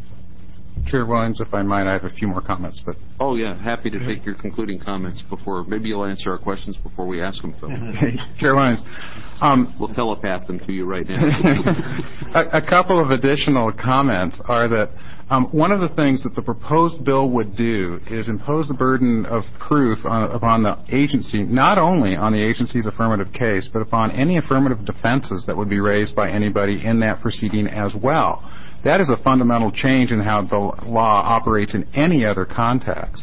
Chair Williams, if I might, I have a few more comments. But Oh, yeah. Happy to take your concluding comments before. Maybe you'll answer our questions before we ask them, Phil. Chair Williams. Um, we'll telepath them to you right now. a, a couple of additional comments are that um, one of the things that the proposed bill would do is impose the burden of proof on, upon the agency, not only on the agency's affirmative case, but upon any affirmative defenses that would be raised by anybody in that proceeding as well. That is a fundamental change in how the law operates in any other context.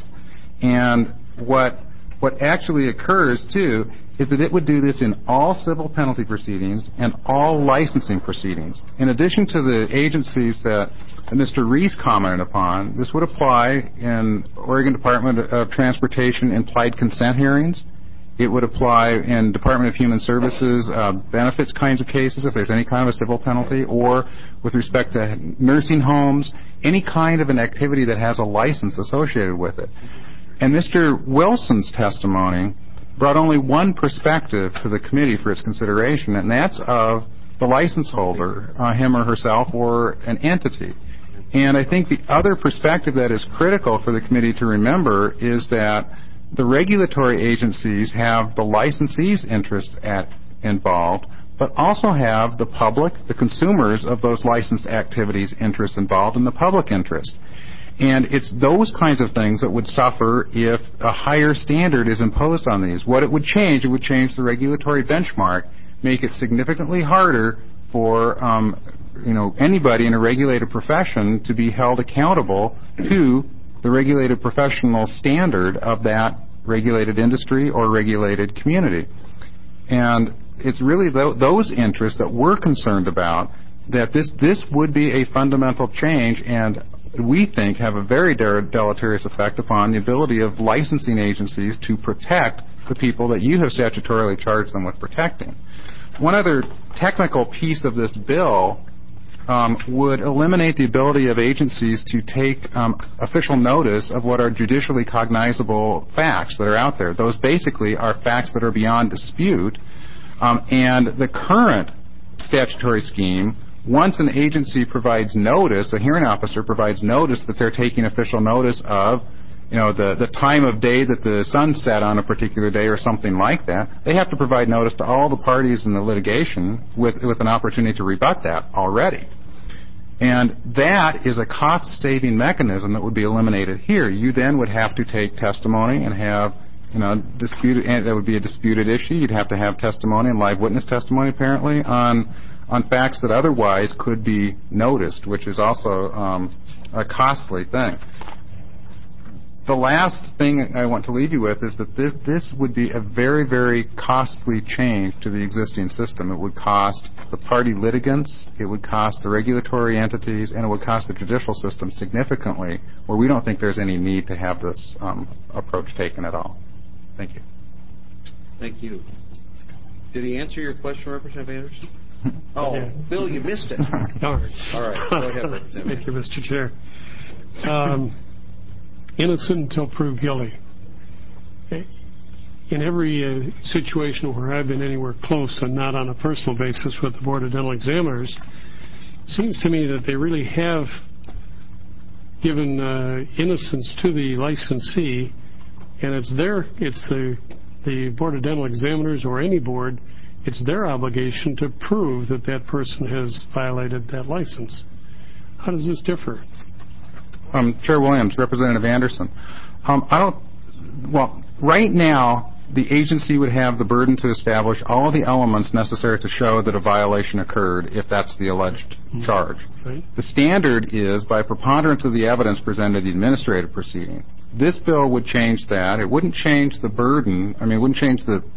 And what what actually occurs, too, is that it would do this in all civil penalty proceedings and all licensing proceedings. In addition to the agencies that Mister Reese commented upon, this would apply in Oregon Department of Transportation implied consent hearings. It would apply in Department of Human Services uh, benefits kinds of cases, if there's any kind of a civil penalty, or with respect to nursing homes, any kind of an activity that has a license associated with it. And Mister Wilson's testimony brought only one perspective to the committee for its consideration, and that's of the license holder, uh, him or herself, or an entity. And I think the other perspective that is critical for the committee to remember is that the regulatory agencies have the licensee's interest at, involved, but also have the public, the consumers of those licensed activities' interests involved, and the public interest. And it's those kinds of things that would suffer if a higher standard is imposed on these. What it would change, it would change the regulatory benchmark, make it significantly harder for um, you know, anybody in a regulated profession to be held accountable to the regulated professional standard of that regulated industry or regulated community. And it's really th- those interests that we're concerned about, that this, this would be a fundamental change and we think have a very deleterious effect upon the ability of licensing agencies to protect the people that you have statutorily charged them with protecting. One other technical piece of this bill Um, would eliminate the ability of agencies to take um, official notice of what are judicially cognizable facts that are out there. Those basically are facts that are beyond dispute. Um, and the current statutory scheme, once an agency provides notice, a hearing officer provides notice that they're taking official notice of, you know, the, the time of day that the sun set on a particular day or something like that, they have to provide notice to all the parties in the litigation with, with an opportunity to rebut that already. And that is a cost-saving mechanism that would be eliminated here. You then would have to take testimony and have, you know, disputed, and that would be a disputed issue. You'd have to have testimony and live witness testimony, apparently, on on facts that otherwise could be noticed, which is also um, a costly thing. The last thing I want to leave you with is that this, this would be a very, very costly change to the existing system. It would cost the party litigants, it would cost the regulatory entities, and it would cost the judicial system significantly, where we don't think there's any need to have this um, approach taken at all. Thank you. Thank you. Did he answer your question, Representative Anderson? Oh, Yeah. Bill, you missed it. Darn. All right, go ahead, Representative. Thank you, Mister Chair. Um, innocent until proved guilty. In every uh, situation where I've been anywhere close and not on a personal basis with the Board of Dental Examiners, it seems to me that they really have given uh, innocence to the licensee, and it's their, it's the the Board of Dental Examiners or any board, it's their obligation to prove that that person has violated that license. How does this differ? Um, Chair Williams, Representative Anderson. Um, I don't. Well, right now, the agency would have the burden to establish all the elements necessary to show that a violation occurred, if that's the alleged charge. Right. The standard is by preponderance of the evidence presented in the administrative proceeding. This bill would change that. It wouldn't change the burden. I mean, it wouldn't change the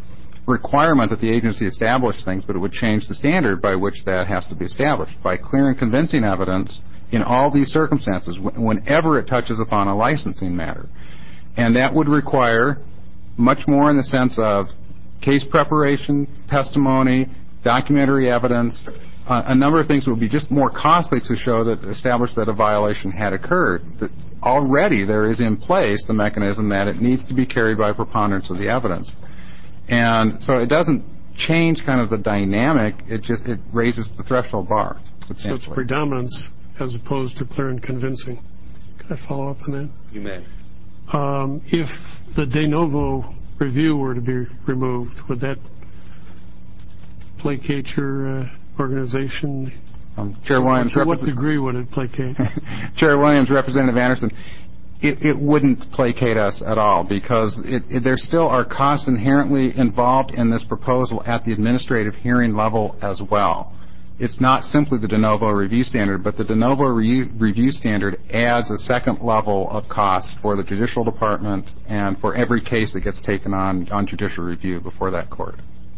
requirement that the agency establish things, but it would change the standard by which that has to be established. By clear and convincing evidence in all these circumstances, whenever it touches upon a licensing matter. And that would require much more in the sense of case preparation, testimony, documentary evidence, uh, a number of things that would be just more costly to show that establish that a violation had occurred. That already there is in place the mechanism that it needs to be carried by preponderance of the evidence. And so it doesn't change kind of the dynamic, it just it raises the threshold bar substantially. So it's predominance as opposed to clear and convincing. Can I follow up on that? You may. Um, if the de novo review were to be removed, would that placate your uh, organization? Um, Chair Williams. To what degree would it placate? Chair Williams, Representative Anderson, it, it wouldn't placate us at all because it, it, there still are costs inherently involved in this proposal at the administrative hearing level as well. It's not simply the de novo review standard, but the de novo re- review standard adds a second level of cost for the judicial department and for every case that gets taken on on judicial review before that court.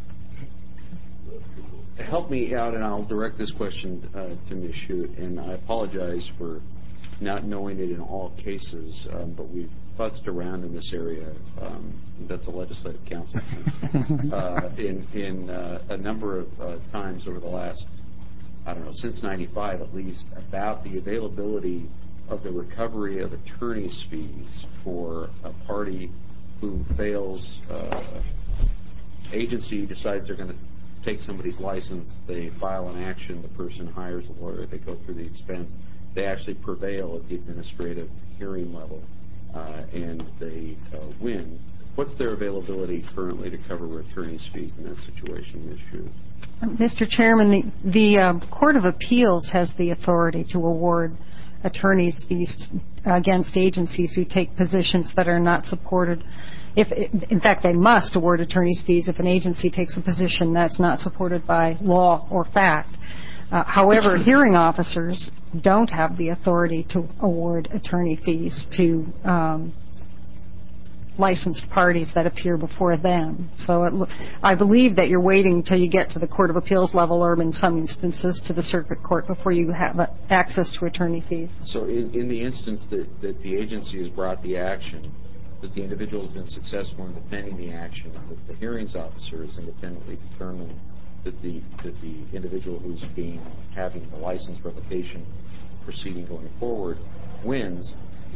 Help me out, and I'll direct this question uh, to Miz Shute, and I apologize for not knowing it in all cases, um, but we've futzed around in this area. Um, that's a legislative council uh, in, in uh, a number of uh, times over the last, I don't know, since ninety-five at least, about the availability of the recovery of attorney's fees for a party who fails. Uh, agency decides they're going to take somebody's license, they file an action, the person hires a lawyer, they go through the expense, they actually prevail at the administrative hearing level, uh, and they uh, win. What's their availability currently to cover attorney's fees in that situation, Miz Shute? Mister Chairman, the, the uh, Court of Appeals has the authority to award attorney's fees against agencies who take positions that are not supported. If, in fact, they must award attorney's fees if an agency takes a position that's not supported by law or fact. Uh, however, hearing officers don't have the authority to award attorney fees to um, licensed parties that appear before them. So it, I believe that you're waiting until you get to the Court of Appeals level or in some instances to the circuit court before you have uh, access to attorney fees. So in, in the instance that, that the agency has brought the action, that the individual has been successful in defending the action, that the hearings officer has independently determined that the that the individual who's being having the license revocation proceeding going forward wins,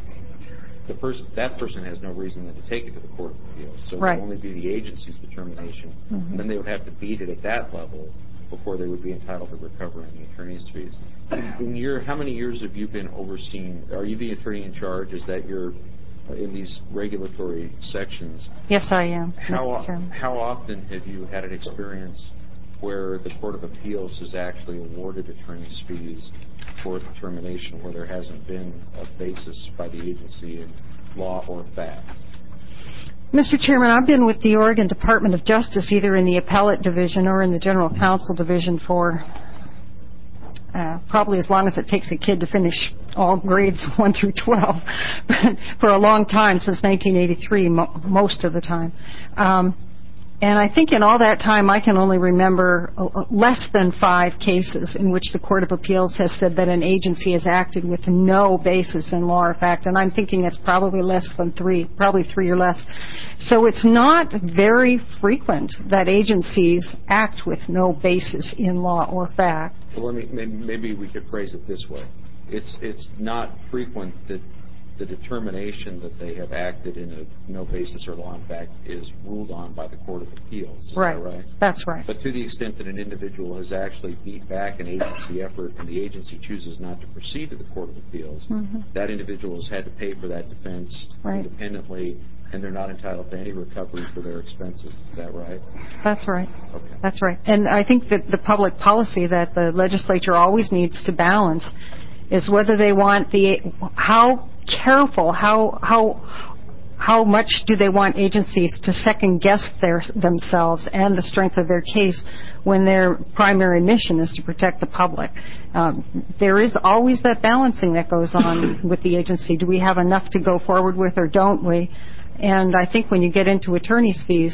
the person that person has no reason then to take it to the Court of Appeals. So right. it will only be the agency's determination, mm-hmm. and then they would have to beat it at that level before they would be entitled to recover any attorney's fees. In your, how many years have you been overseeing? Are you the attorney in charge? Is that your in these regulatory sections? Yes, I am. How, how often have you had an experience where the Court of Appeals has actually awarded attorney's fees for a determination where there hasn't been a basis by the agency in law or fact? Mister Chairman, I've been with the Oregon Department of Justice either in the appellate division or in the general counsel division for Uh, probably as long as it takes a kid to finish all grades one through twelve, but for a long time, since nineteen eighty-three, mo- most of the time. Um, and I think in all that time, I can only remember uh, less than five cases in which the Court of Appeals has said that an agency has acted with no basis in law or fact, and I'm thinking it's probably less than three, probably three or less. So it's not very frequent that agencies act with no basis in law or fact. Well, let me, maybe we could phrase it this way. It's it's not frequent that the determination that they have acted in a no basis or law in fact is ruled on by the Court of Appeals. Is right. that right? That's right. But to the extent that an individual has actually beat back an agency effort and the agency chooses not to proceed to the Court of Appeals, mm-hmm. that individual has had to pay for that defense right. independently, and they're not entitled to any recovery for their expenses. Is that right? That's right. Okay. That's right. And I think that the public policy that the legislature always needs to balance is whether they want the how careful, how how how much do they want agencies to second guess their themselves and the strength of their case when their primary mission is to protect the public. Um, there is always that balancing that goes on with the agency. Do we have enough to go forward with or don't we? And I think when you get into attorney's fees,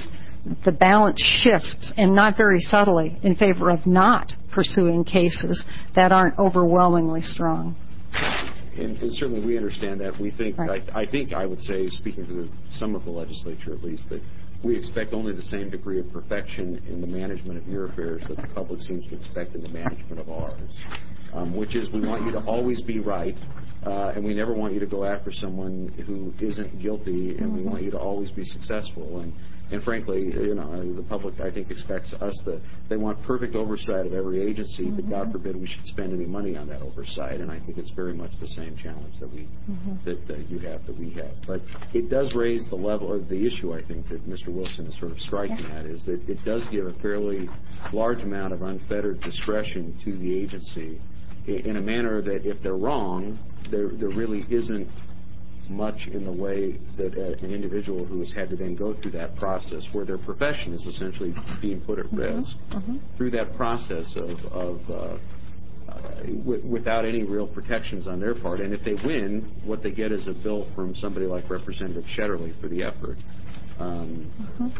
the balance shifts, and not very subtly, in favor of not pursuing cases that aren't overwhelmingly strong. And, and certainly we understand that. We think, right. I, I think I would say, speaking for the, some of the legislature at least, that we expect only the same degree of perfection in the management of your affairs that the public seems to expect in the management of ours, um, which is we want you to always be right, uh, and we never want you to go after someone who isn't guilty, and we want you to always be successful. And, and frankly, you know, the public, I think, expects us that they want perfect oversight of every agency, mm-hmm. but God forbid we should spend any money on that oversight. And I think it's very much the same challenge that we mm-hmm. that uh, you have that we have. But it does raise the level or the issue, I think, that Mister Wilson is sort of striking yeah. at, is that it does give a fairly large amount of unfettered discretion to the agency in a manner that if they're wrong, there there really isn't much in the way that uh, an individual who has had to then go through that process where their profession is essentially being put at risk mm-hmm. Mm-hmm. through that process of, of uh, uh, w- without any real protections on their part. And if they win, what they get is a bill from somebody like Representative Shetterly for the effort. Um, mm-hmm.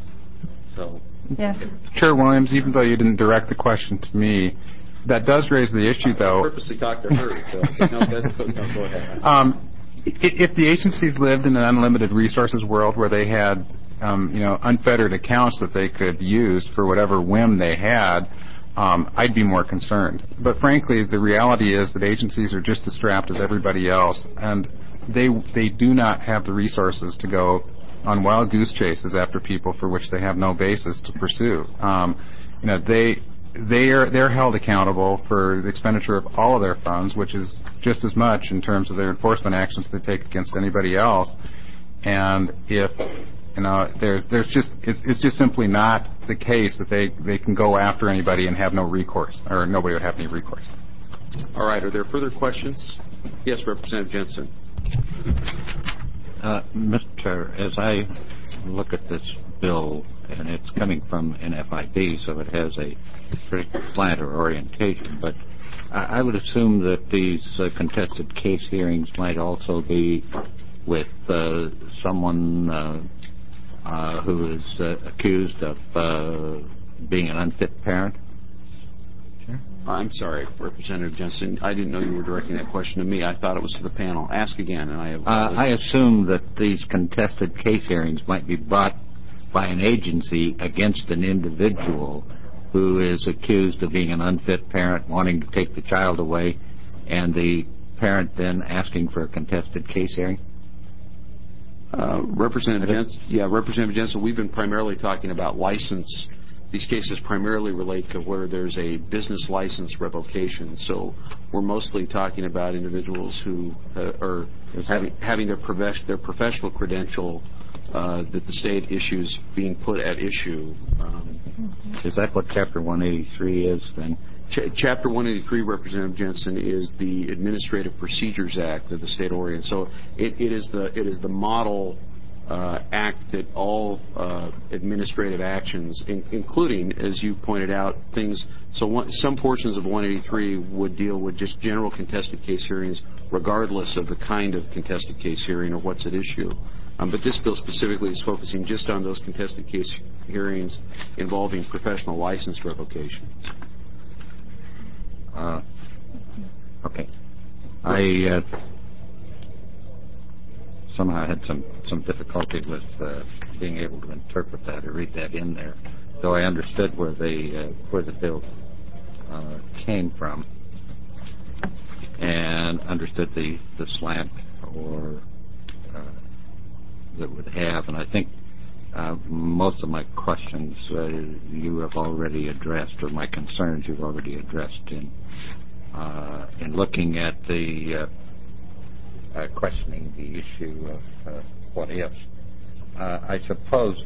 So, yes. Chair Williams, even though you didn't direct the question to me, that does raise the issue, I though. I purposely talked to her. So, okay, no, that's, no, go ahead. Um, If the agencies lived in an unlimited resources world where they had, um, you know, unfettered accounts that they could use for whatever whim they had, um, I'd be more concerned. But frankly, the reality is that agencies are just as strapped as everybody else, and they they do not have the resources to go on wild goose chases after people for which they have no basis to pursue. Um, you know, they they are they're held accountable for the expenditure of all of their funds, which is just as much in terms of their enforcement actions they take against anybody else. And if you know, there's there's just it's, it's just simply not the case that they they can go after anybody and have no recourse, or nobody would have any recourse. All right. Are there further questions? Yes, Representative Jensen. Uh, Mister Chair, as I look at this bill, and it's coming from N F I B, so it has a pretty flatter orientation, but I would assume that these uh, contested case hearings might also be with uh, someone uh, uh, who is uh, accused of uh, being an unfit parent. Sure. I'm sorry, Representative Jensen. I didn't know you were directing that question to me. I thought it was to the panel. Ask again, and I have. Uh, I assume that these contested case hearings might be brought by an agency against an individual who is accused of being an unfit parent, wanting to take the child away, and the parent then asking for a contested case hearing? Uh, Representative Jensen, yeah, Representative Jensen, we've been primarily talking about license. These cases primarily relate to where there's a business license revocation. So we're mostly talking about individuals who uh, are having, having their, prof- their professional credential Uh, that the state issues being put at issue. Um, is that what Chapter one eighty-three is then? Ch- Chapter one eighty-three, Representative Jensen, is the Administrative Procedures Act of the state of Oregon. So it, it is the it is the model uh, act that all uh, administrative actions, in, including, as you pointed out, things. So one, some portions of one eighty-three would deal with just general contested case hearings, regardless of the kind of contested case hearing or what's at issue. Um, but this bill specifically is focusing just on those contested case hearings involving professional license revocations. Uh, okay. I uh, somehow had some, some difficulty with uh, being able to interpret that or read that in there, though I understood where the uh, where the bill uh, came from and understood the, the slant or uh, that would have, and I think uh, most of my questions uh, you have already addressed, or my concerns you've already addressed in uh, in looking at the uh, uh, questioning the issue of uh, what ifs. Uh, I suppose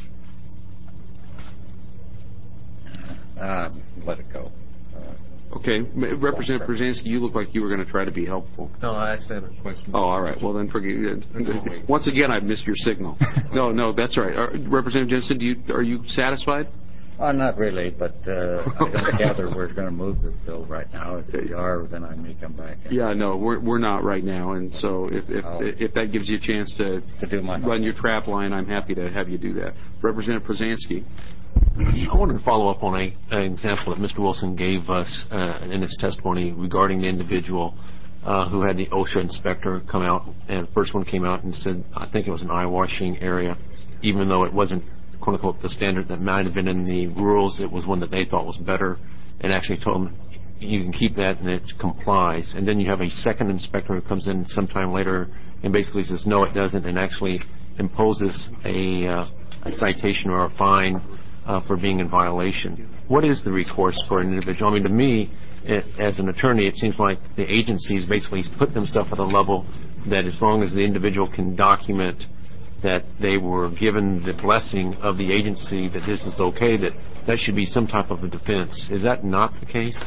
uh, let it go. Uh, Okay. Representative Brzezinski, you look like you were going to try to be helpful. No, I actually have a question. Oh, all right. Well, then forget it. Once again, I've missed your signal. No, no, that's all right. Uh, Representative Jensen, do you, are you satisfied? Well, not really, but uh, I don't gather we're going to move this bill right now. If we are, then I may come back. And yeah, no, we're we're not right now, and so if if, oh. if that gives you a chance to, to do my run your trap line, I'm happy to have you do that. Representative Przansky. I wanted to follow up on a, an example that Mister Wilson gave us uh, in his testimony regarding the individual uh, who had the OSHA inspector come out, and the first one came out and said, I think it was an eye washing area, even though it wasn't, quote unquote, the standard that might have been in the rules. It was one that they thought was better, and actually told them you can keep that and it complies. And then you have a second inspector who comes in sometime later and basically says no, it doesn't, and actually imposes a, uh, a citation or a fine uh, for being in violation. What is the recourse for an individual? I mean, to me, it, as an attorney, it seems like the agencies basically put themselves at a level that as long as the individual can document that they were given the blessing of the agency that this is okay, that that should be some type of a defense. Is that not the case?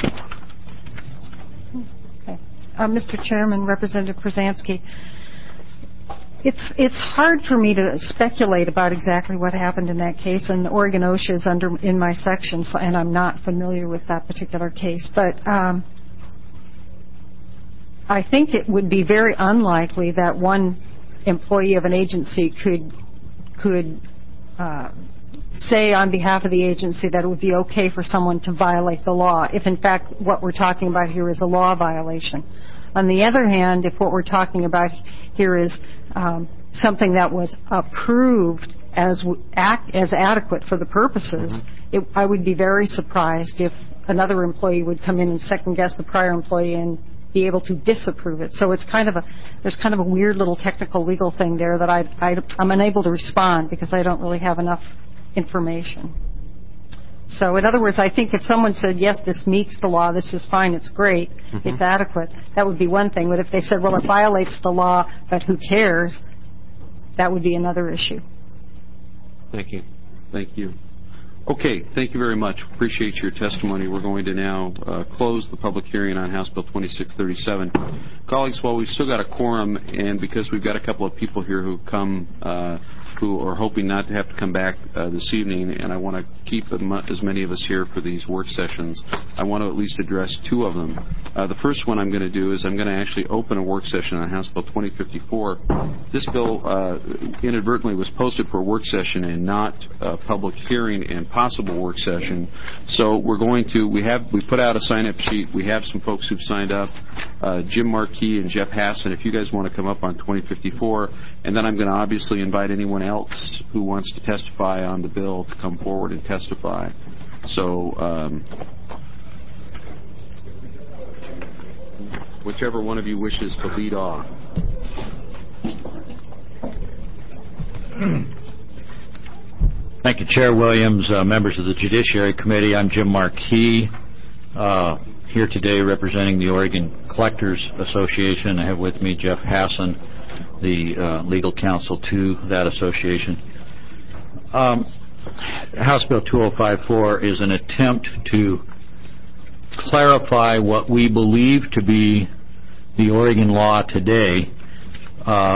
Okay. Uh, Mister Chairman, Representative Przansky, it's it's hard for me to speculate about exactly what happened in that case, and Oregon OSHA is under in my section, so, and I'm not familiar with that particular case. But um, I think it would be very unlikely that one employee of an agency could could uh, say on behalf of the agency that it would be okay for someone to violate the law if in fact what we're talking about here is a law violation. On the other hand, if what we're talking about here is um, something that was approved as act, as adequate for the purposes, mm-hmm. it, I would be very surprised if another employee would come in and second guess the prior employee and be able to disapprove it. So it's kind of a there's kind of a weird little technical legal thing there that I, I I'm unable to respond because I don't really have enough information. So in other words, I think if someone said yes, this meets the law, this is fine, it's great, mm-hmm. it's adequate, that would be one thing. But if they said, well, it violates the law, but who cares, that would be another issue. Thank you. Thank you. Okay, thank you very much. Appreciate your testimony. We're going to now uh, close the public hearing on House Bill twenty-six thirty-seven. Colleagues, while we've still got a quorum, and because we've got a couple of people here who come, uh, who are hoping not to have to come back uh, this evening, and I want to keep as many of us here for these work sessions, I want to at least address two of them. Uh, the first one I'm going to do is I'm going to actually open a work session on House Bill twenty fifty-four. This bill uh, inadvertently was posted for a work session and not a public hearing and possible work session. So we're going to, we have, we put out a sign-up sheet. We have some folks who've signed up, uh, Jim Markey and Jeff Hassan, if you guys want to come up on twenty fifty-four. And then I'm going to obviously invite anyone else who wants to testify on the bill to come forward and testify. So, um, whichever one of you wishes to lead off. Thank you, Chair Williams, uh, members of the Judiciary Committee. I'm Jim Markey, uh, here today representing the Oregon Collectors Association. I have with me Jeff Hassan, the uh, legal counsel to that association. Um, House Bill two oh five four is an attempt to clarify what we believe to be the Oregon law today. Uh,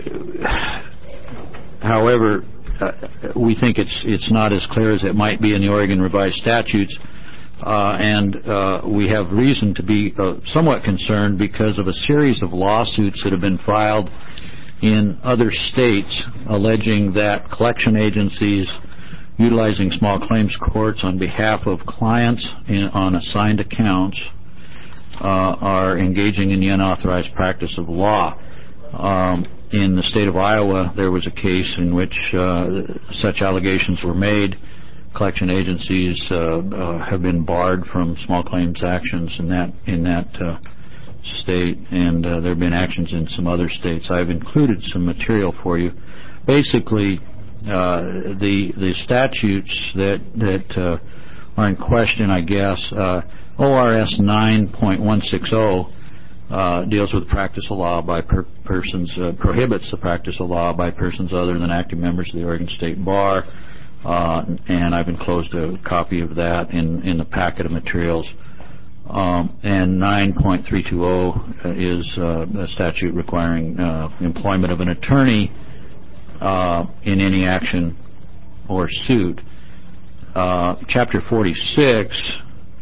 however, Uh, we think it's it's not as clear as it might be in the Oregon revised statutes, uh, and uh, we have reason to be uh, somewhat concerned because of a series of lawsuits that have been filed in other states alleging that collection agencies utilizing small claims courts on behalf of clients in, on assigned accounts uh, are engaging in the unauthorized practice of law. Um, In the state of Iowa, there was a case in which uh, such allegations were made. Collection agencies uh, uh, have been barred from small claims actions in that in that uh, state, and uh, there have been actions in some other states. I've included some material for you. Basically, uh, the the statutes that that uh, are in question, I guess, uh, O R S nine point one sixty. Uh, deals with the practice of law by per persons, uh, prohibits the practice of law by persons other than active members of the Oregon State Bar, uh, and I've enclosed a copy of that in, in the packet of materials. Um, and nine point three twenty is uh, a statute requiring uh, employment of an attorney uh, in any action or suit. uh, Chapter forty-six,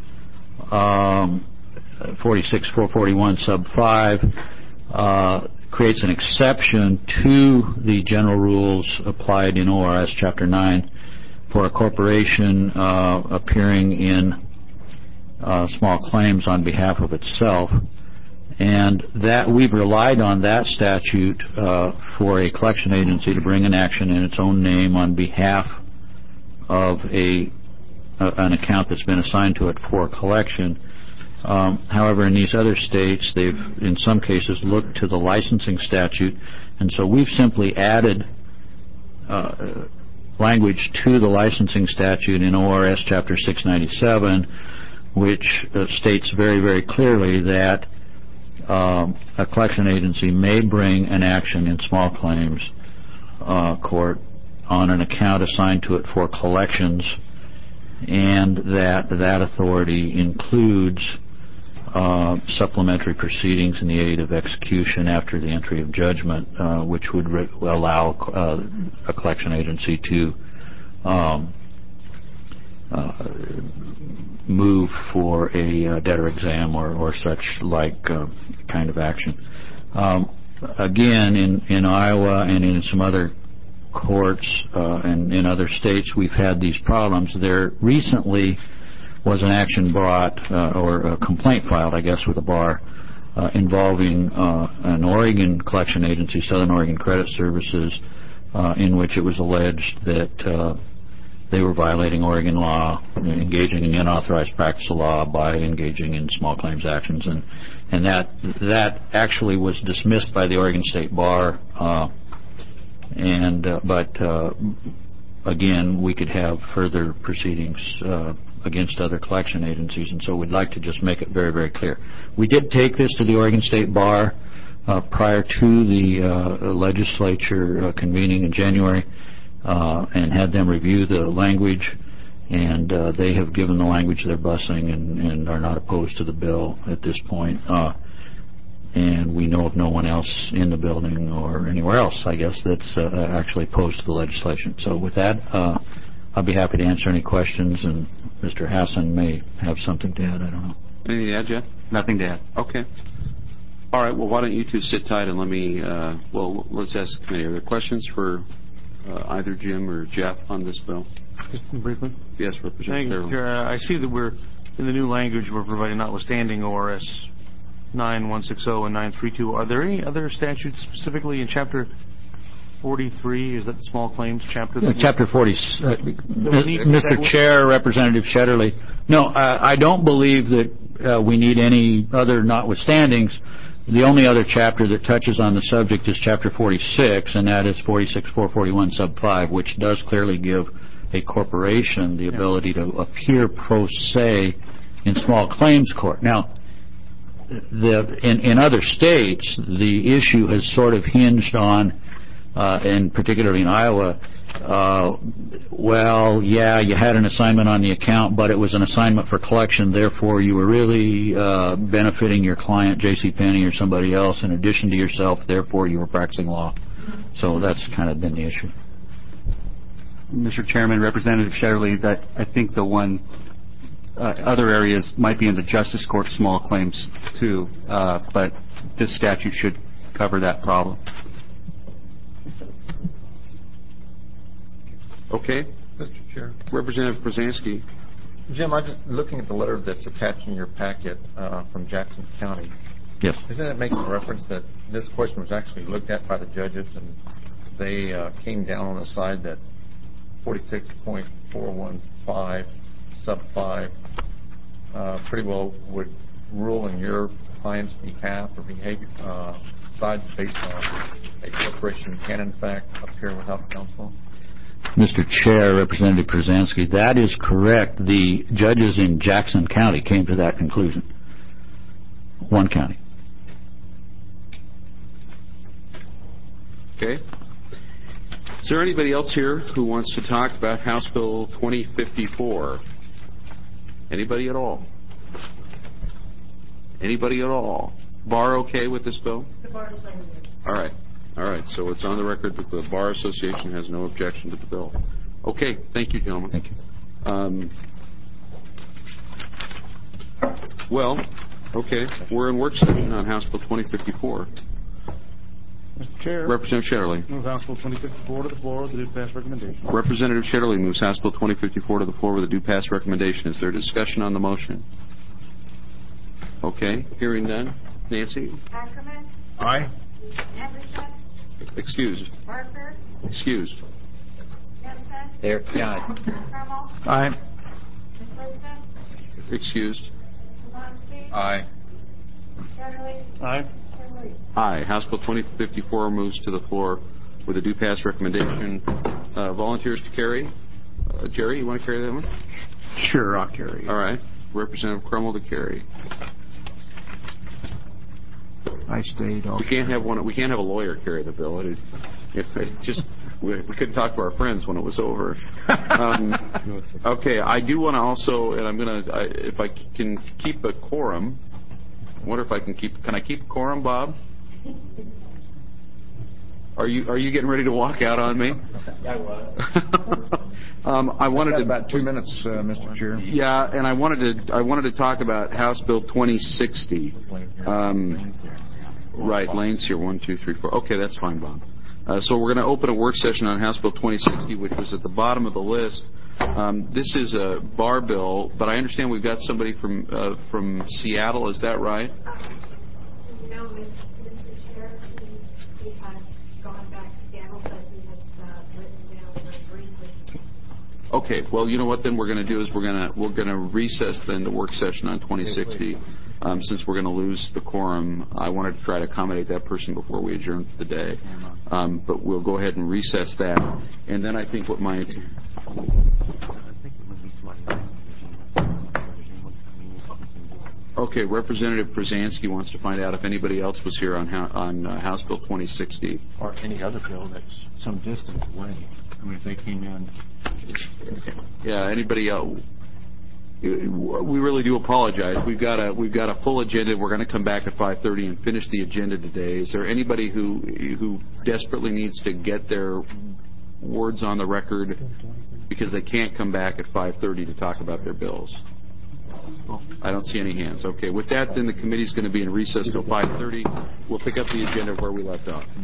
um, forty-six four forty-one sub five, uh, creates an exception to the general rules applied in O R S Chapter nine for a corporation uh, appearing in uh, small claims on behalf of itself. And that we've relied on that statute uh, for a collection agency to bring an action in its own name on behalf of a uh, an account that's been assigned to it for collection. Um, however, in these other states, they've in some cases looked to the licensing statute, and so we've simply added uh, language to the licensing statute in O R S Chapter six ninety-seven, which uh, states very, very clearly that um, a collection agency may bring an action in small claims uh, court on an account assigned to it for collections, and that that authority includes uh, supplementary proceedings in the aid of execution after the entry of judgment, uh, which would re- allow uh, a collection agency to um, uh, move for a uh, debtor exam or, or such like uh, kind of action. Um, again, in, in Iowa and in some other courts uh, and in other states, we've had these problems. There recently was an action brought uh, or a complaint filed, I guess, with the bar uh, involving uh, an Oregon collection agency, Southern Oregon Credit Services, uh, in which it was alleged that uh, they were violating Oregon law, engaging in unauthorized practice of law by engaging in small claims actions, and and that that actually was dismissed by the Oregon State Bar. Uh, and uh, but uh, again, we could have further proceedings uh, against other collection agencies, and so we'd like to just make it very, very clear. We did take this to the Oregon State Bar uh, prior to the uh, legislature uh, convening in January. Uh, and had them review the language, and uh, they have given the language their blessing and, and are not opposed to the bill at this point. Uh, and we know of no one else in the building or anywhere else, I guess, that's uh, actually opposed to the legislation. So with that, uh, I'll be happy to answer any questions, and Mister Hassan may have something to add. I don't know. Anything to add, Jeff? Nothing to add. Okay. All right. Well, why don't you two sit tight and let me, uh, well, let's ask the committee. Are there questions for Uh, either Jim or Jeff on this bill? Just briefly. Yes, Representative. Thank you, Chair. I see that we're in the new language we're providing, notwithstanding O R S nine one six zero and nine three two. Are there any other statutes specifically in Chapter forty-three? Is that the small claims chapter? Yeah, chapter forty. Uh, Mister Chair, Representative Shetterly. No, uh, I don't believe that uh, we need any other notwithstandings. The only other chapter that touches on the subject is Chapter forty-six, and that is forty-six four forty-one sub five, which does clearly give a corporation the ability to appear pro se in small claims court. Now, the, in, in other states, the issue has sort of hinged on, uh, and particularly in Iowa, uh, well, yeah, you had an assignment on the account, but it was an assignment for collection, therefore you were really uh, benefiting your client, JCPenney, or somebody else in addition to yourself, therefore you were practicing law. So that's kind of been the issue. Mister Chairman, Representative Shetterly, that I think the one uh, other areas might be in the Justice Court small claims too, uh, but this statute should cover that problem. Okay. Mister Chair. Representative Brzezinski. Jim, I'm just looking at the letter that's attached in your packet uh, from Jackson County. Yes. Isn't it making reference that this question was actually looked at by the judges, and they uh, came down on the side that forty-six point four one five sub five uh, pretty well would rule in your client's behalf or behavior uh, side based on a corporation can in fact appear without counsel? Mister Chair, Representative Brzezinski, that is correct. The judges in Jackson County came to that conclusion. One county. Okay. Is there anybody else here who wants to talk about House Bill twenty fifty-four? Anybody at all? Anybody at all? Bar okay with this bill? The bar is fine with it. All right. All right. So it's on the record that the Bar Association has no objection to the bill. Okay. Thank you, gentlemen. Thank you. Um, well, okay, we're in work session on House Bill twenty fifty-four. Mister Chair. Representative Shetterly. Move House Bill twenty fifty-four to the floor with a due pass recommendation. Representative Shetterly moves House Bill twenty fifty-four to the floor with a due pass recommendation. Is there discussion on the motion? Okay, hearing none. Nancy? Ackerman? Aye. Anderson? Excused. Barker? Excused. Jensen? There. Yeah. Kreml? Aye. Nicholson? Excused. Polanski? Aye. Shetterly? Aye. Shetterly? Aye. House Bill twenty fifty-four moves to the floor with a due pass recommendation. Uh, volunteers to carry? Uh, Jerry, you want to carry that one? Sure, I'll carry it. All right. Representative Kreml to carry. I stayed. We can't have one. We can't have a lawyer carry the bill. It, it, it just we, we couldn't talk to our friends when it was over. Um, okay, I do want to also, and I'm gonna, I, if I can keep a quorum. I wonder if I can keep. Can I keep a quorum, Bob? Are you Are you getting ready to walk out on me? I was. um, I wanted to about two minutes, uh, Mister Chair. Yeah, and I wanted to I wanted to talk about House Bill twenty sixty. Um, right, Lane's here. One, two, three, four. Okay, that's fine, Bob. Uh, so we're going to open a work session on House Bill twenty sixty, which was at the bottom of the list. Um, this is a bar bill, but I understand we've got somebody from uh, from Seattle. Is that right? No, Mister Chair, he, he has gone back to Seattle, but he has uh, written down very briefly. Okay. Well, you know what? Then we're going to do is we're going to we're going to recess then the work session on twenty sixty. Um, since we're going to lose the quorum, I wanted to try to accommodate that person before we adjourn for the day. Um, but we'll go ahead and recess that, and then I think what my Okay, Representative Brzezinski wants to find out if anybody else was here on on uh, House Bill twenty sixty. Or any other bill that's some distance away. I mean, if they came in. Yeah, anybody else? We really do apologize. We've got a we've got a full agenda. We're going to come back at five thirty and finish the agenda today. Is there anybody who who desperately needs to get their words on the record because they can't come back at five thirty to talk about their bills? I don't see any hands. Okay. With that, then the committee's going to be in recess until five thirty. We'll pick up the agenda where we left off.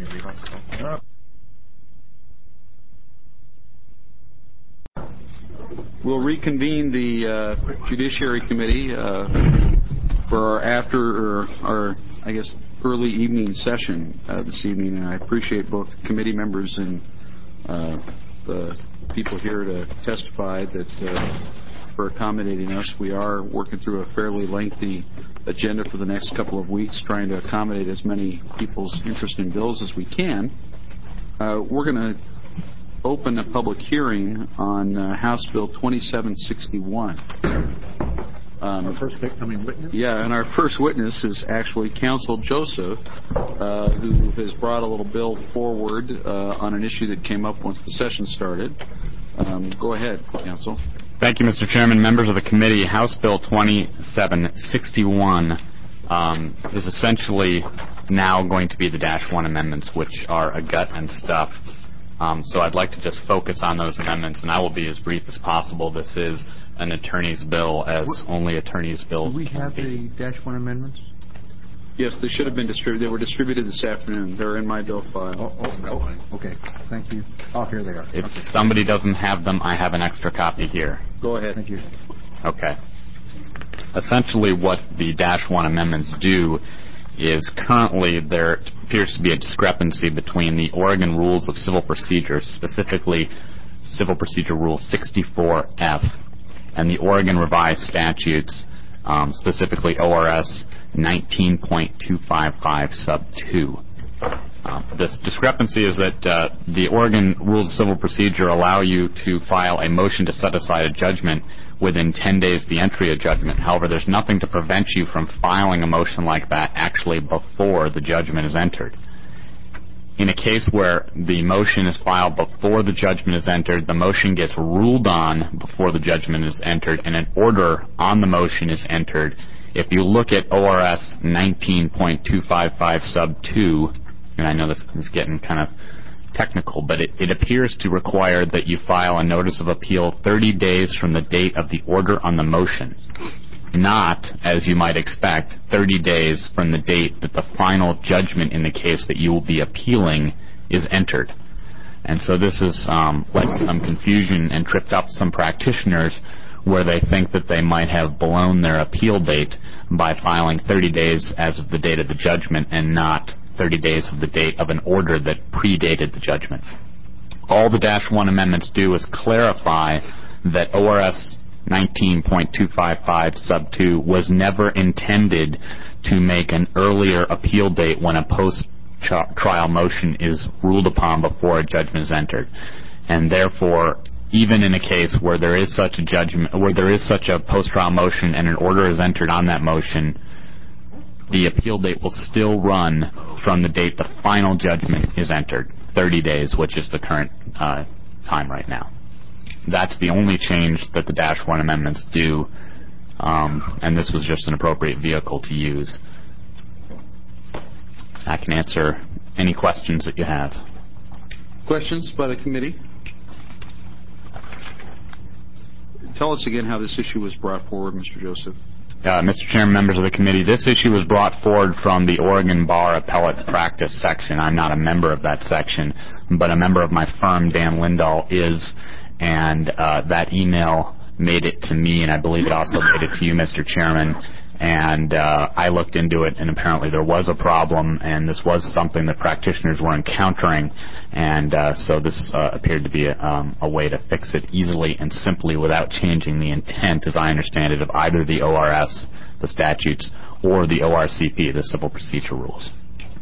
We'll reconvene the uh, Judiciary Committee uh, for our after, or our, I guess, early evening session uh, this evening, and I appreciate both committee members and uh, the people here to testify that uh, for accommodating us. We are working through a fairly lengthy agenda for the next couple of weeks, trying to accommodate as many people's interest in bills as we can. Uh, we're going to open a public hearing on uh, House Bill twenty-seven sixty-one. Um, Our first incoming witness? Yeah, and our first witness is actually Counsel Joseph, uh, who has brought a little bill forward uh, on an issue that came up once the session started. Um, go ahead, Counsel. Thank you, Mister Chairman. Members of the committee, House Bill twenty-seven sixty-one um, is essentially now going to be the Dash one amendments, which are a gut and stuff. Um, so I'd like to just focus on those amendments, and I will be as brief as possible. This is an attorney's bill, as only attorney's bills Do we can have be. the Dash one amendments? Yes, they should have been distributed. They were distributed this afternoon. They're in my bill file. Oh, oh, oh, okay. Thank you. Oh, here they are. If okay. somebody doesn't have them, I have an extra copy here. Go ahead. Thank you. Okay. Essentially what the Dash one amendments do is currently there appears to be a discrepancy between the Oregon Rules of Civil Procedure, specifically Civil Procedure Rule sixty-four F, and the Oregon Revised Statutes, um, specifically O R S nineteen point two five five sub two. Uh, this discrepancy is that uh, the Oregon Rules of Civil Procedure allow you to file a motion to set aside a judgment within ten days of the entry of judgment. However, there's nothing to prevent you from filing a motion like that actually before the judgment is entered. In a case where the motion is filed before the judgment is entered, the motion gets ruled on before the judgment is entered, and an order on the motion is entered. If you look at O R S nineteen point two five five sub two, and I know this is getting kind of technical, but it, it appears to require that you file a notice of appeal thirty days from the date of the order on the motion, not, as you might expect, thirty days from the date that the final judgment in the case that you will be appealing is entered. And so this has um, led to some confusion and tripped up some practitioners where they think that they might have blown their appeal date by filing thirty days as of the date of the judgment and not thirty days of the date of an order that predated the judgment. All the Dash one amendments do is clarify that O R S nineteen point two five five sub two was never intended to make an earlier appeal date when a post-trial motion is ruled upon before a judgment is entered. And therefore, even in a case where there is such a judgment, where there is such a post-trial motion and an order is entered on that motion, the appeal date will still run from the date the final judgment is entered, thirty days, which is the current uh, time right now. That's the only change that the Dash one amendments do, um, and this was just an appropriate vehicle to use. I can answer any questions that you have. Questions by the committee? Tell us again how this issue was brought forward, Mister Joseph. Uh, Mister Chairman, members of the committee, this issue was brought forward from the Oregon Bar Appellate Practice section. I'm not a member of that section, but a member of my firm, Dan Lindahl, is, and uh, that email made it to me, and I believe it also made it to you, Mister Chairman. And uh, I looked into it, and apparently there was a problem, and this was something that practitioners were encountering, and uh, so this uh, appeared to be a, um, a way to fix it easily and simply without changing the intent, as I understand it, of either the O R S, the statutes, or the O R C P, the civil procedure rules.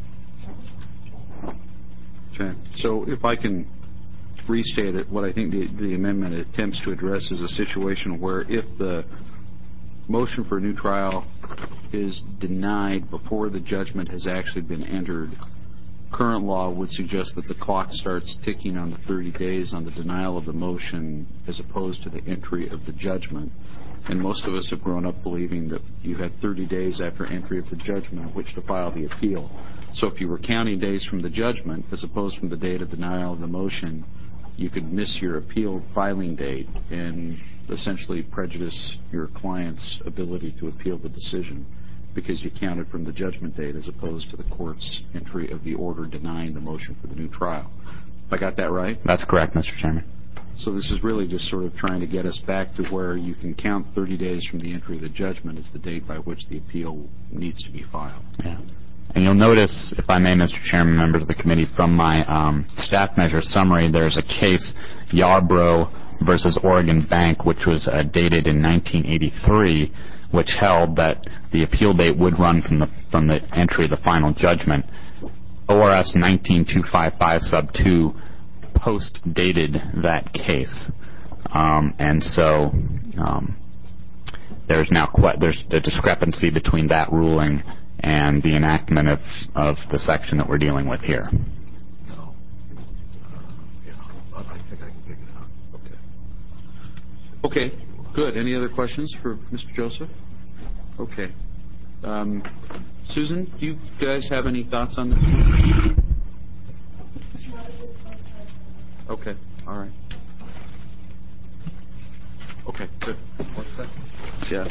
Okay. So if I can restate it, what I think the, the amendment attempts to address is a situation where if the motion for a new trial is denied before the judgment has actually been entered, current law would suggest that the clock starts ticking on the thirty days on the denial of the motion as opposed to the entry of the judgment. And most of us have grown up believing that you had thirty days after entry of the judgment in which to file the appeal. So if you were counting days from the judgment as opposed from the date of denial of the motion, you could miss your appeal filing date and essentially prejudice your client's ability to appeal the decision because you counted from the judgment date as opposed to the court's entry of the order denying the motion for the new trial. Have I got that right? That's correct, Mister Chairman. So this is really just sort of trying to get us back to where you can count thirty days from the entry of the judgment as the date by which the appeal needs to be filed. Yeah. And you'll notice, if I may, Mister Chairman, members of the committee, from my um, staff measure summary, there's a case, Yarbrough versus Oregon Bank, which was uh, dated in nineteen eighty-three, which held that the appeal date would run from the from the entry of the final judgment. O R S nineteen two fifty-five sub two post-dated that case. Um, and so um, there's now quite, there's a discrepancy between that ruling and the enactment of, of the section that we're dealing with here. Okay, good. Any other questions for Mister Joseph? Okay. Um, Susan, do you guys have any thoughts on this? Okay, all right. Okay, good. Yeah.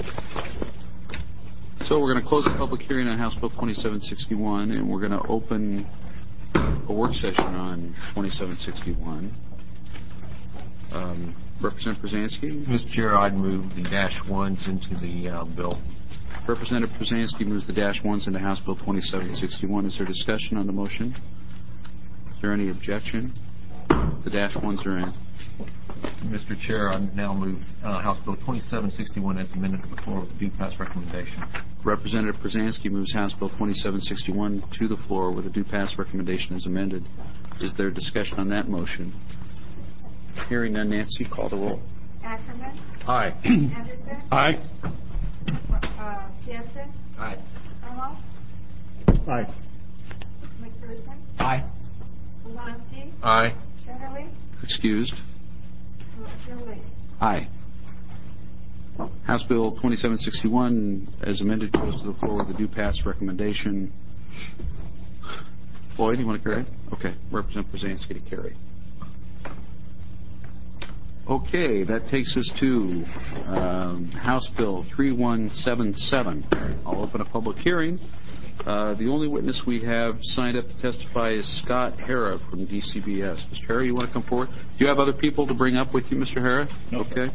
So we're going to close the public hearing on House Bill twenty-seven sixty-one, and we're going to open a work session on twenty-seven sixty-one. Um, Representative Brzezinski? Mister Chair, I'd move the dash ones into the uh, bill. Representative Brzezinski moves the dash ones into House Bill twenty-seven sixty-one. Is there discussion on the motion? Is there any objection? The dash ones are in. Mister Chair, I now move uh, House Bill twenty-seven sixty-one as amended to the floor with a due pass recommendation. Representative Brzezinski moves House Bill twenty-seven sixty-one to the floor with a due pass recommendation as amended. Is there discussion on that motion? Hearing none, Nancy, call the roll. Ackerman? Aye. Anderson? Aye. Uh, Jensen? Aye. Irmo? Aye. McPherson? Aye. Wolanski? Aye. Shetterly? Excused. Shetterly? Aye. House Bill twenty-seven sixty-one, as amended, goes to the floor with a due pass recommendation. Floyd, you want to carry? Okay. Representative Brzezinski to carry. Okay, that takes us to um, House Bill thirty-one seventy-seven. I'll open a public hearing. Uh, the only witness we have signed up to testify is Scott Hara from D C B S. Mister Hara, you want to come forward? Do you have other people to bring up with you, Mister Hara? No. Okay.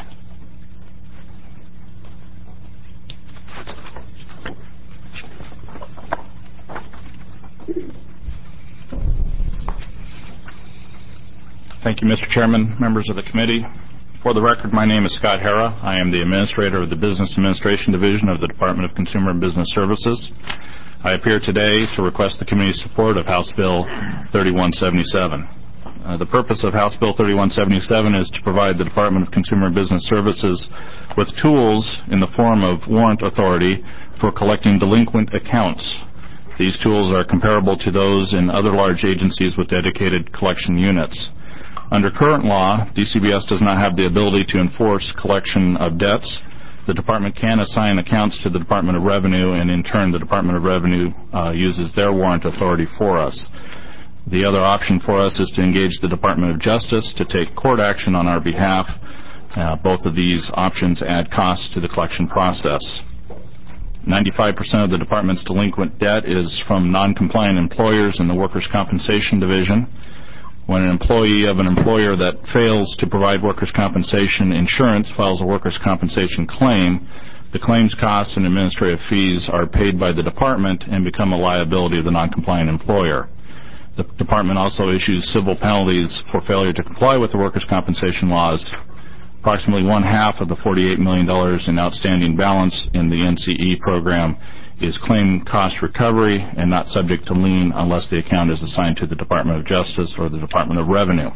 Thank you, Mister Chairman, members of the committee. For the record, my name is Scott Hara. I am the administrator of the Business Administration Division of the Department of Consumer and Business Services. I appear today to request the committee's support of House Bill thirty-one seventy-seven. Uh, the purpose of House Bill thirty-one seventy-seven is to provide the Department of Consumer and Business Services with tools in the form of warrant authority for collecting delinquent accounts. These tools are comparable to those in other large agencies with dedicated collection units. Under current law, D C B S does not have the ability to enforce collection of debts. The department can assign accounts to the Department of Revenue, and in turn, the Department of Revenue uh, uses their warrant authority for us. The other option for us is to engage the Department of Justice to take court action on our behalf. Uh, both of these options add costs to the collection process. ninety-five percent of the department's delinquent debt is from non-compliant employers in the Workers' Compensation Division. When an employee of an employer that fails to provide workers' compensation insurance files a workers' compensation claim, the claims costs and administrative fees are paid by the department and become a liability of the non-compliant employer. The department also issues civil penalties for failure to comply with the workers' compensation laws. Approximately one half of the forty-eight million dollars in outstanding balance in the N C E program is claim cost recovery and not subject to lien unless the account is assigned to the Department of Justice or the Department of Revenue.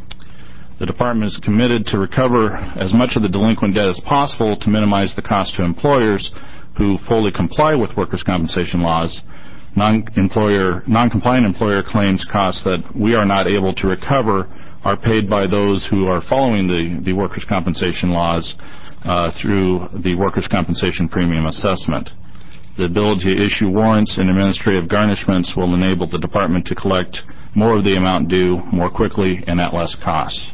The department is committed to recover as much of the delinquent debt as possible to minimize the cost to employers who fully comply with workers' compensation laws. Non-employer, non-compliant employer claims costs that we are not able to recover are paid by those who are following the, the workers' compensation laws uh, through the workers' compensation premium assessment. The ability to issue warrants and administrative garnishments will enable the department to collect more of the amount due more quickly and at less costs.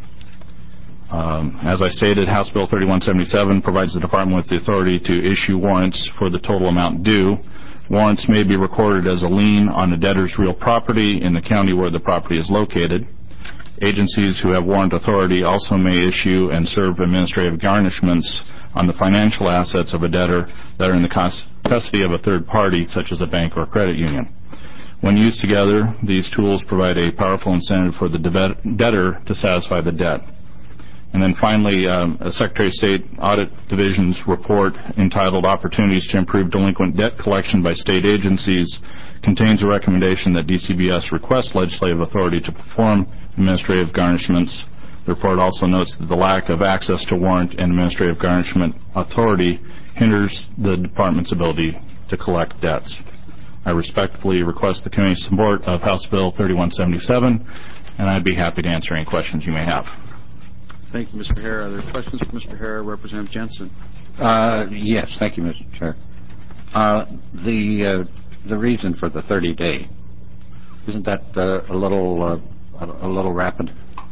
Um, as I stated, House Bill thirty-one seventy-seven provides the department with the authority to issue warrants for the total amount due. Warrants may be recorded as a lien on the debtor's real property in the county where the property is located. Agencies who have warrant authority also may issue and serve administrative garnishments on the financial assets of a debtor that are in the custody of a third party, such as a bank or a credit union. When used together, these tools provide a powerful incentive for the debtor to satisfy the debt. And then finally, um, a Secretary of State Audit Division's report entitled Opportunities to Improve Delinquent Debt Collection by State Agencies contains a recommendation that D C B S request legislative authority to perform administrative garnishments. The report also notes that the lack of access to warrant and administrative garnishment authority hinders the department's ability to collect debts. I respectfully request the committee's support of House Bill thirty-one seventy-seven, and I'd be happy to answer any questions you may have. Thank you, Mister Hara. Are there questions for Mister Hara? Representative Jensen. Uh, yes, thank you, Mister Chair. Uh, the uh, the reason for the thirty day, isn't that uh, a little uh, a, a little rapid?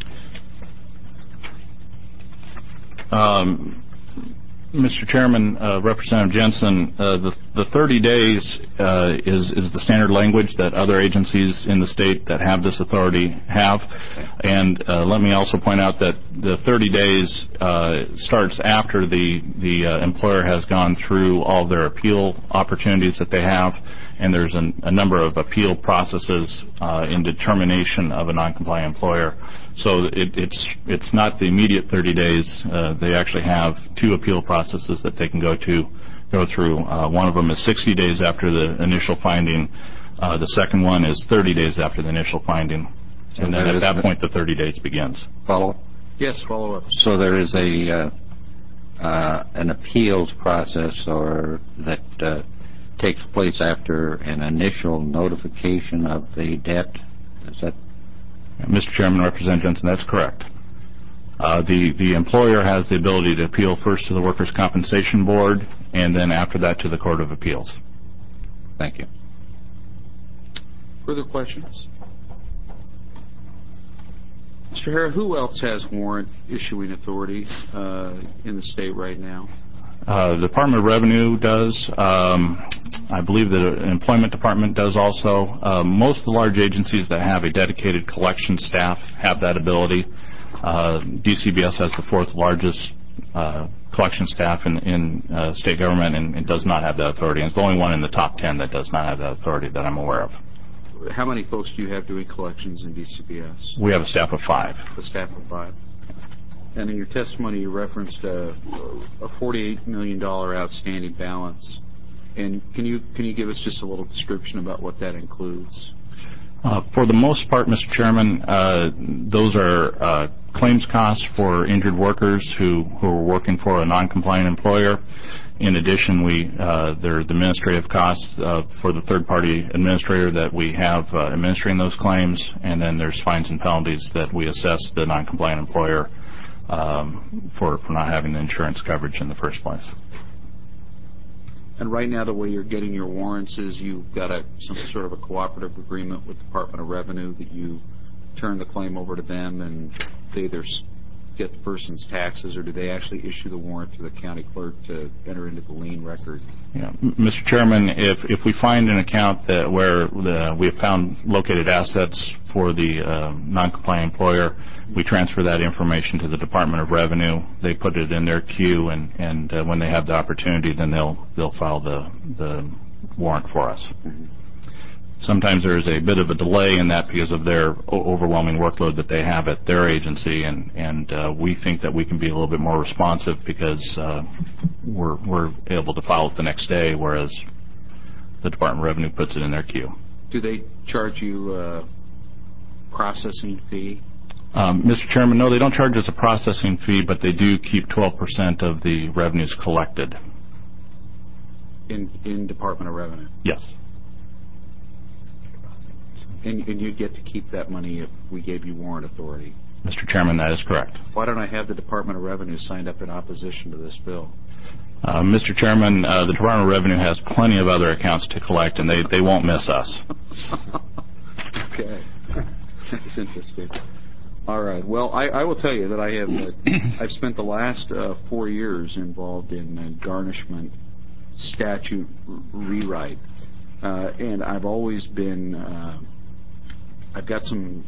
Um, Mister Chairman, uh, Representative Jensen, uh, the, the thirty days uh, is, is the standard language that other agencies in the state that have this authority have. And uh, let me also point out that the thirty days uh, starts after the, the uh, employer has gone through all their appeal opportunities that they have, and there's an, a number of appeal processes uh, in determination of a non-compliant employer. So it, it's it's not the immediate thirty days. Uh, they actually have two appeal processes that they can go to go through. Uh, one of them is sixty days after the initial finding. Uh, the second one is thirty days after the initial finding, so and then at that point the thirty days begins. Follow up? Yes, follow up. So there is a uh, uh, an appeals process or that uh, takes place after an initial notification of the debt. Is that? Mister Chairman, Representative Jensen, that's correct. Uh, the, the employer has the ability to appeal first to the Workers' Compensation Board and then after that to the Court of Appeals. Thank you. Further questions? Mister Hara, who else has warrant issuing authority uh, in the state right now? Uh, the Department of Revenue does. Um, I believe the Employment Department does also. Uh, most of the large agencies that have a dedicated collection staff have that ability. Uh, D C B S has the fourth largest uh, collection staff in, in uh, state government and, and does not have that authority. And it's the only one in the top ten that does not have that authority that I'm aware of. How many folks do you have doing collections in D C B S? We have a staff of five. A staff of five. And in your testimony, you referenced a, a forty-eight million dollars outstanding balance. And can you can you give us just a little description about what that includes? Uh, for the most part, Mister Chairman, uh, those are uh, claims costs for injured workers who, who are working for a non-compliant employer. In addition, we uh, there are the administrative costs uh, for the third-party administrator that we have uh, administering those claims, and then there's fines and penalties that we assess the non-compliant employer um, for, for not having the insurance coverage in the first place. And right now, the way you're getting your warrants is you've got a, some sort of a cooperative agreement with the Department of Revenue that you turn the claim over to them and they either get the person's taxes, or do they actually issue the warrant to the county clerk to enter into the lien record? Yeah. Mister Chairman, if if we find an account that where the, we have found located assets for the uh, non-compliant employer, we transfer that information to the Department of Revenue. They put it in their queue, and and uh, when they have the opportunity, then they'll they'll file the the warrant for us. Mm-hmm. Sometimes there is a bit of a delay in that because of their overwhelming workload that they have at their agency, and, and uh, we think that we can be a little bit more responsive because uh, we're, we're able to file it the next day, whereas the Department of Revenue puts it in their queue. Do they charge you a processing fee? Um, Mister Chairman, no, they don't charge us a processing fee, but they do keep twelve percent of the revenues collected. In, in Department of Revenue? Yes. And, and you'd get to keep that money if we gave you warrant authority? Mister Chairman, that is correct. Why don't I have the Department of Revenue signed up in opposition to this bill? Uh, Mister Chairman, uh, the Department of Revenue has plenty of other accounts to collect, and they, they won't miss us. Okay. That's interesting. All right. Well, I, I will tell you that I have uh, I've spent the last uh, four years involved in uh, garnishment statute r- rewrite, uh, and I've always been uh, I've got some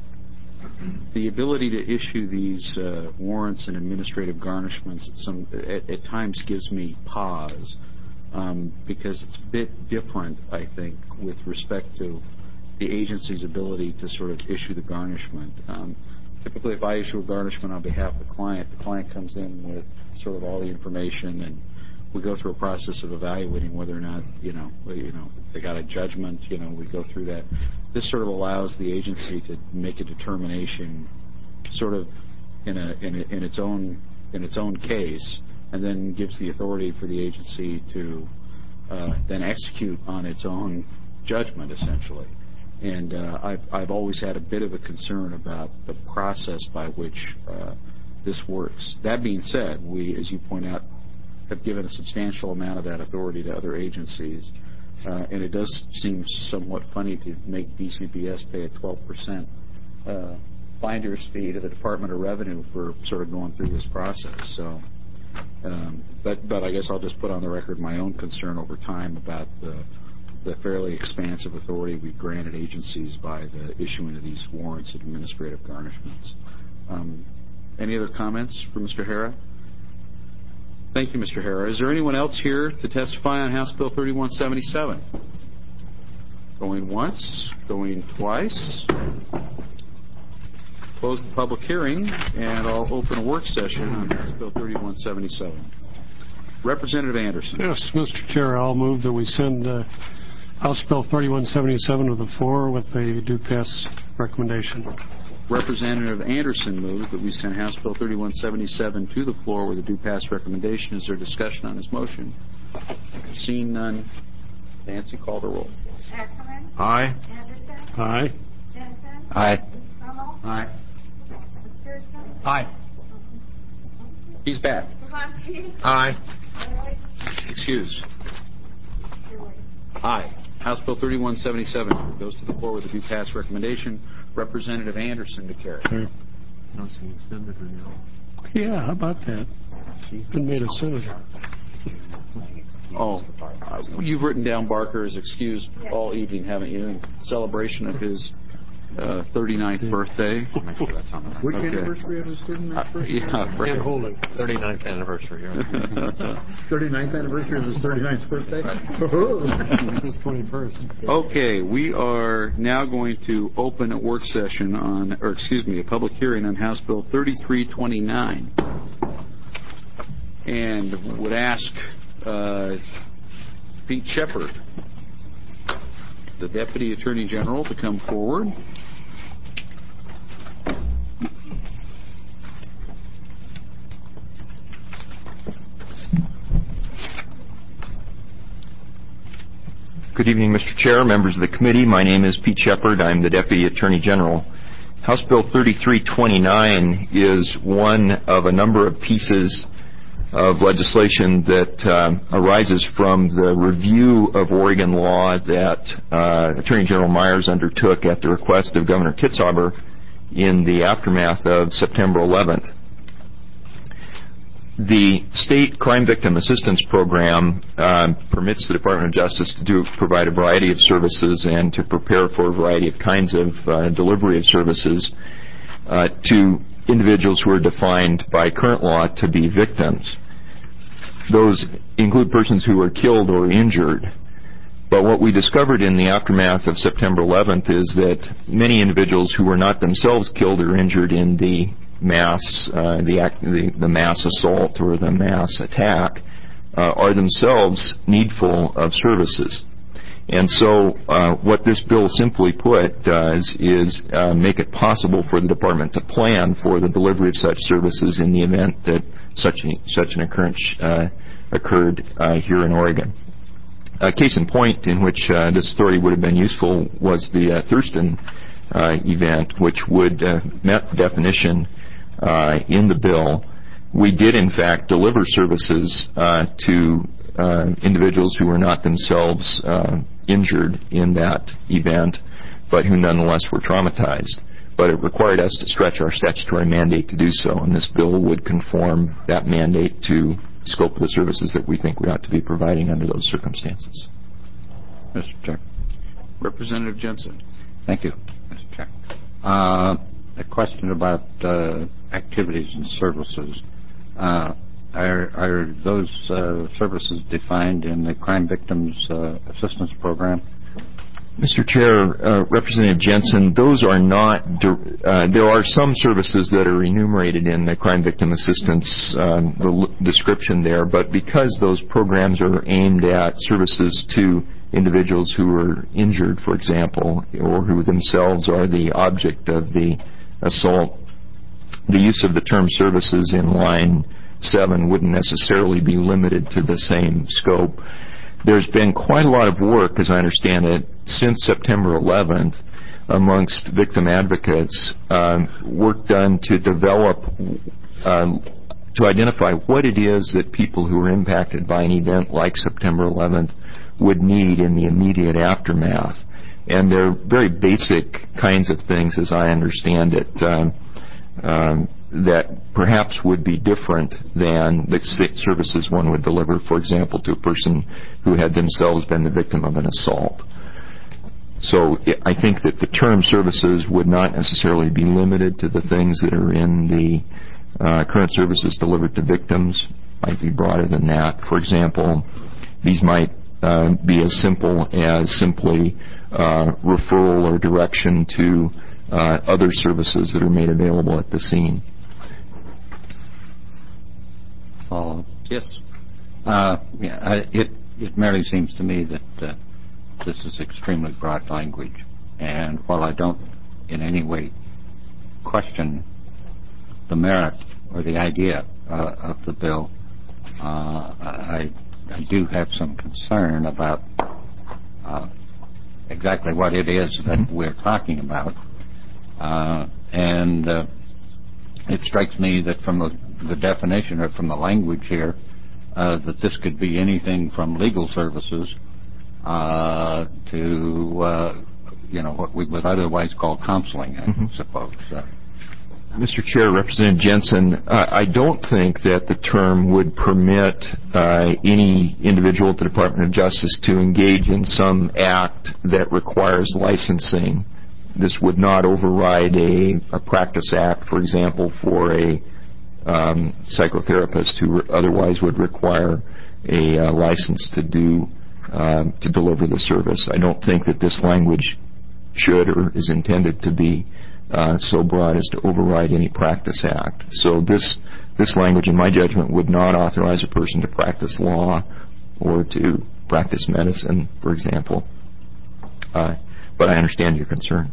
the ability to issue these uh, warrants and administrative garnishments at some at, at times gives me pause um, because it's a bit different, I think, with respect to the agency's ability to sort of issue the garnishment. Um, typically, if I issue a garnishment on behalf of the client, the client comes in with sort of all the information, and we go through a process of evaluating whether or not, you know, you know, if they got a judgment, you know, we go through that. This sort of allows the agency to make a determination, sort of in a in, a, in its own in its own case, and then gives the authority for the agency to uh, then execute on its own judgment, essentially. And uh, I've, I've always had a bit of a concern about the process by which uh, this works. That being said, we, as you point out, have given a substantial amount of that authority to other agencies. Uh, and it does seem somewhat funny to make D C B S pay a twelve percent uh, finder's fee to the Department of Revenue for sort of going through this process. So, um, but, but I guess I'll just put on the record my own concern over time about the the fairly expansive authority we've granted agencies by the issuing of these warrants and administrative garnishments. Um, any other comments for Mister Hara? Thank you, Mister Hara. Is there anyone else here to testify on House Bill thirty-one seventy-seven? Going once, going twice. Close the public hearing, and I'll open a work session on House Bill thirty-one seventy-seven. Representative Anderson. Yes, Mister Chair, I'll move that we send uh, House Bill thirty-one seventy-seven to the floor with a do pass recommendation. Representative Anderson moves that we send House Bill thirty-one seventy-seven to the floor with a do pass recommendation. Is there discussion on his motion? Seeing none, Nancy, call the roll. Ackerman? Aye. Anderson? Aye. Jensen? Aye. Hummel? Aye. McPherson? Aye. He's back. Devontae? Aye. Bailey? Excuse. Stewart? Aye. House Bill thirty-one seventy-seven goes to the floor with a due pass recommendation. Representative Anderson to carry. Yeah, how about that? Been made a senator. Oh, uh, you've written down Barker as excused all evening, haven't you, in celebration of his uh, thirty-ninth birthday? I'll make sure that's on the record. Which Okay. anniversary of his thirty-ninth birthday? Yeah, And holding. thirty-ninth anniversary. thirty-ninth anniversary of his thirty-ninth birthday? It was twenty-first. Okay, we are now going to open a work session on, or excuse me, a public hearing on House Bill thirty-three twenty-nine. And would ask uh, Pete Shepard, the Deputy Attorney General, to come forward. Good evening, Mister Chair, members of the committee. My name is Pete Shepard. I'm the Deputy Attorney General. House Bill thirty-three twenty-nine is one of a number of pieces of legislation that uh, arises from the review of Oregon law that uh, Attorney General Myers undertook at the request of Governor Kitzhaber in the aftermath of September eleventh. The State Crime Victim Assistance Program uh, permits the Department of Justice to do, provide a variety of services and to prepare for a variety of kinds of uh, delivery of services uh, to individuals who are defined by current law to be victims. Those include persons who are killed or injured. But what we discovered in the aftermath of September eleventh is that many individuals who were not themselves killed or injured in the mass, uh, the, act, the, the mass assault or the mass attack uh, are themselves needful of services. And so uh, what this bill simply put does is uh, make it possible for the department to plan for the delivery of such services in the event that such, a, such an occurrence uh, occurred uh, here in Oregon. A case in point in which uh, this authority would have been useful was the uh, Thurston uh, event, which would uh, met the definition uh, in the bill. We did, in fact, deliver services uh, to uh, individuals who were not themselves uh, injured in that event, but who nonetheless were traumatized. But it required us to stretch our statutory mandate to do so, and this bill would conform that mandate to the scope of the services that we think we ought to be providing under those circumstances. Mister Chair. Representative Jensen. Thank you, Mister Chair. Uh, a question about uh, activities and services. Uh, are, are those uh, services defined in the Crime Victims uh, Assistance Program? Mister Chair, uh, Representative Jensen, those are not, uh, there are some services that are enumerated in the Crime Victim Assistance um, the l- description there, but because those programs are aimed at services to individuals who are injured, for example, or who themselves are the object of the assault, the use of the term services in line seven wouldn't necessarily be limited to the same scope. There's been quite a lot of work, as I understand it, since September eleventh amongst victim advocates, um, work done to develop, um, to identify what it is that people who are impacted by an event like September eleventh would need in the immediate aftermath. And they're very basic kinds of things, as I understand it, um, um, that perhaps would be different than the services one would deliver, for example, to a person who had themselves been the victim of an assault. So I think that the term services would not necessarily be limited to the things that are in the uh, current services delivered to victims. Might be broader than that. For example, these might uh, be as simple as simply uh, referral or direction to uh, other services that are made available at the scene. Follow. Yes. Uh, yeah, I, it it merely seems to me that uh, this is extremely broad language, and while I don't in any way question the merit or the idea uh, of the bill, uh, I I do have some concern about uh, exactly what it is that we're talking about, uh, and uh, it strikes me that from the, the definition or from the language here, uh, that this could be anything from legal services uh, to, uh, you know, what we would otherwise call counseling, I mm-hmm. suppose. Uh, Mister Chair, Representative Jensen, uh, I don't think that the term would permit uh, any individual at the Department of Justice to engage in some act that requires licensing. This would not override a, a practice act, for example, for a um, psychotherapist who re- otherwise would require a uh, license to do uh, to deliver the service. I don't think that this language should or is intended to be Uh, so broad as to override any practice act. So this this language, in my judgment, would not authorize a person to practice law or to practice medicine, for example. Uh, but I understand your concern.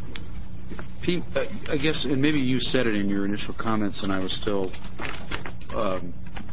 Pete, uh, I guess, and maybe you said it in your initial comments, and I was still um,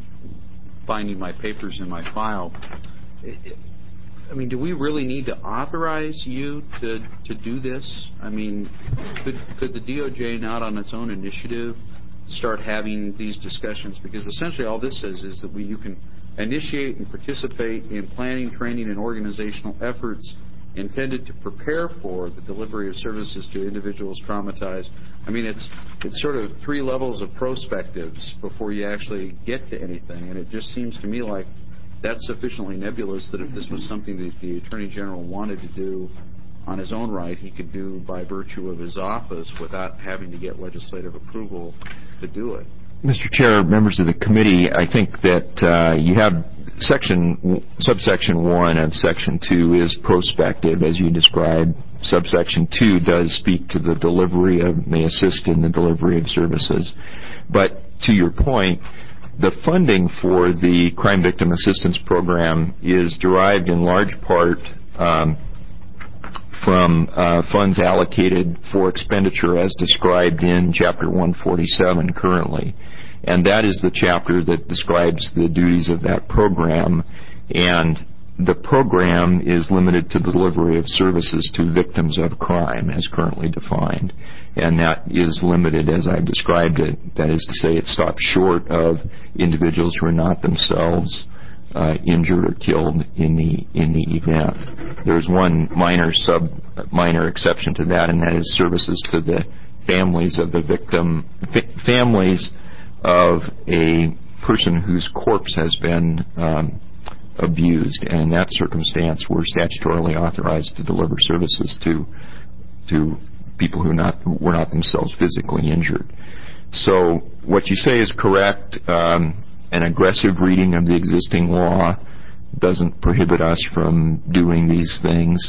finding my papers in my file. It, it, I mean, do we really need to authorize you to, to do this? I mean, could, could the D O J not on its own initiative start having these discussions? Because essentially all this says is that we, you can initiate and participate in planning, training, and organizational efforts intended to prepare for the delivery of services to individuals traumatized. I mean, it's it's sort of three levels of prospectives before you actually get to anything, and it just seems to me like that's sufficiently nebulous that if this was something that the Attorney General wanted to do on his own right, he could do by virtue of his office without having to get legislative approval to do it. Mister Chair, members of the committee, I think that uh, you have section, subsection one of section two is prospective, as you described. Subsection two does speak to the delivery of, may assist in the delivery of services. But to your point, the funding for the Crime Victim Assistance Program is derived in large part um, from uh, funds allocated for expenditure as described in Chapter one forty-seven currently. And that is the chapter that describes the duties of that program. And the program is limited to the delivery of services to victims of crime as currently defined. And that is limited as I've described it. That is to say, it stops short of individuals who are not themselves uh, injured or killed in the in the event. There's one minor sub minor exception to that, and that is services to the families of the victim, f- families of a person whose corpse has been um, abused. And in that circumstance, we're statutorily authorized to deliver services to to people who, not, who were not themselves physically injured. So what you say is correct. Um, an aggressive reading of the existing law doesn't prohibit us from doing these things.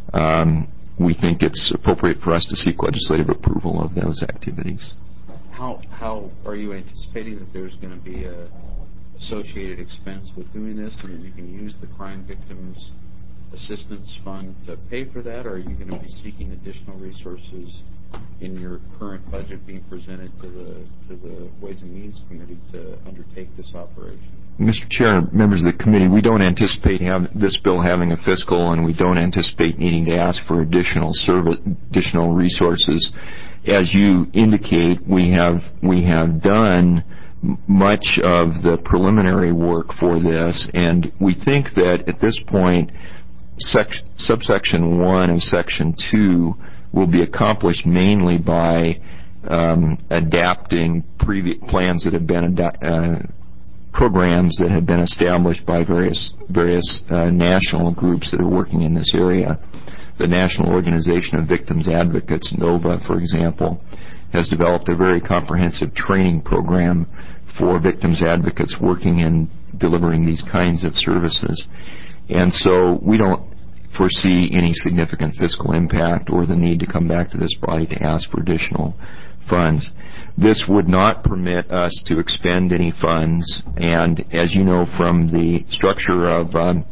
Um, we think it's appropriate for us to seek legislative approval of those activities. How how are you anticipating that there's going to be a associated expense with doing this, and that you can use the Crime Victims Assistance Fund to pay for that, or are you going to be seeking additional resources in your current budget being presented to the to the Ways and Means Committee to undertake this operation? Mister Chair, members of the committee, we don't anticipate have, this bill having a fiscal, and we don't anticipate needing to ask for additional service, additional resources. As you indicate, we have we have done much of the preliminary work for this, and we think that at this point, sec- subsection one of section two will be accomplished mainly by um, adapting previous plans that have been ad- uh, programs that have been established by various various uh, national groups that are working in this area. The National Organization of Victims Advocates, NOVA, for example, has developed a very comprehensive training program for victims advocates working in delivering these kinds of services. And so we don't foresee any significant fiscal impact or the need to come back to this body to ask for additional funds. This would not permit us to expend any funds, and as you know from the structure of um,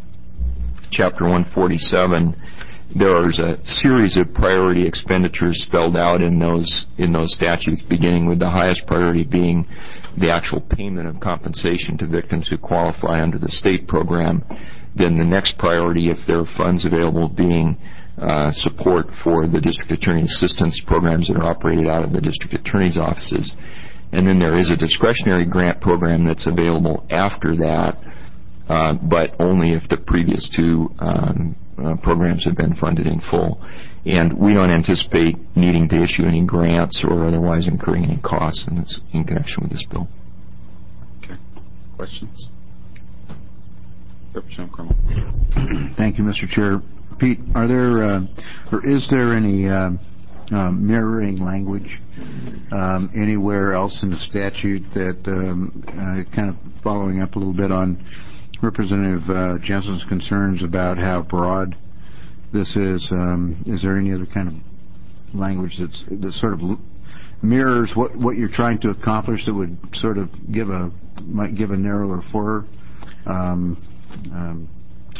Chapter one forty-seven, there is a series of priority expenditures spelled out in those in those statutes, beginning with the highest priority being the actual payment of compensation to victims who qualify under the state program. Then the next priority, if there are funds available, being uh, support for the district attorney assistance programs that are operated out of the district attorney's offices. And then there is a discretionary grant program that's available after that uh, but only if the previous two um, uh, programs have been funded in full. And we don't anticipate needing to issue any grants or otherwise incurring any costs in, this, in connection with this bill. Okay. Questions? Representative Crummell. Thank you, Mister Chair. Pete, are there uh, or is there any uh, uh, mirroring language um, anywhere else in the statute that, um, uh, kind of following up a little bit on Representative uh, Jensen's concerns about how broad this is? Um, is there any other kind of language that's that sort of mirrors what, what you're trying to accomplish that would sort of give a might give a narrower for um, um,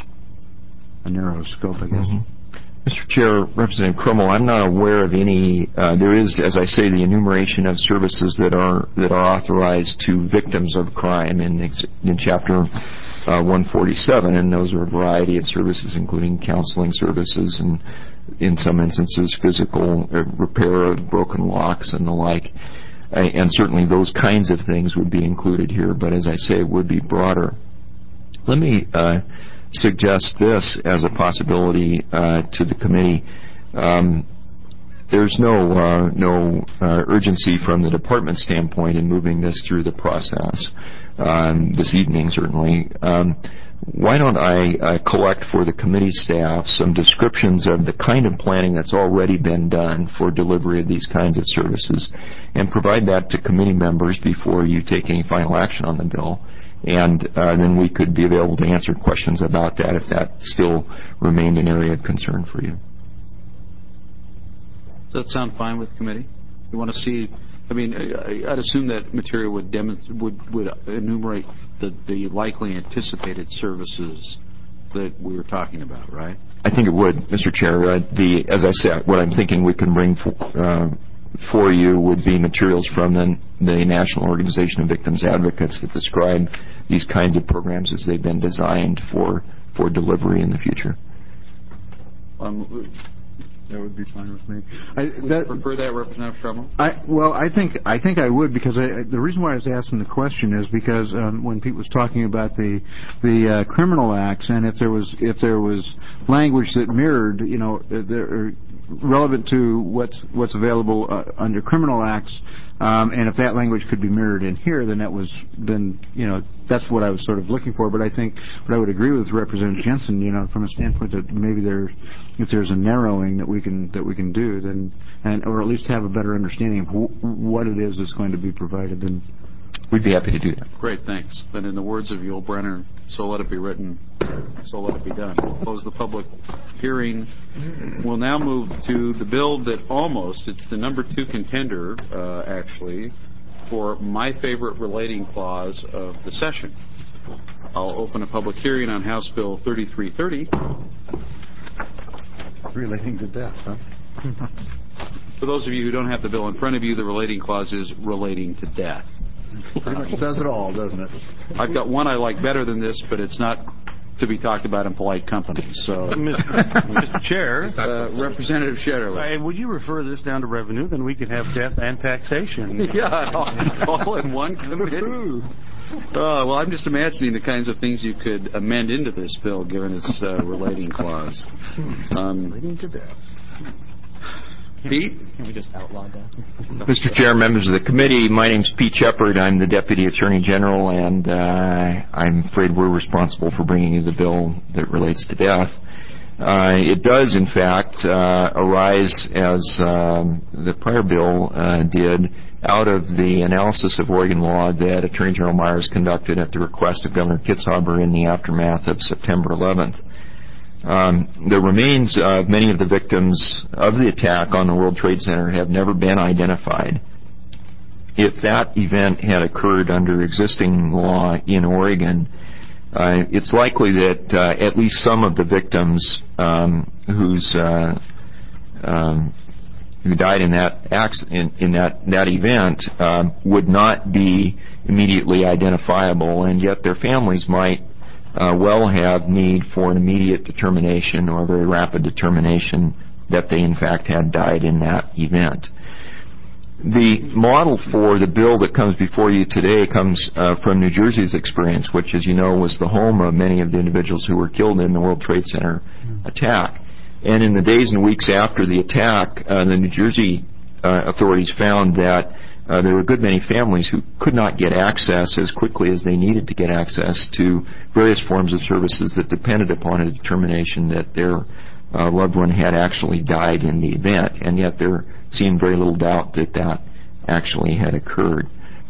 a narrow scope, I guess? Mm-hmm. Mister Chair, Representative Crummell, I'm not aware of any. Uh, there is, as I say, the enumeration of services that are that are authorized to victims of crime in in Chapter uh, one forty-seven, and those are a variety of services, including counseling services and, in some instances, physical uh, repair of broken locks and the like. Uh, and certainly, those kinds of things would be included here. But as I say, it would be broader. Let me uh, suggest this as a possibility uh, to the committee. Um, there's no uh, no uh, urgency from the department standpoint in moving this through the process um, this evening, certainly. Um, why don't I uh, collect for the committee staff some descriptions of the kind of planning that's already been done for delivery of these kinds of services and provide that to committee members before you take any final action on the bill. And uh, then we could be available to answer questions about that if that still remained an area of concern for you. Does that sound fine with committee? You want to see? I mean, I'd assume that material would demonstrate, would would enumerate the the likely anticipated services that we were talking about, right? I think it would, Mister Chair. Uh, the as I said, what I'm thinking we can bring for, uh, for you would be materials from the, the National Organization of Victims Advocates that describe these kinds of programs as they've been designed for for delivery in the future. Um, That would be fine with me. I would that, prefer that, Representative Crummell? I, well, I think I think I would because I, the reason why I was asking the question is because um, when Pete was talking about the the uh, criminal acts and if there was if there was language that mirrored, you know, there, relevant to what's what's available uh, under criminal acts, um, and if that language could be mirrored in here, then that was then you know that's what I was sort of looking for. But I think, but I would agree with Representative Jensen, you know, from a standpoint that maybe there, if there's a narrowing that we can that we can do, then and or at least have a better understanding of w- what it is that's going to be provided, then we'd be happy to do that. Great, thanks. Then, in the words of Yul Brynner, so let it be written, so let it be done. We'll close the public hearing. We'll now move to the bill that almost, it's the number two contender, uh, actually, for my favorite relating clause of the session. I'll open a public hearing on House Bill thirty-three thirty. Relating to death, huh? For those of you who don't have the bill in front of you, the relating clause is relating to death. Pretty much does it all, doesn't it? I've got one I like better than this, but it's not to be talked about in polite company. So, Mister Chair, uh, Representative Shetterly, uh, would you refer this down to revenue? Then we could have death and taxation. Yeah, all, all in one committee. Oh, well, I'm just imagining the kinds of things you could amend into this bill, given its uh, relating clause. Um, relating to death. Pete? Can we just outlaw that? Mister Chair, members of the committee, my name's Pete Shepard. I'm the Deputy Attorney General, and uh, I'm afraid we're responsible for bringing you the bill that relates to death. Uh, it does, in fact, uh, arise, as um, the prior bill uh, did, out of the analysis of Oregon law that Attorney General Myers conducted at the request of Governor Kitzhaber in the aftermath of September eleventh. Um, the remains of many of the victims of the attack on the World Trade Center have never been identified. If that event had occurred under existing law in Oregon, uh, it's likely that uh, at least some of the victims um, whose uh, um, who died in that accident, in, in that that event um, would not be immediately identifiable, and yet their families might Uh, well have need for an immediate determination or a very rapid determination that they in fact had died in that event. The model for the bill that comes before you today comes uh, from New Jersey's experience, which, as you know, was the home of many of the individuals who were killed in the World Trade Center attack. And in the days and weeks after the attack, uh, the New Jersey uh, authorities found that uh, there were a good many families who could not get access as quickly as they needed to get access to various forms of services that depended upon a determination that their uh, loved one had actually died in the event, and yet there seemed very little doubt that that actually had occurred.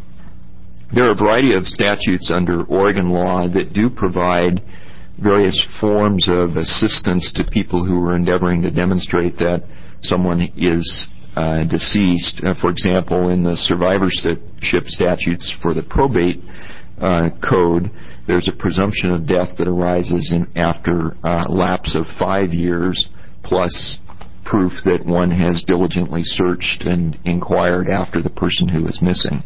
There are a variety of statutes under Oregon law that do provide various forms of assistance to people who are endeavoring to demonstrate that someone is uh, deceased. Uh, for example, in the survivorship statutes for the probate uh, code, there's a presumption of death that arises in after uh, lapse of five years plus proof that one has diligently searched and inquired after the person who is missing.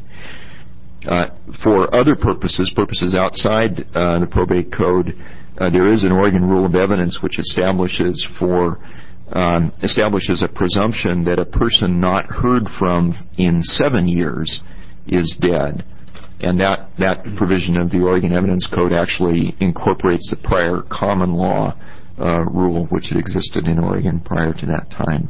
Uh, for other purposes, purposes outside uh, the probate code, uh, there is an Oregon Rule of Evidence which establishes for um, establishes a presumption that a person not heard from in seven years is dead. And that, that provision of the Oregon Evidence Code actually incorporates the prior common law uh, rule which had existed in Oregon prior to that time.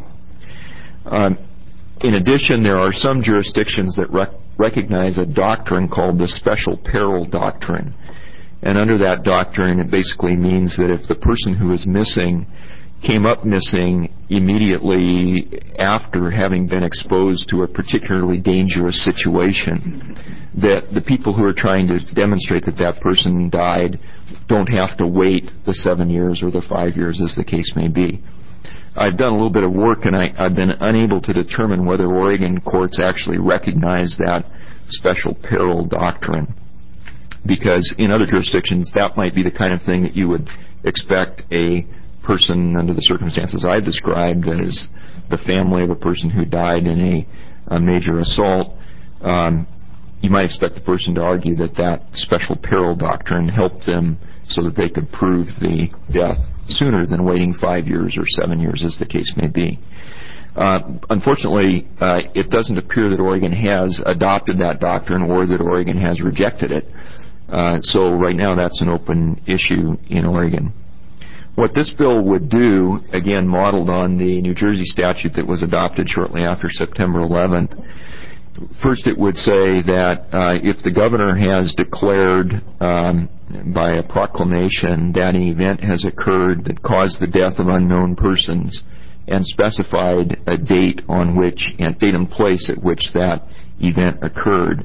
Um, in addition, there are some jurisdictions that rec- recognize a doctrine called the special peril doctrine. And under that doctrine, it basically means that if the person who is missing came up missing immediately after having been exposed to a particularly dangerous situation, that the people who are trying to demonstrate that that person died don't have to wait the seven years or the five years as the case may be. I've done a little bit of work and I, I've been unable to determine whether Oregon courts actually recognize that special peril doctrine, because in other jurisdictions that might be the kind of thing that you would expect a person under the circumstances I've described, that is the family of a person who died in a, a major assault. Um, you might expect the person to argue that that special peril doctrine helped them so that they could prove the death sooner than waiting five years or seven years as the case may be. Uh, unfortunately, uh, it doesn't appear that Oregon has adopted that doctrine or that Oregon has rejected it. Uh, so right now that's an open issue in Oregon. What this bill would do, again modeled on the New Jersey statute that was adopted shortly after September eleventh, first it would say that uh, if the governor has declared um, by a proclamation that an event has occurred that caused the death of unknown persons and specified a date on which, and date and place at which that event occurred,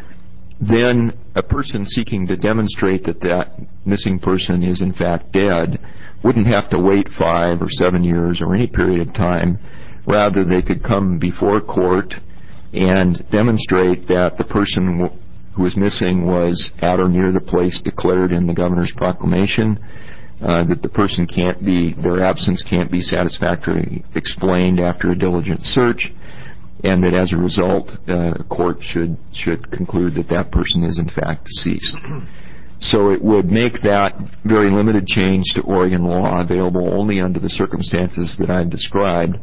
then a person seeking to demonstrate that that missing person is in fact dead wouldn't have to wait five or seven years or any period of time. Rather, they could come before court and demonstrate that the person w- who was missing was at or near the place declared in the governor's proclamation, uh, that the person can't be, their absence can't be satisfactorily explained after a diligent search, and that as a result, uh, the court should should conclude that that person is in fact deceased. So it would make that very limited change to Oregon law available only under the circumstances that I've described.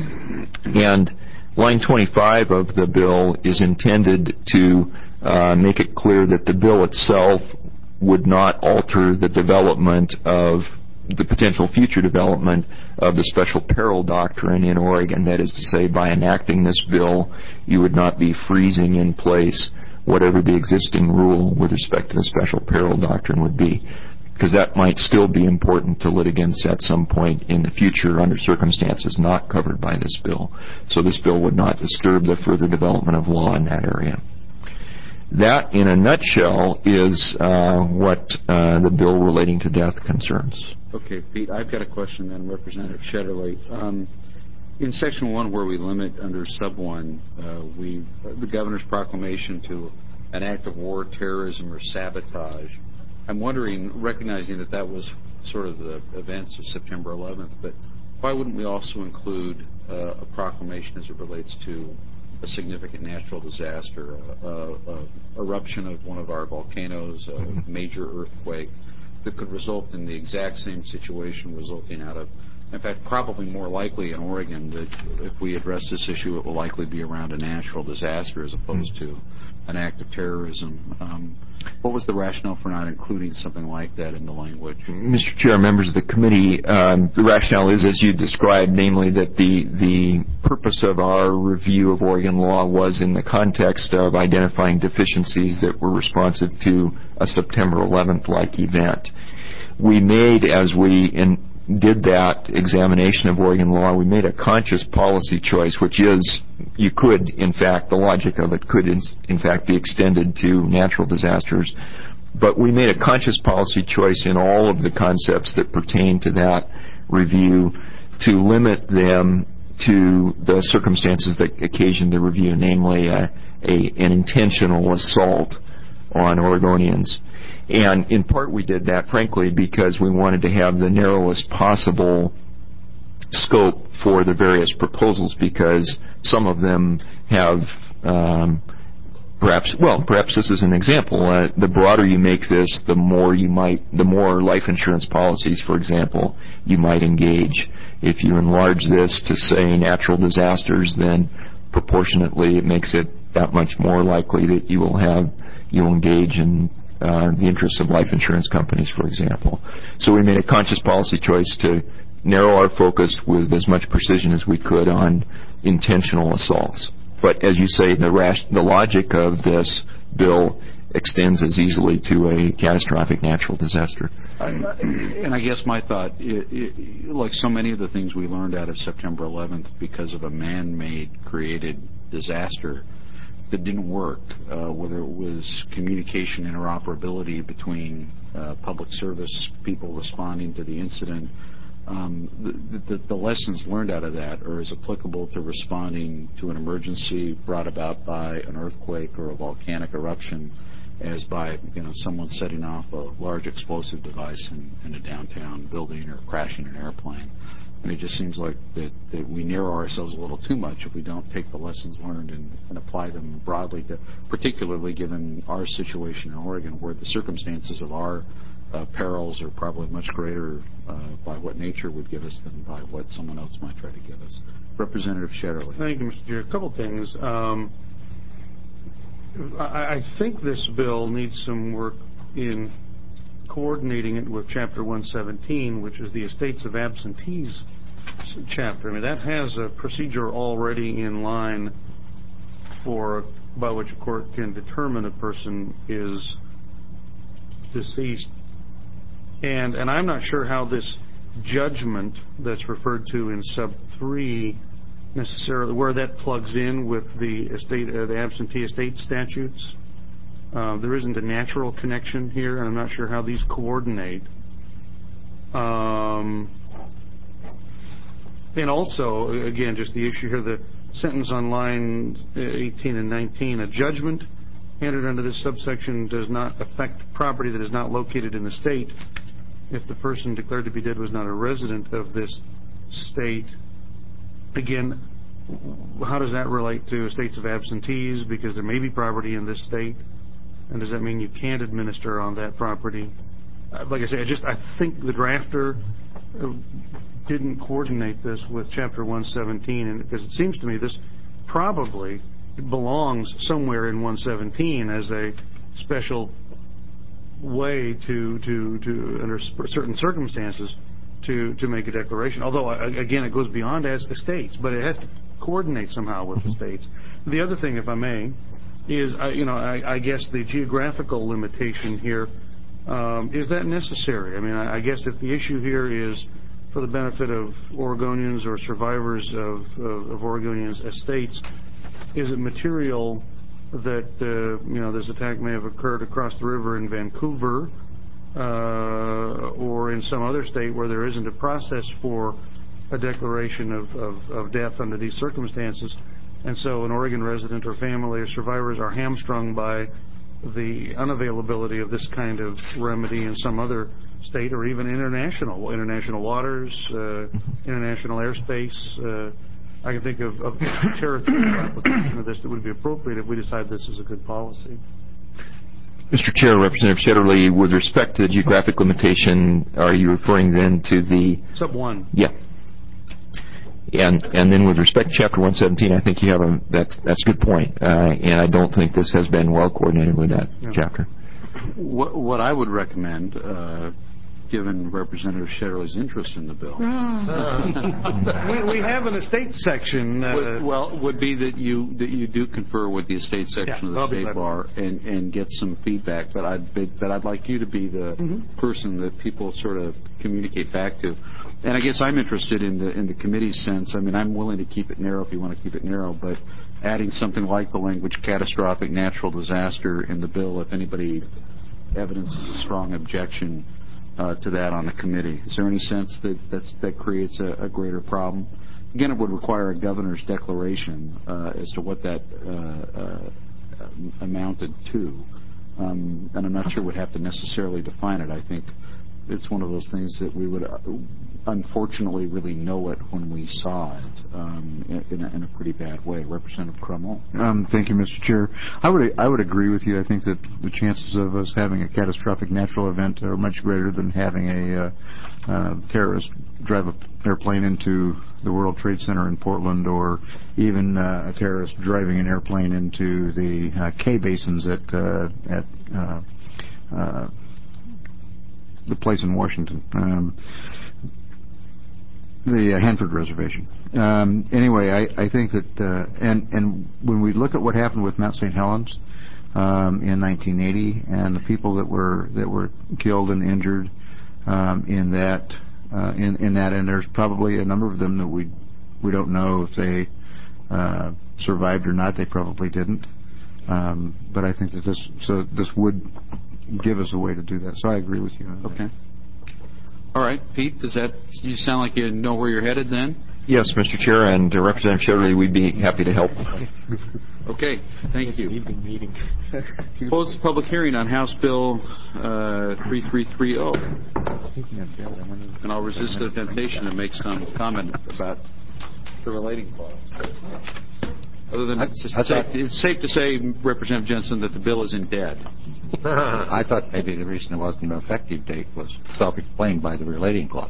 And line twenty-five of the bill is intended to uh, make it clear that the bill itself would not alter the development of the potential future development of the special peril doctrine in Oregon. That is to say, by enacting this bill, you would not be freezing in place whatever the existing rule with respect to the special peril doctrine would be, because that might still be important to litigants at some point in the future under circumstances not covered by this bill. So this bill would not disturb the further development of law in that area. That, in a nutshell, is uh, what uh, the bill relating to death concerns. Okay, Pete, I've got a question then, Representative Shetterly. Um, in Section one, where we limit under Sub one, uh, we the governor's proclamation to an act of war, terrorism, or sabotage, I'm wondering, recognizing that that was sort of the events of September eleventh, but why wouldn't we also include uh, a proclamation as it relates to a significant natural disaster, a, a, a eruption of one of our volcanoes, a major earthquake that could result in the exact same situation resulting out of In fact, probably more likely in Oregon that if we address this issue, it will likely be around a natural disaster as opposed to an act of terrorism. Um, what was the rationale for not including something like that in the language? Mister Chair, members of the committee, um, the rationale is as you described, namely that the the purpose of our review of Oregon law was in the context of identifying deficiencies that were responsive to a September eleventh-like event. We made, as we in, did that examination of Oregon law, we made a conscious policy choice, which is, you could, in fact, the logic of it could, in, in fact, be extended to natural disasters. But we made a conscious policy choice in all of the concepts that pertain to that review to limit them to the circumstances that occasioned the review, namely a, a, an intentional assault on Oregonians. And in part we did that, frankly, because we wanted to have the narrowest possible scope for the various proposals, because some of them have um, perhaps, well, perhaps this is an example. Uh, the broader you make this, the more you might, the more life insurance policies, for example, you might engage. If you enlarge this to, say, natural disasters, then proportionately it makes it that much more likely that you will have, you'll engage in Uh, the interests of life insurance companies, for example. So we made a conscious policy choice to narrow our focus with as much precision as we could on intentional assaults. But as you say, the, rash- the logic of this bill extends as easily to a catastrophic natural disaster. I, and I guess my thought, it, it, like so many of the things we learned out of September eleventh because of a man-made created disaster that didn't work, uh, whether it was communication interoperability between uh, public service people responding to the incident, um, the, the, the lessons learned out of that are as applicable to responding to an emergency brought about by an earthquake or a volcanic eruption as by, you know, someone setting off a large explosive device in, in a downtown building or crashing an airplane. And it just seems like that, that we narrow ourselves a little too much if we don't take the lessons learned and, and apply them broadly, to, particularly given our situation in Oregon, where the circumstances of our uh, perils are probably much greater uh, by what nature would give us than by what someone else might try to give us. Representative Shetterly. Thank you, Mister Chair. A couple things. Um, I, I think this bill needs some work in coordinating it with Chapter one seventeen, which is the Estates of Absentees chapter. I mean, that has a procedure already in line for by which a court can determine a person is deceased. And and I'm not sure how this judgment that's referred to in sub three necessarily, where that plugs in with the estate, uh, the absentee estate statutes. Uh, there isn't a natural connection here, and I'm not sure how these coordinate. Um, and also, again, just the issue here, the sentence on line eighteen and nineteen, a judgment entered under this subsection does not affect property that is not located in the state if the person declared to be dead was not a resident of this state. Again, how does that relate to estates of absentees? Because there may be property in this state. And does that mean you can't administer on that property? Uh, like I say, I just I think the drafter uh, didn't coordinate this with Chapter one seventeen, and because it seems to me this probably belongs somewhere in one seventeen as a special way to to to under certain circumstances to to make a declaration. Although again, it goes beyond as estates, but it has to coordinate somehow with the states. The other thing, if I may, is, uh, you know, I, I guess the geographical limitation here, um, is that necessary? I mean, I, I guess if the issue here is for the benefit of Oregonians or survivors of, of, of Oregonians' estates, is it material that, uh, you know, this attack may have occurred across the river in Vancouver uh, or in some other state where there isn't a process for a declaration of, of, of death under these circumstances? And so an Oregon resident or family or survivors are hamstrung by the unavailability of this kind of remedy in some other state or even international, international waters, uh, international airspace. Uh, I can think of, of territorial application of this that would be appropriate if we decide this is a good policy. Mister Chair, Representative Shetterly, with respect to the geographic limitation, are you referring then to the... Sub one. Yeah. And and then with respect to Chapter one seventeen, I think you have a that's that's a good point, uh, and I don't think this has been well coordinated with that yeah. chapter. What, what I would recommend, uh, given Representative Shetterly's interest in the bill, we, we have an estate section. Uh, would, well, would be that you that you do confer with the estate section yeah, of the state bar and, and get some feedback. But I'd be, but I'd like you to be the mm-hmm. person that people sort of communicate back to. And I guess I'm interested in the in the committee's sense. I mean, I'm willing to keep it narrow if you want to keep it narrow, but adding something like the language catastrophic natural disaster in the bill, if anybody evidences a strong objection uh, to that on the committee. Is there any sense that that's, that creates a, a greater problem? Again, it would require a governor's declaration uh, as to what that uh, uh, amounted to. Um, and I'm not sure we'd have to necessarily define it. I think it's one of those things that we would uh, unfortunately really know it when we saw it um, in, a, in a pretty bad way. Representative Crummell. Um, thank you, Mister Chair. I would I would agree with you. I think that the chances of us having a catastrophic natural event are much greater than having a uh, uh, terrorist drive an airplane into the World Trade Center in Portland, or even uh, a terrorist driving an airplane into the uh, K basins at uh, at uh, uh, the place in Washington, um, the uh, Hanford Reservation. Um, anyway, I, I think that, uh, and and when we look at what happened with Mount Saint Helens um, in nineteen eighty, and the people that were that were killed and injured um, in that uh, in in that, and there's probably a number of them that we we don't know if they uh, survived or not. They probably didn't. Um, but I think that this so this would give us a way to do that. So I agree with you on okay. that. All right, Pete, does that you sound like you know where you're headed then? Yes, Mister Chair, and uh, Representative Shetterly, we'd be happy to help. Okay, thank you. Evening meeting. Close the public hearing on House Bill uh, thirty-three thirty, and I'll resist the temptation to make some comment about the relating clause. Other than it's, it's, safe, it's safe to say, Representative Jensen, that the bill isn't dead. I thought maybe the reason it wasn't an effective date was self-explained by the relating clause.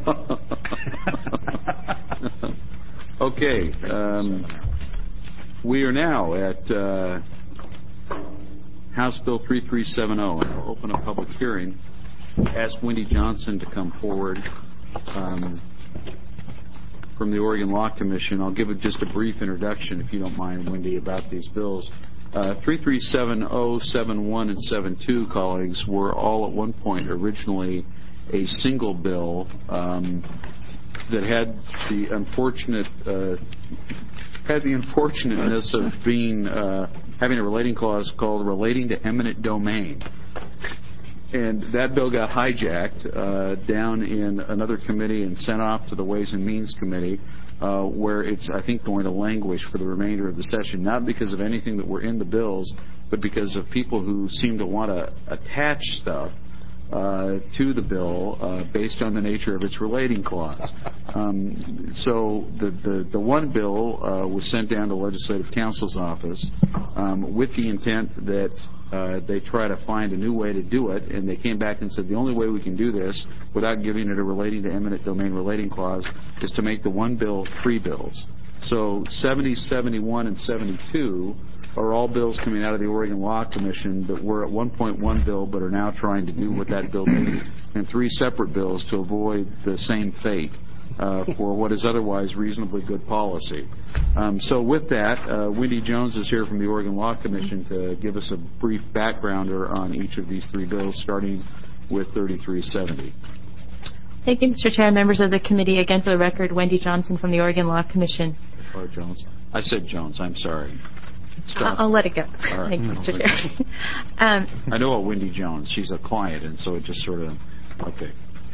Okay. Um, we are now at uh, House Bill thirty-three seventy, and I'll open a public hearing. Ask Wendy Johnson to come forward um, from the Oregon Law Commission. I'll give it just a brief introduction, if you don't mind, Wendy, about these bills. Uh, thirty-three seventy, seventy-one, and seventy-two, colleagues, were all at one point originally a single bill um, that had the unfortunate uh, had the unfortunateness of being uh, having a relating clause called relating to eminent domain. And that bill got hijacked uh, down in another committee and sent off to the Ways and Means Committee, uh, where it's, I think, going to languish for the remainder of the session, not because of anything that were in the bills, but because of people who seem to want to attach stuff uh, to the bill uh, based on the nature of its relating clause. Um, so the, the, the one bill uh, was sent down to Legislative Counsel's office um, with the intent that Uh, they try to find a new way to do it, and they came back and said the only way we can do this without giving it a relating to eminent domain relating clause is to make the one bill three bills. So seventy, seventy-one, and seventy-two are all bills coming out of the Oregon Law Commission that were at one point one bill but are now trying to do what that bill did in three separate bills to avoid the same fate. Uh, for what is otherwise reasonably good policy. Um, so with that, uh, Wendy Jones is here from the Oregon Law Commission to give us a brief backgrounder on each of these three bills, starting with thirty-three seventy. Thank you, Mister Chair, members of the committee. Again, for the record, Wendy Johnson from the Oregon Law Commission. Or Jones. I said Jones. I'm sorry. Stop. I'll let it go. All right. Thank you, Mister Chair. um, I know a Wendy Jones. She's a client, and so it just sort of, okay.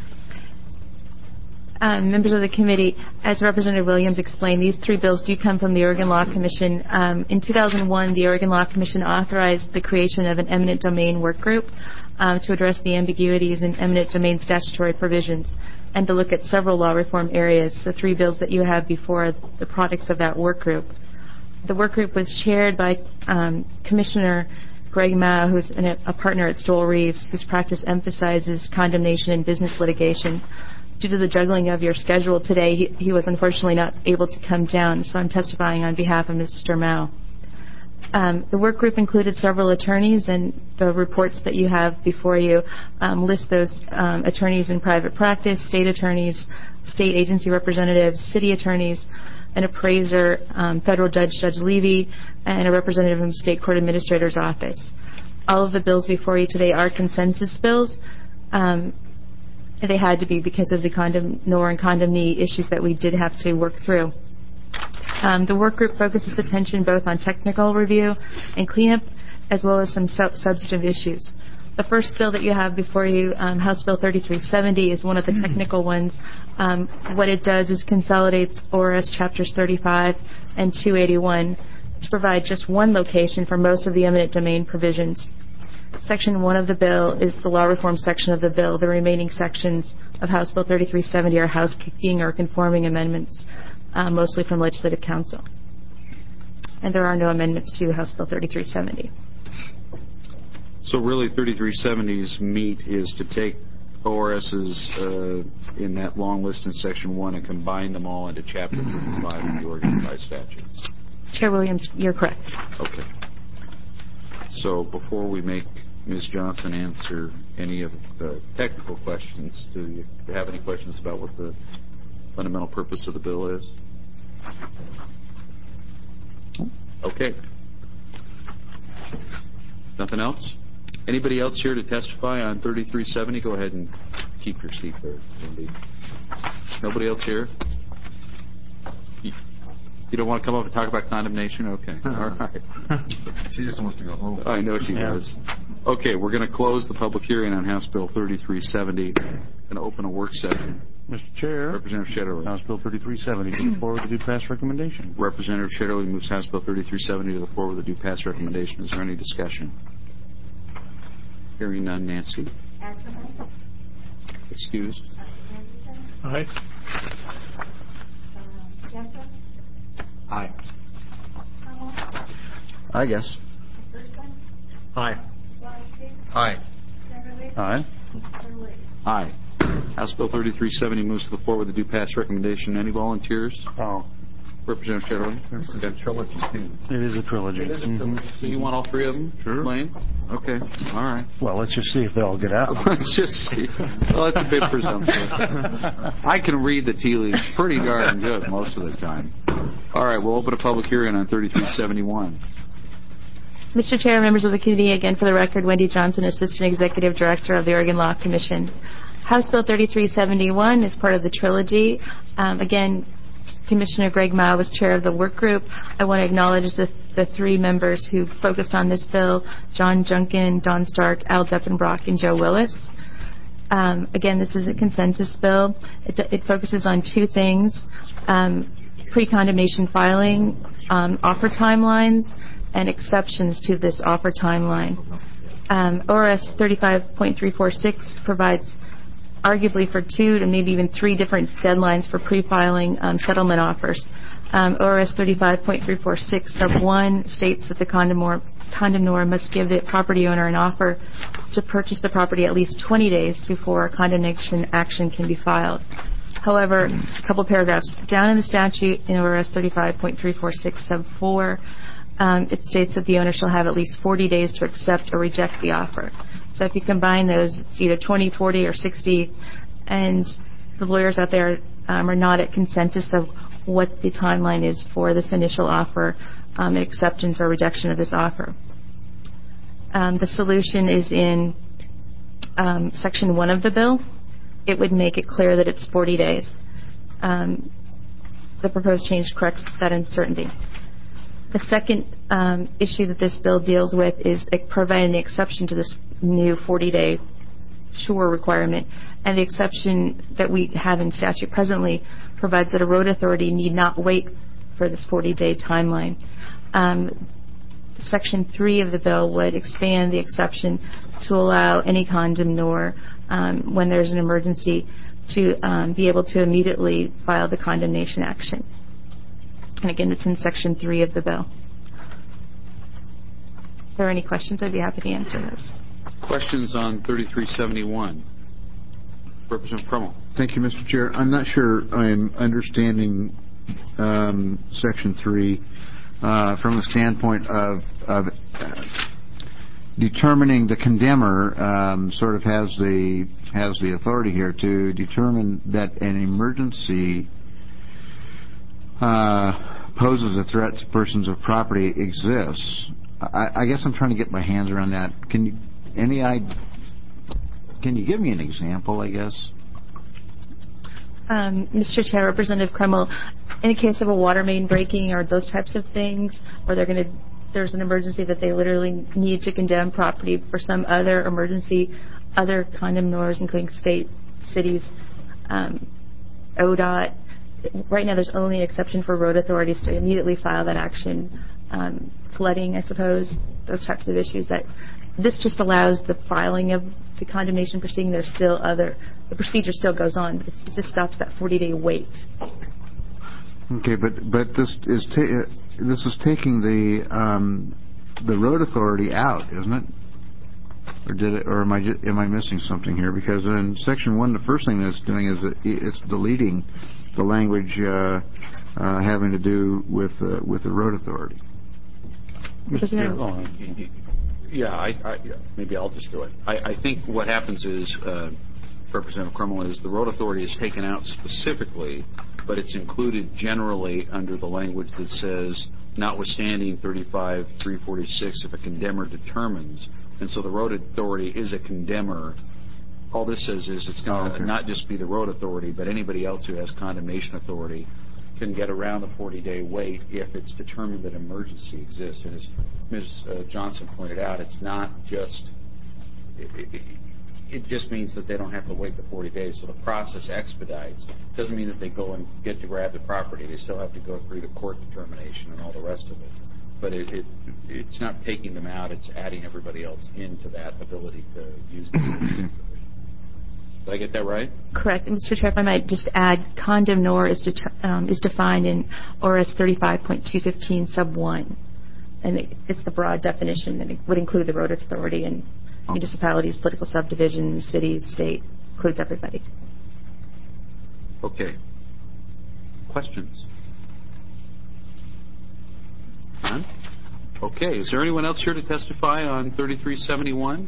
Um, members of the committee, as Representative Williams explained, these three bills do come from the Oregon Law Commission. Um, in two thousand one, the Oregon Law Commission authorized the creation of an eminent domain work group uh, to address the ambiguities in eminent domain statutory provisions and to look at several law reform areas. The three bills that you have before are the products of that work group. The work group was chaired by um, Commissioner Greg Mao, who's an, a partner at Stoll Reeves, whose practice emphasizes condemnation in business litigation. due to the juggling of your schedule today, he, he was unfortunately not able to come down, so I'm testifying on behalf of Mister Mao. Um, the work group included several attorneys, and the reports that you have before you um, list those um, attorneys in private practice, state attorneys, state agency representatives, city attorneys, an appraiser, um, federal judge, Judge Levy, and a representative from the State Court Administrator's Office. All of the bills before you today are consensus bills. Um, they had to be because of the condom nor and condomnee issues that we did have to work through. Um, the work group focuses attention both on technical review and cleanup, as well as some sub- substantive issues. The first bill that you have before you, um, House Bill thirty-three seventy, is one of the technical ones. Um, what it does is consolidates O R S Chapters thirty-five and two eighty-one to provide just one location for most of the eminent domain provisions. Section one of the bill is the law reform section of the bill. The remaining sections of House Bill thirty-three seventy are housekeeping or conforming amendments, uh, mostly from Legislative Council. And there are no amendments to House Bill thirty-three seventy. So really, thirty-three seventy's meat is to take O R S's uh, in that long list in Section one and combine them all into Chapter thirty-five of the Oregon Revised Statutes. Chair Williams, you're correct. Okay. So before we make Miz Johnson answer any of the technical questions, do you have any questions about what the fundamental purpose of the bill is? Okay. Nothing else? Anybody else here to testify on thirty-three seventy? Go ahead and keep your seat there, Wendy. Nobody else here? You, you don't want to come up and talk about condemnation? Okay. All right. She just wants to go home. I know she Yeah. does. Okay, we're going to close the public hearing on House Bill thirty-three seventy and open a work session. Mister Chair. Representative Shetterly. House Bill thirty-three seventy to the floor with the due pass recommendation. Representative Shetterly moves House Bill thirty-three seventy to the floor with a due pass recommendation. Is there any discussion? Hearing none. Nancy? Ackerman? Excused. Anderson? Aye. Uh, Jessup? Aye. Hummel? I guess. McPherson? Aye. Weinstein? Aye. Beverly? Aye. Sherwood? Aye. House Bill thirty-three seventy moves to the floor with a due pass recommendation. Any volunteers? Oh. Representative Shetterly? This is a trilogy, too. It is a trilogy. It is a Mhm. trilogy. So you want all three of them? Sure. Lane? Okay. All right. Well, let's just see if they all get out. Let's just see. Well, that's a bit presumptuous. I can read the tea leaves pretty darn good most of the time. All right, we'll open a public hearing on thirty-three seventy-one. Mister Chair, members of the committee, again for the record, Wendy Johnson, Assistant Executive Director of the Oregon Law Commission. House Bill thirty-three seventy-one is part of the trilogy. Um, again, Commissioner Greg Mao was chair of the work group. I want to acknowledge the, the three members who focused on this bill, John Junkin, Don Stark, Al Deppenbrock, and Joe Willis. Um, again, this is a consensus bill. It, it focuses on two things, um, pre-condemnation filing, um, offer timelines, and exceptions to this offer timeline. Um, O R S thirty-five point three four six provides arguably for two to maybe even three different deadlines for pre-filing um, settlement offers. Um, O R S thirty-five point three four six sub one states that the condemnor, condemnor must give the property owner an offer to purchase the property at least twenty days before a condemnation action can be filed. However, a couple paragraphs down in the statute in O R S thirty-five point three four six sub four, um, it states that the owner shall have at least forty days to accept or reject the offer. So if you combine those, it's either twenty, forty, or sixty, and the lawyers out there um, are not at consensus of what the timeline is for this initial offer, um, acceptance or rejection of this offer. Um, the solution is in um, Section one of the bill. It would make it clear that it's forty days. Um, the proposed change corrects that uncertainty. The second um, issue that this bill deals with is providing the exception to this new forty-day sure requirement. And the exception that we have in statute presently provides that a road authority need not wait for this forty-day timeline. Um, Section three of the bill would expand the exception to allow any condemnor, um, when there's an emergency, to um, be able to immediately file the condemnation action. And again, it's in Section three of the bill. If there are any questions, I'd be happy to answer those. Questions on thirty-three seventy-one? Representative Crummell. Thank you, Mister Chair. I'm not sure I'm understanding um, Section three uh, from the standpoint of, of uh, determining the condemner um, sort of has the has the authority here to determine that an emergency uh, poses a threat to persons or property exists. I, I guess I'm trying to get my hands around that. Can you any I can you give me an example? I guess. Um, Mister Chair, Representative Kreml, in case of a water main breaking or those types of things, or they're going to there's an emergency that they literally need to condemn property for some other emergency, other condemnors, including state, cities, um, O D O T. Right now, there's only an exception for road authorities to immediately file that action. Um, flooding, I suppose, those types of issues. That this just allows the filing of the condemnation proceeding. There's still other, the procedure still goes on, but it's, it just stops that forty-day wait. Okay, but but this is ta- this is taking the um, the road authority out, isn't it? Or did it? Or am I ju- am I missing something here? Because in Section One, the first thing it's doing is it, it's deleting the language uh, uh, having to do with uh, with the road authority. Mister Oh, yeah, I, I, yeah, maybe I'll just do it. I, I think what happens is, uh, Representative Crummell, is the road authority is taken out specifically, but it's included generally under the language that says, notwithstanding thirty-five three forty-six, if a condemner determines. And so the road authority is a condemner. All this says is it's going to oh, okay. not just be the road authority, but anybody else who has condemnation authority can get around the forty-day wait if it's determined that emergency exists. And as Miz Uh, Johnson pointed out, it's not just, it, it, it just means that they don't have to wait the forty days. So the process expedites. It doesn't mean that they go and get to grab the property. They still have to go through the court determination and all the rest of it. But it, it it's not taking them out. It's adding everybody else into that ability to use the provision. Did I get that right? Correct. And Mister Chair, if I might just add, condemnor is, deter- um, is defined in O R S thirty-five point two fifteen sub one. And it, it's the broad definition that it would include the road authority and okay. municipalities, political subdivisions, cities, state, includes everybody. Okay. Questions? None? Okay. Is there anyone else here to testify on thirty-three seventy-one?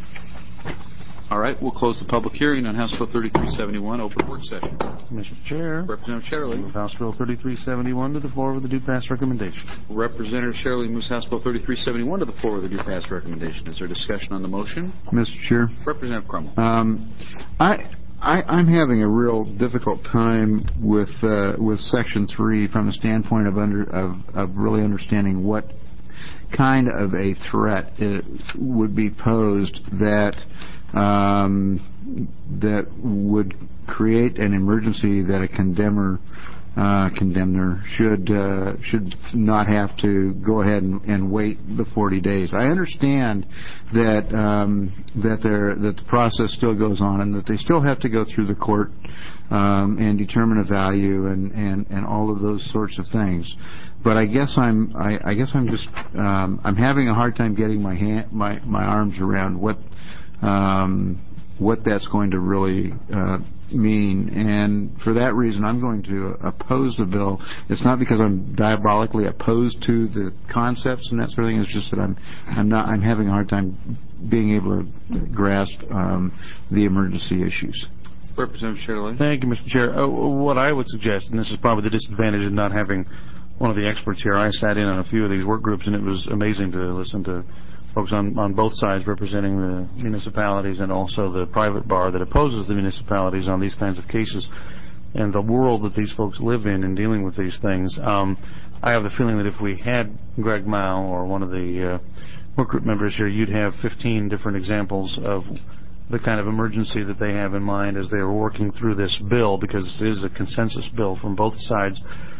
All right, we'll close the public hearing on House Bill thirty-three seventy-one. Open work session. Mister Chair. Representative Sherley. Move House Bill thirty-three seventy-one to the floor with a due pass recommendation. Representative Sherley moves House Bill thirty-three seventy-one to the floor with a due pass recommendation. Is there discussion on the motion? Mister Chair. Representative Crummell. Um, I, I, I'm having a real difficult time with uh, with Section three from the standpoint of under of, of really understanding what kind of a threat it would be posed that um, that would create an emergency that a condemner uh, condemner should uh, should not have to go ahead and, and wait the forty days. I understand that um, that there that the process still goes on and that they still have to go through the court um, and determine a value and, and, and all of those sorts of things. But I guess I'm I, I guess I'm just um, I'm having a hard time getting my hand my, my arms around what um, what that's going to really uh, mean, and for that reason I'm going to oppose the bill. It's not because I'm diabolically opposed to the concepts and that sort of thing. It's just that I'm I'm not I'm having a hard time being able to grasp um, the emergency issues. Representative Sherley. Thank you, Mister Chair. Uh, what I would suggest, and this is probably the disadvantage of not having one of the experts here. I sat in on a few of these work groups, and it was amazing to listen to folks on, on both sides representing the municipalities and also the private bar that opposes the municipalities on these kinds of cases and the world that these folks live in in dealing with these things. Um, I have the feeling that if we had Greg Mao or one of the uh, work group members here, you'd have fifteen different examples of the kind of emergency that they have in mind as they are working through this bill, because this is a consensus bill from both sides.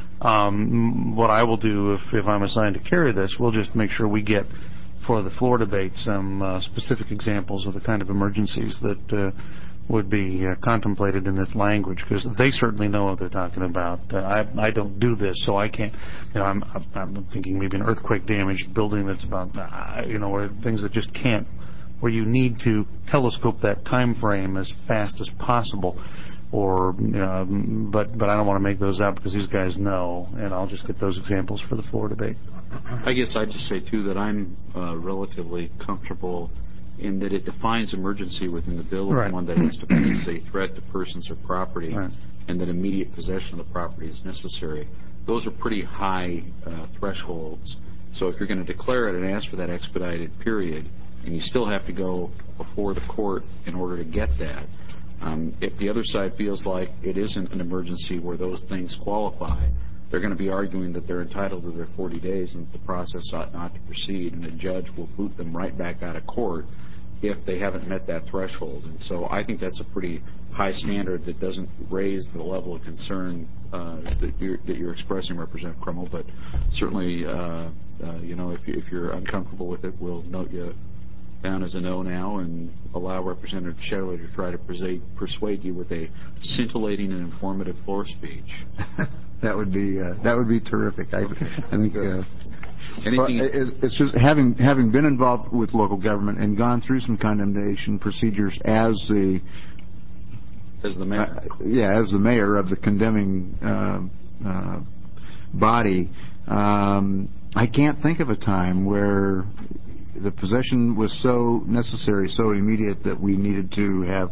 Um, what I will do if, if I'm assigned to carry this, we'll just make sure we get for the floor debate some uh, specific examples of the kind of emergencies that uh, would be uh, contemplated in this language, because they certainly know what they're talking about. Uh, I, I don't do this, so I can't. You know, I'm, I'm thinking maybe an earthquake damaged building that's about, uh, you know, or things that just can't where you need to telescope that time frame as fast as possible. Or, uh, but but I don't want to make those out because these guys know, and I'll just get those examples for the floor debate. I guess I'd just say too that I'm uh, relatively comfortable in that it defines emergency within the bill as Right. one that has to pose a threat to persons or property, Right. and that immediate possession of the property is necessary. Those are pretty high uh, thresholds. So if you're going to declare it and ask for that expedited period, and you still have to go before the court in order to get that. Um, if the other side feels like it isn't an emergency where those things qualify, they're going to be arguing that they're entitled to their forty days and that the process ought not to proceed, and a judge will boot them right back out of court if they haven't met that threshold. And so I think that's a pretty high standard that doesn't raise the level of concern uh, that, you're, that you're expressing, Representative Crummell, but certainly, uh, uh, you know, if, you, if you're uncomfortable with it, we'll note you down as a no now and allow Representative Shetterly to try to persuade, persuade you with a scintillating and informative floor speech. That would be uh, that would be terrific. I, I think uh, Anything? It's just having having been involved with local government and gone through some condemnation procedures as the as the mayor, uh, yeah, as the mayor of the condemning uh, uh, body. Um, I can't think of a time where the possession was so necessary, so immediate that we needed to have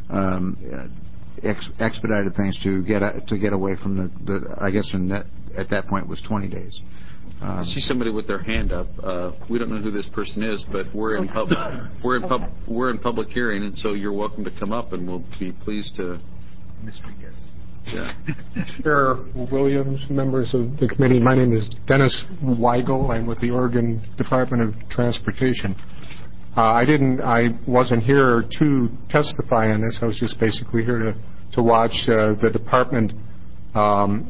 um, ex- expedited things to get to get away from the. the I guess in that, at that point it was twenty days. Um, I see somebody with their hand up. Uh, we don't know who this person is, but we're in public. We're in pub. We're in public hearing, and so you're welcome to come up, and we'll be pleased to. Mystery guest. Yeah. Chair Williams, members of the committee, my name is Dennis Weigel. I'm with the Oregon Department of Transportation. Uh, I didn't. I wasn't here to testify on this. I was just basically here to to watch. Uh, the department um,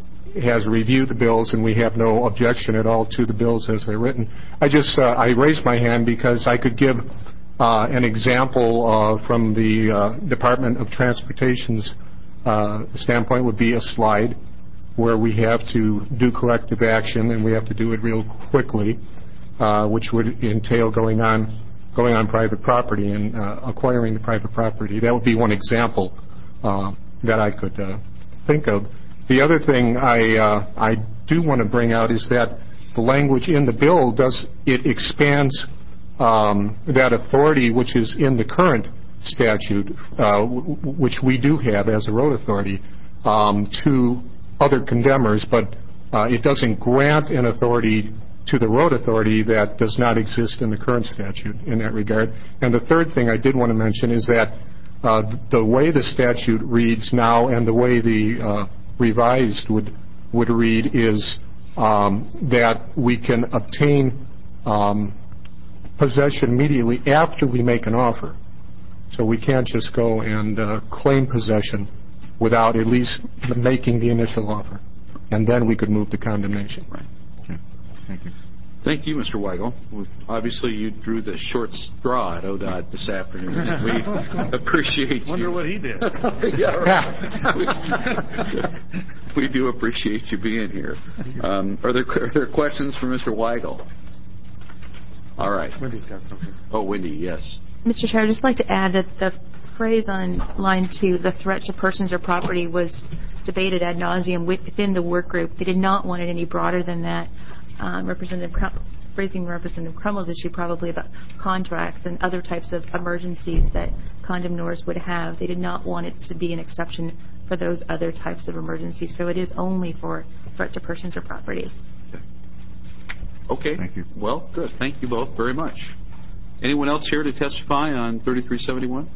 has reviewed the bills, and we have no objection at all to the bills as they're written. I just uh, I raised my hand because I could give uh, an example uh, from the uh, Department of Transportation's uh, standpoint. Would be a slide where we have to do corrective action, and we have to do it real quickly, uh, which would entail going on going on private property and uh, acquiring the private property. That would be one example uh, that I could uh, think of. The other thing I uh, I do want to bring out is that the language in the bill does it expands um, that authority which is in the current statute, uh, w- which we do have as a road authority, um, to other condemners, but uh, it doesn't grant an authority to the road authority that does not exist in the current statute in that regard. And the third thing I did want to mention is that uh, the way the statute reads now and the way the uh, revised would would read is um, that we can obtain um, possession immediately after we make an offer. So we can't just go and uh, claim possession without at least making the initial offer, and then we could move to condemnation. Right. Okay. Thank you. Thank you, Mister Weigel. Obviously, you drew the short straw at O D O T this afternoon. We appreciate you. Wonder what he did. Yeah, right. we, we do appreciate you being here. Um, are there are there questions for Mister Weigel? All right. Wendy's got something. Oh, Wendy, yes. Mister Chair, I'd just like to add that the phrase on line two, the threat to persons or property, was debated ad nauseum within the work group. They did not want it any broader than that. Um, Representative Crum- raising Representative Crummell's issue probably about contracts and other types of emergencies that condemnors would have. They did not want it to be an exception for those other types of emergencies. So it is only for threat to persons or property. Okay. Thank you. Well, good. Thank you both very much. Anyone else here to testify on thirty-three seventy-one?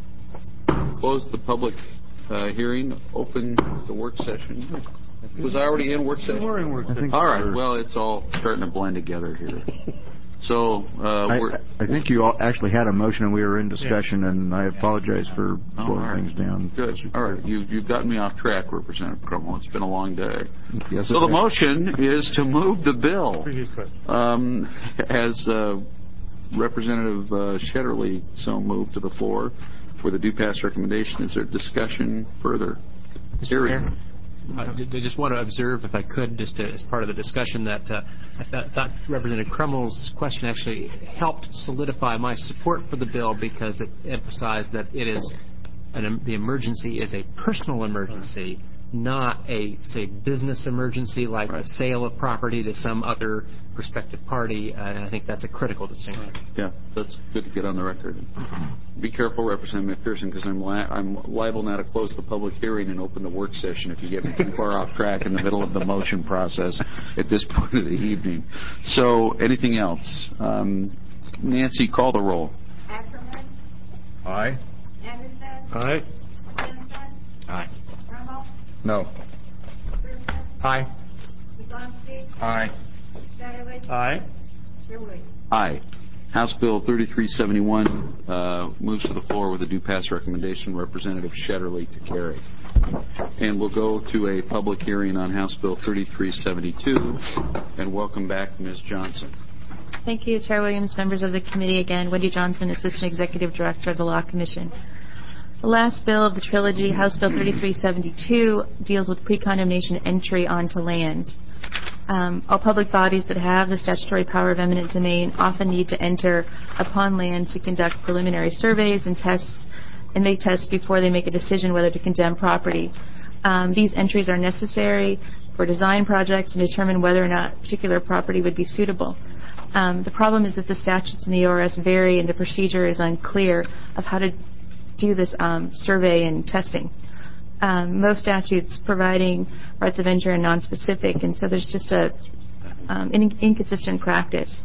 Close the public uh, hearing. Open the work session. Was I already in work session? We're in work session. All right. Well, it's all starting to blend together here. So uh, I, we're. I think you all actually had a motion and we were in discussion, yeah. And I apologize for Oh, slowing right. things down. Good. All right. You, you've gotten me off track, Representative Crummell. It's been a long day. Yes, so the has. motion is to move the bill. Previous question. Um, as uh, Representative uh, Shetterly so moved to the floor for the due pass recommendation. Is there discussion further? Mister Chair, I just want to observe, if I could, just to, as part of the discussion, that uh, I thought, thought Representative Krummel's question actually helped solidify my support for the bill because it emphasized that it is an, the emergency is a personal emergency, not a, say, business emergency like right. a sale of property to some other prospective party, and I think that's a critical distinction. Yeah, that's good to get on the record. Be careful, Representative McPherson, because I'm, li- I'm liable now to close the public hearing and open the work session if you get me too far off track in the middle of the motion process at this point of the evening. So, anything else? Um, Nancy, call the roll. Ackerman? Aye. Anderson? Aye. Jensen? Aye. Rummel? No. Pearson? Aye. Wisniewski? Aye. Satterley? Aye. Chair Williams? Aye. House Bill thirty-three seventy-one uh, moves to the floor with a due pass recommendation, Representative Shetterly to carry. And we'll go to a public hearing on House Bill thirty-three seventy-two. And welcome back, Miz Johnson. Thank you, Chair Williams, members of the committee. Again, Wendy Johnson, Assistant Executive Director of the Law Commission. The last bill of the trilogy, House Bill thirty-three seventy-two, deals with pre-condemnation entry onto land. Um, all public bodies that have the statutory power of eminent domain often need to enter upon land to conduct preliminary surveys and tests and make tests before they make a decision whether to condemn property. Um, these entries are necessary for design projects and determine whether or not particular property would be suitable. Um, the problem is that the statutes in the O R S vary and the procedure is unclear of how to do this um, survey and testing. Um, most statutes providing rights of entry are nonspecific, and so there's just a um, in- inconsistent practice.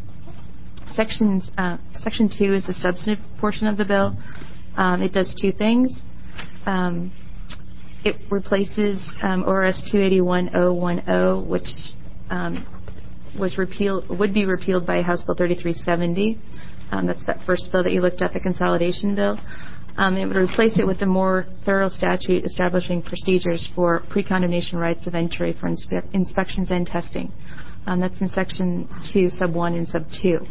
Sections, uh, Section two is the substantive portion of the bill. Um, it does two things. Um, it replaces um, O R S two eighty-one oh ten, which um, was repealed, would be repealed by House Bill thirty-three seventy. Um, that's that first bill that you looked at, the consolidation bill. Um, it would replace it with a more thorough statute establishing procedures for pre-condemnation rights of entry for inspe- inspections and testing. Um, that's in Section two, Sub one and Sub two.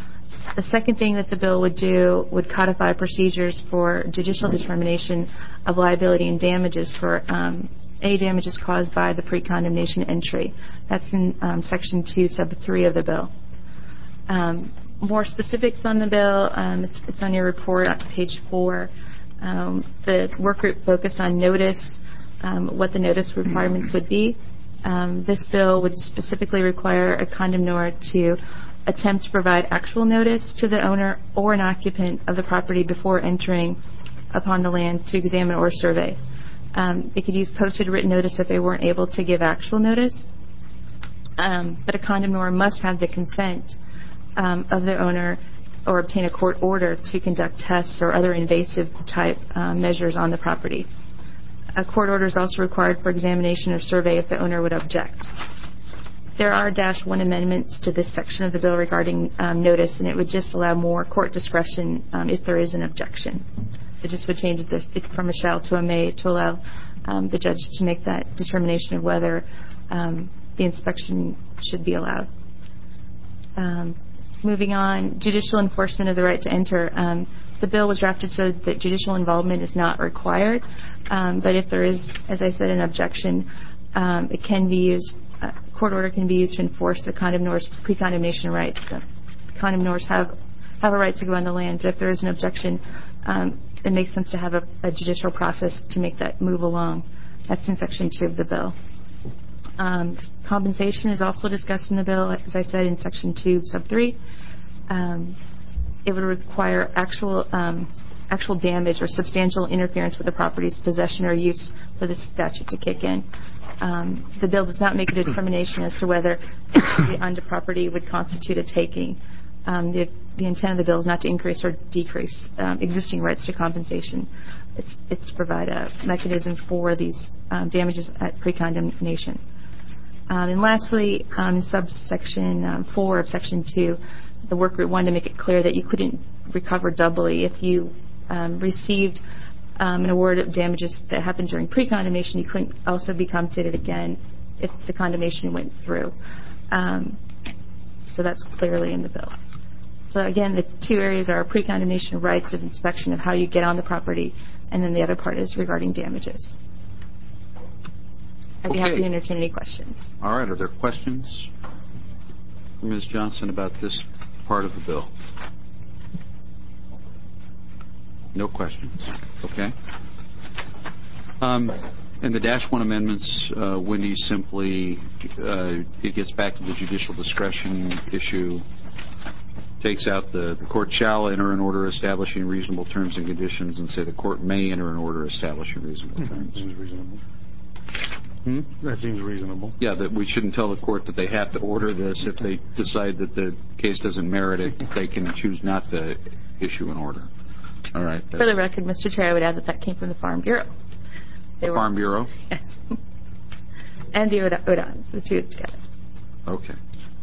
The second thing that the bill would do would codify procedures for judicial determination of liability and damages for um, any damages caused by the pre-condemnation entry. That's in um, Section two, Sub three of the bill. Um, more specifics on the bill, um, it's, it's on your report on page four. Um, the work group focused on notice, um, what the notice requirements would be. Um, this bill would specifically require a condemnor to attempt to provide actual notice to the owner or an occupant of the property before entering upon the land to examine or survey. Um, they could use posted written notice if they weren't able to give actual notice, um, but a condemnor must have the consent um, of the owner or obtain a court order to conduct tests or other invasive type uh, measures on the property. A court order is also required for examination or survey if the owner would object. There are dash one amendments to this section of the bill regarding um, notice, and it would just allow more court discretion um, if there is an objection. It just would change the, it from a shall to a may to allow um, the judge to make that determination of whether um, the inspection should be allowed. Um, moving on, judicial enforcement of the right to enter. Um, the bill was drafted so that judicial involvement is not required, um, but if there is, as I said, an objection, um, it can be used. A court order can be used to enforce the condemnor's pre-condemnation rights. So condemnors have have a right to go on the land, but if there is an objection, um, it makes sense to have a, a judicial process to make that move along. That's in Section two of the bill. Um, compensation is also discussed in the bill, as I said, in Section two, Sub three. Um, it would require actual um, actual damage or substantial interference with the property's possession or use for the statute to kick in. Um, the bill does not make a determination as to whether the on the property would constitute a taking. Um, the, the intent of the bill is not to increase or decrease um, existing rights to compensation. It's, it's to provide a mechanism for these um, damages at pre-condemnation. Um, and lastly, um, in subsection um, four of Section two, the work group wanted to make it clear that you couldn't recover doubly if you um, received um, an award of damages that happened during pre-condemnation. You couldn't also be compensated again if the condemnation went through. Um, so that's clearly in the bill. So again, the two areas are pre-condemnation rights of inspection of how you get on the property, and then the other part is regarding damages. I'd be Okay. happy to entertain any questions. All right. Are there questions for Miz Johnson about this part of the bill? No questions. Okay. Um, and the Dash one amendments, uh, Wendy, simply uh, it gets back to the judicial discretion issue, takes out the, the court shall enter an order establishing reasonable terms and conditions, and say the court may enter an order establishing reasonable terms. Seems reasonable. Hmm? That seems reasonable. Yeah, that we shouldn't tell the court that they have to order this. If they decide that the case doesn't merit it, they can choose not to issue an order. All right. For the record, Mister Chair, I would add that that came from the Farm Bureau. They were, Farm Bureau? Yes. And the U D A N, the two together. Okay.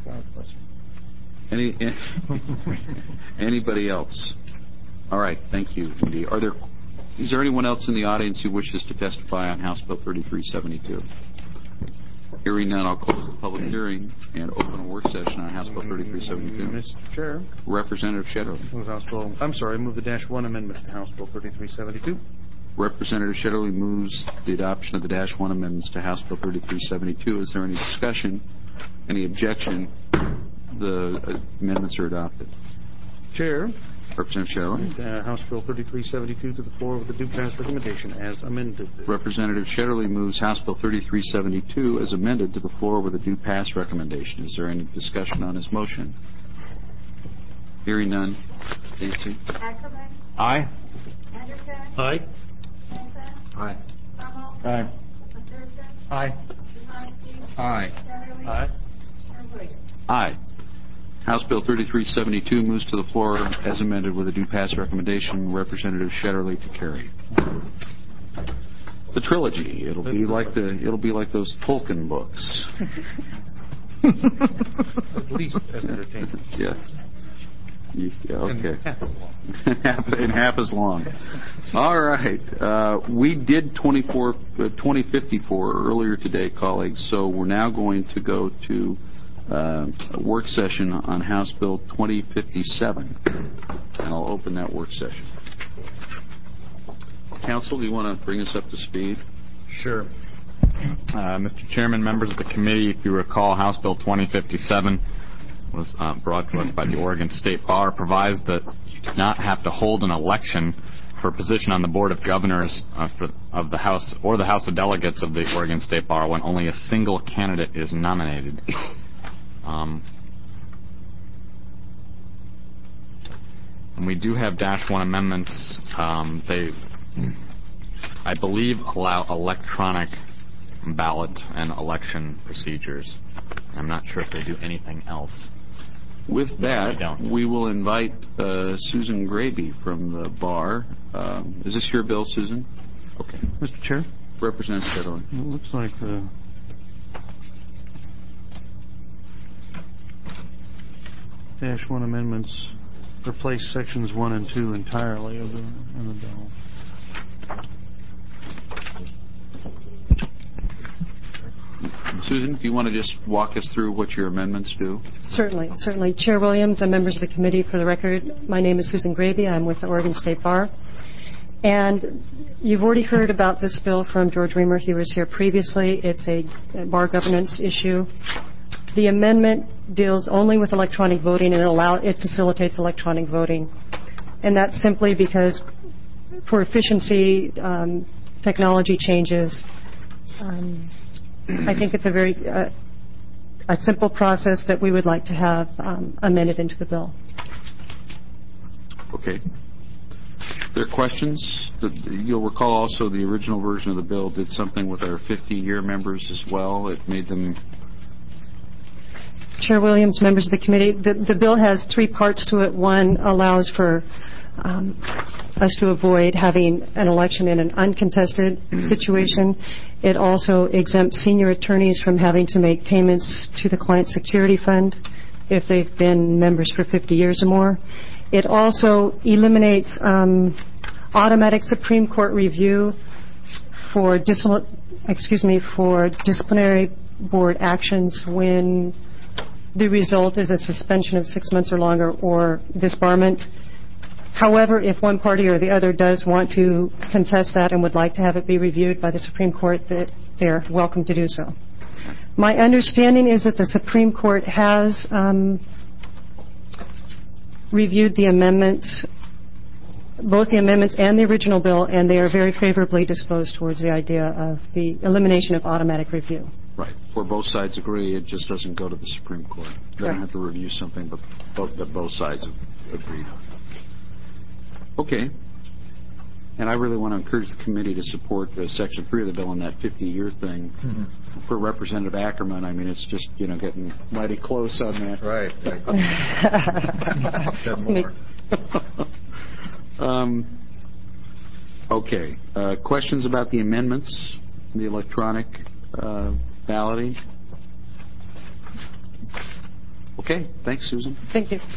Any anybody else? All right. Thank you, Wendy. Are there? Is there anyone else in the audience who wishes to testify on House Bill thirty-three seventy-two? Hearing none, I'll close the public hearing and open a work session on House Bill thirty-three seventy-two. Mister Chair. Representative Shetterly. Move House Bill. I'm sorry. Move the Dash one amendments to House Bill thirty-three seventy-two. Representative Shetterly moves the adoption of the Dash one amendments to House Bill thirty-three seventy-two. Is there any discussion? Any objection? The amendments are adopted. Chair. Representative Shetterly. Uh, House Bill thirty-three seventy-two to the floor with the due pass recommendation as amended. Representative Shetterly moves House Bill thirty-three seventy-two as amended to the floor with a due pass recommendation. Is there any discussion on his motion? Hearing none. Nancy? Ackerman? Aye. Anderson? Aye. Benson? Aye. Crummell? Aye. McPherson? Aye. Jahanski? Aye. Shetterly? Aye. Chair Williams? Aye. House Bill thirty-three seventy-two moves to the floor as amended with a due pass recommendation. Representative Shetterly to carry. The trilogy. It'll be like the. It'll be like those Tolkien books. At least as entertainment. Yeah. You, yeah, okay. And half as long. And half as long. All right. Uh, we did twenty-four, uh, twenty fifty-four earlier today, colleagues, so we're now going to go to uh, a work session on House Bill twenty fifty-seven, and I'll open that work session. Counsel, do you want to bring us up to speed? Sure. Uh, Mister Chairman, members of the committee, if you recall, House Bill twenty fifty-seven was uh, brought to us by the Oregon State Bar, provides that you do not have to hold an election for a position on the Board of Governors uh, for, of the House or the House of Delegates of the Oregon State Bar when only a single candidate is nominated. Um, and we do have Dash one amendments. Um, they, I believe, allow electronic ballot and election procedures. I'm not sure if they do anything else. With that, no, we will invite uh, Susan Graby from the bar. Um, is this your bill, Susan? Okay. Mister Chair? Representative Shetterly. It looks like the Dash one amendments replace sections one and two entirely of the, in the bill. Susan, do you want to just walk us through what your amendments do? Certainly, certainly. Chair Williams and members of the committee, for the record, my name is Susan Graby. I'm with the Oregon State Bar. And you've already heard about this bill from George Reamer. He was here previously. It's a bar governance issue. The amendment deals only with electronic voting, and it, allow, it facilitates electronic voting. And that's simply because for efficiency, um, technology changes. Um, I think it's a very uh, a simple process that we would like to have um, amended into the bill. Okay. There are questions? You'll recall also the original version of the bill did something with our fifty-year members as well. It made them... Chair Williams, members of the committee, the, the bill has three parts to it. One allows for um, us to avoid having an election in an uncontested situation. It also exempts senior attorneys from having to make payments to the client security fund if they've been members for fifty years or more. It also eliminates um, automatic Supreme Court review for dis- excuse me for disciplinary board actions when the result is a suspension of six months or longer or disbarment. However, if one party or the other does want to contest that and would like to have it be reviewed by the Supreme Court, that they're welcome to do so. My understanding is that the Supreme Court has um, reviewed the amendments, both the amendments and the original bill, and they are very favorably disposed towards the idea of the elimination of automatic review. Right. Where both sides agree, it just doesn't go to the Supreme Court. They don't have to review something but both, that both sides have agreed on. Okay. And I really want to encourage the committee to support uh, Section three of the bill on that fifty-year thing. Mm-hmm. For Representative Ackerman, I mean, it's just, you know, getting mighty close on that. Right. um, okay. Uh, questions about the amendments, the electronic uh, balloting? Okay. Thanks, Susan. Thank you.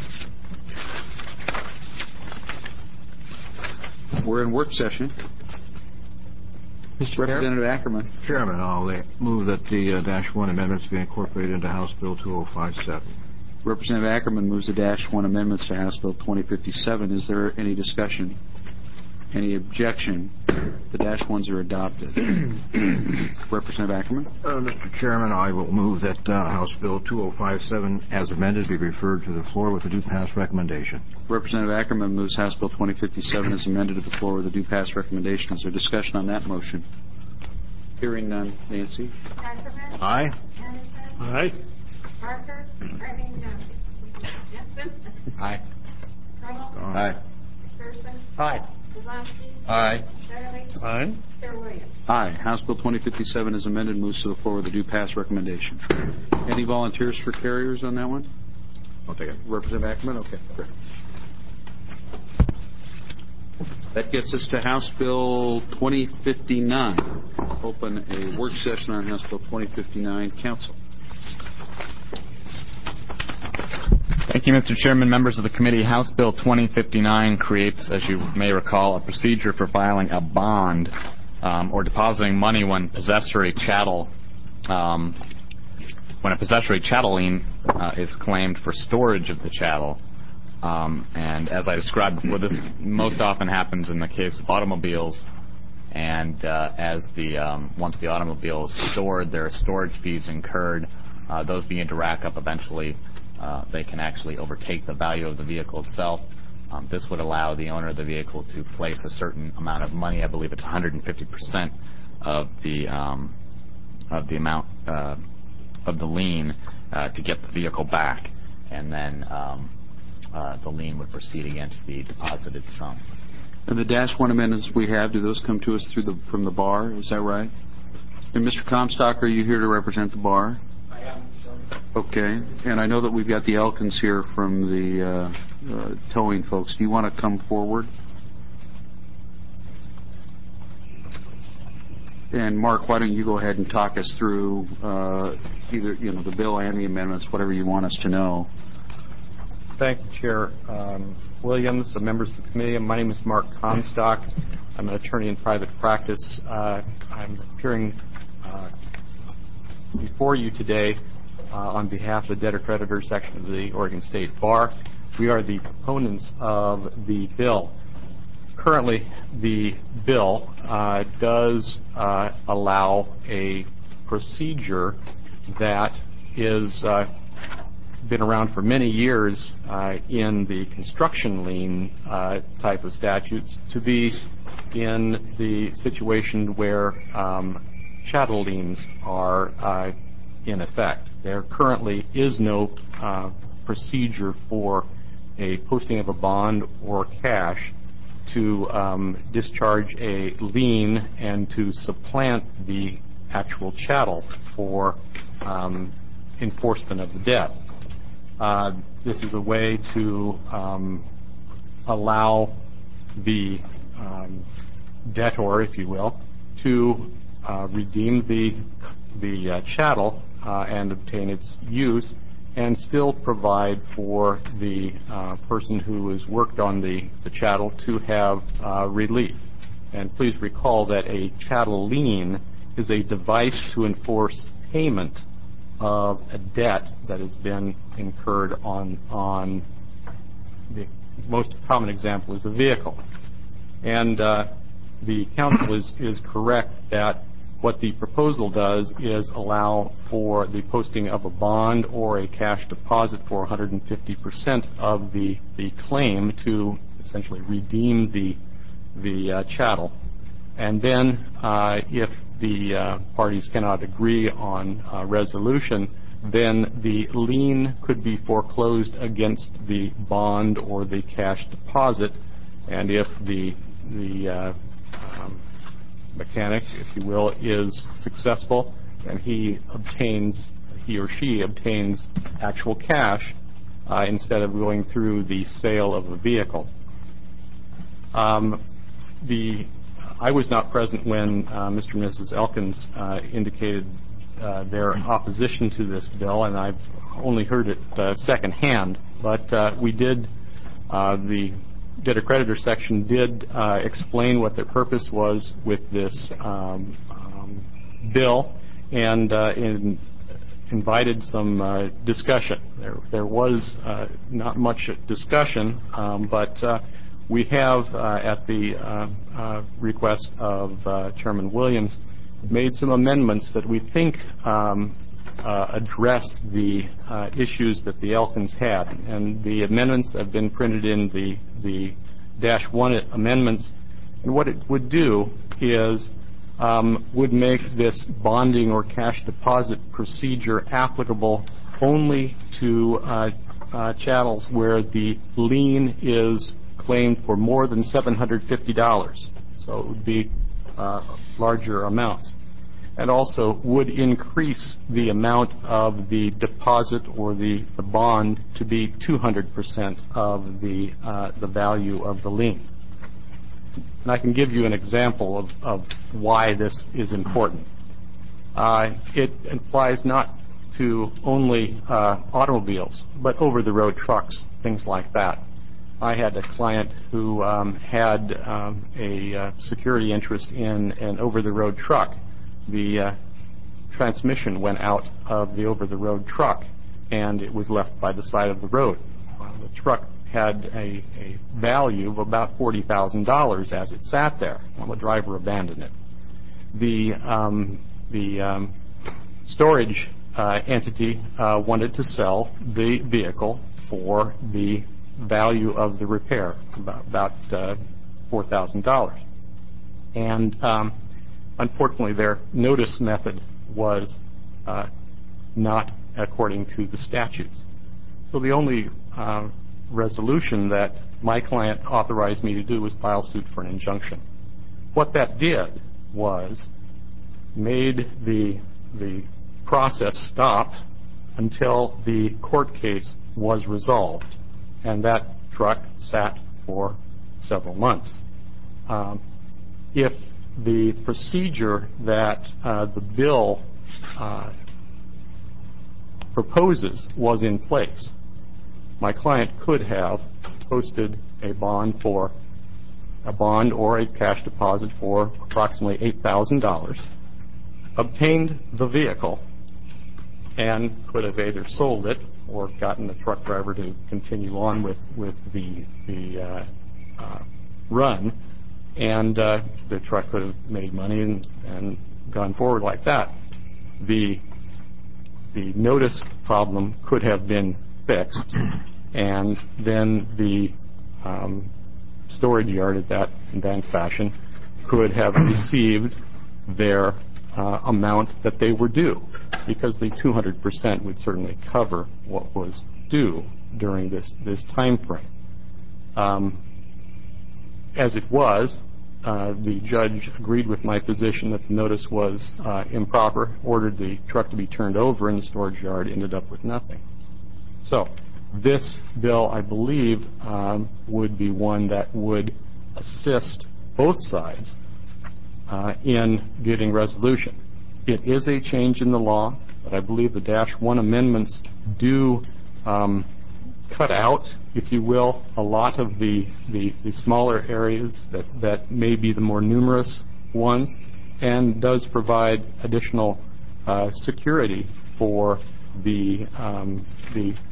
We're in work session. Mister Representative Ackerman. Chairman, I'll move that the uh, Dash one amendments be incorporated into House Bill two oh five seven. Representative Ackerman moves the Dash one amendments to House Bill twenty fifty-seven. Is there any discussion? Any objection? The Dash ones are adopted. Representative Ackerman. Uh, Mister Chairman, I will move that uh, House Bill two oh five seven, as amended, be referred to the floor with a due pass recommendation. Representative Ackerman moves House Bill twenty fifty-seven as amended to the floor with a due pass recommendation. Is there discussion on that motion? Hearing none. Nancy? Ackerman? Aye. Anderson? Aye. Parker? I mean, uh, Jensen? Aye. Crummell? Aye. Pearson? Aye. Kozlowski? Aye. Fairley? Aye. Chair Williams? Aye. House Bill twenty fifty-seven is amended and moves to the floor with a due pass recommendation. Any volunteers for carriers on that one? I'll take it. Representative Ackerman? Okay, great. That gets us to House Bill twenty fifty-nine. Open a work session on House Bill twenty fifty-nine. Council. Thank you, Mister Chairman, members of the committee. House Bill twenty fifty-nine creates, as you may recall, a procedure for filing a bond um, or depositing money when possessory chattel, um, when a possessory chattel lien uh, is claimed for storage of the chattel. Um, and as I described before, this most often happens in the case of automobiles. And uh, as the um, once the automobile is stored, there are storage fees incurred. Uh, those begin to rack up eventually. Uh, they can actually overtake the value of the vehicle itself. Um, this would allow the owner of the vehicle to place a certain amount of money. I believe it's one hundred fifty percent of the um, of the amount uh, of the lien uh, to get the vehicle back, and then um, uh, the lien would proceed against the deposited sums. And the Dash one amendments we have, do those come to us through the from the bar? Is that right? And Mister Comstock, are you here to represent the bar? I am. Okay, and I know that we've got the Elkins here from the uh, uh, towing folks. Do you want to come forward? And Mark, why don't you go ahead and talk us through uh, either you know the bill and the amendments, whatever you want us to know. Thank you, Chair um, Williams, members of the committee. My name is Mark Comstock. I'm an attorney in private practice. Uh, I'm appearing uh, before you today Uh, on behalf of the debtor-creditor section of the Oregon State Bar. We are the proponents of the bill. Currently, the bill uh, does uh, allow a procedure that is uh, been around for many years uh, in the construction lien uh, type of statutes to be in the situation where um, chattel liens are uh, in effect. There currently is no uh, procedure for a posting of a bond or cash to um, discharge a lien and to supplant the actual chattel for um, enforcement of the debt. Uh, this is a way to um, allow the um, debtor, if you will, to uh, redeem the the uh, chattel uh, and obtain its use, and still provide for the uh, person who has worked on the, the chattel to have uh, relief. And please recall that a chattel lien is a device to enforce payment of a debt that has been incurred on on the most common example is a vehicle. And uh, the council is, is correct that what the proposal does is allow for the posting of a bond or a cash deposit for one hundred fifty percent of the, the claim to essentially redeem the, the uh, chattel. And then uh, if the uh, parties cannot agree on uh, resolution, then the lien could be foreclosed against the bond or the cash deposit. And if the, the uh, um, mechanic, if you will, is successful and he obtains, he or she obtains actual cash uh, instead of going through the sale of a vehicle. Um, the I was not present when uh, Mister and Missus Elkins uh, indicated uh, their opposition to this bill, and I've only heard it uh, secondhand. But uh, we did, uh, the debtor creditor section did uh, explain what their purpose was with this um, um, bill, and uh, in, invited some uh, discussion. There, there was uh, not much discussion, um, but uh, we have, uh, at the uh, uh, request of uh, Chairman Williams, made some amendments that we think um, uh, address the uh, issues that the Elkins had. And the amendments have been printed in the, the dash one amendments. And what it would do is um, would make this bonding or cash deposit procedure applicable only to uh, uh, chattels where the lien is claimed for more than seven hundred fifty dollars. So it would be uh, larger amounts. And also would increase the amount of the deposit or the, the bond to be two hundred percent of the, uh, the value of the lien. And I can give you an example of, of why this is important. Uh, it applies not to only uh, automobiles, but over-the-road trucks, things like that. I had a client who um, had um, a uh, security interest in an over-the-road truck. The uh, transmission went out of the over-the-road truck, and it was left by the side of the road. Uh, the truck had a, a value of about forty thousand dollars as it sat there. Well, the driver abandoned it. The, um, the um, storage uh, entity uh, wanted to sell the vehicle for the value of the repair, about, about uh, four thousand dollars. And um, unfortunately, their notice method was uh, not according to the statutes. So the only uh, resolution that my client authorized me to do was file suit for an injunction. What that did was made the, the process stop until the court case was resolved. And that truck sat for several months. Um, if the procedure that uh, the bill uh, proposes was in place, my client could have posted a bond for a bond or a cash deposit for approximately eight thousand dollars, obtained the vehicle, and could have either sold it or gotten the truck driver to continue on with, with the, the uh, uh, run, and uh, the truck could have made money and, and gone forward like that. The, the notice problem could have been fixed, and then the um, storage yard at that, in that fashion could have received their uh, amount that they were due, because the two hundred percent would certainly cover what was due during this, this time frame. Um, as it was, uh, the judge agreed with my position that the notice was uh, improper, ordered the truck to be turned over, and the storage yard ended up with nothing. So this bill, I believe, um, would be one that would assist both sides uh, in getting resolution. It is a change in the law, but I believe the Dash one amendments do um, cut out, if you will, a lot of the, the, the smaller areas that, that may be the more numerous ones, and does provide additional uh, security for the, um, the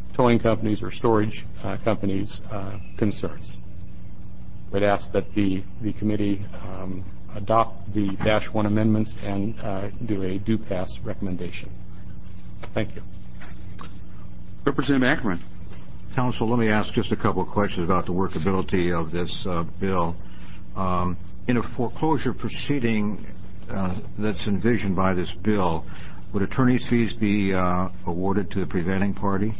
towing companies or storage uh, companies' uh, concerns. We'd ask that the, the committee um, adopt the Dash one amendments and uh, do a do pass recommendation. Thank you. Representative Ackerman. Council, let me ask just a couple of questions about the workability of this uh, bill. Um, in a foreclosure proceeding uh, that's envisioned by this bill, would attorney's fees be uh, awarded to the prevailing party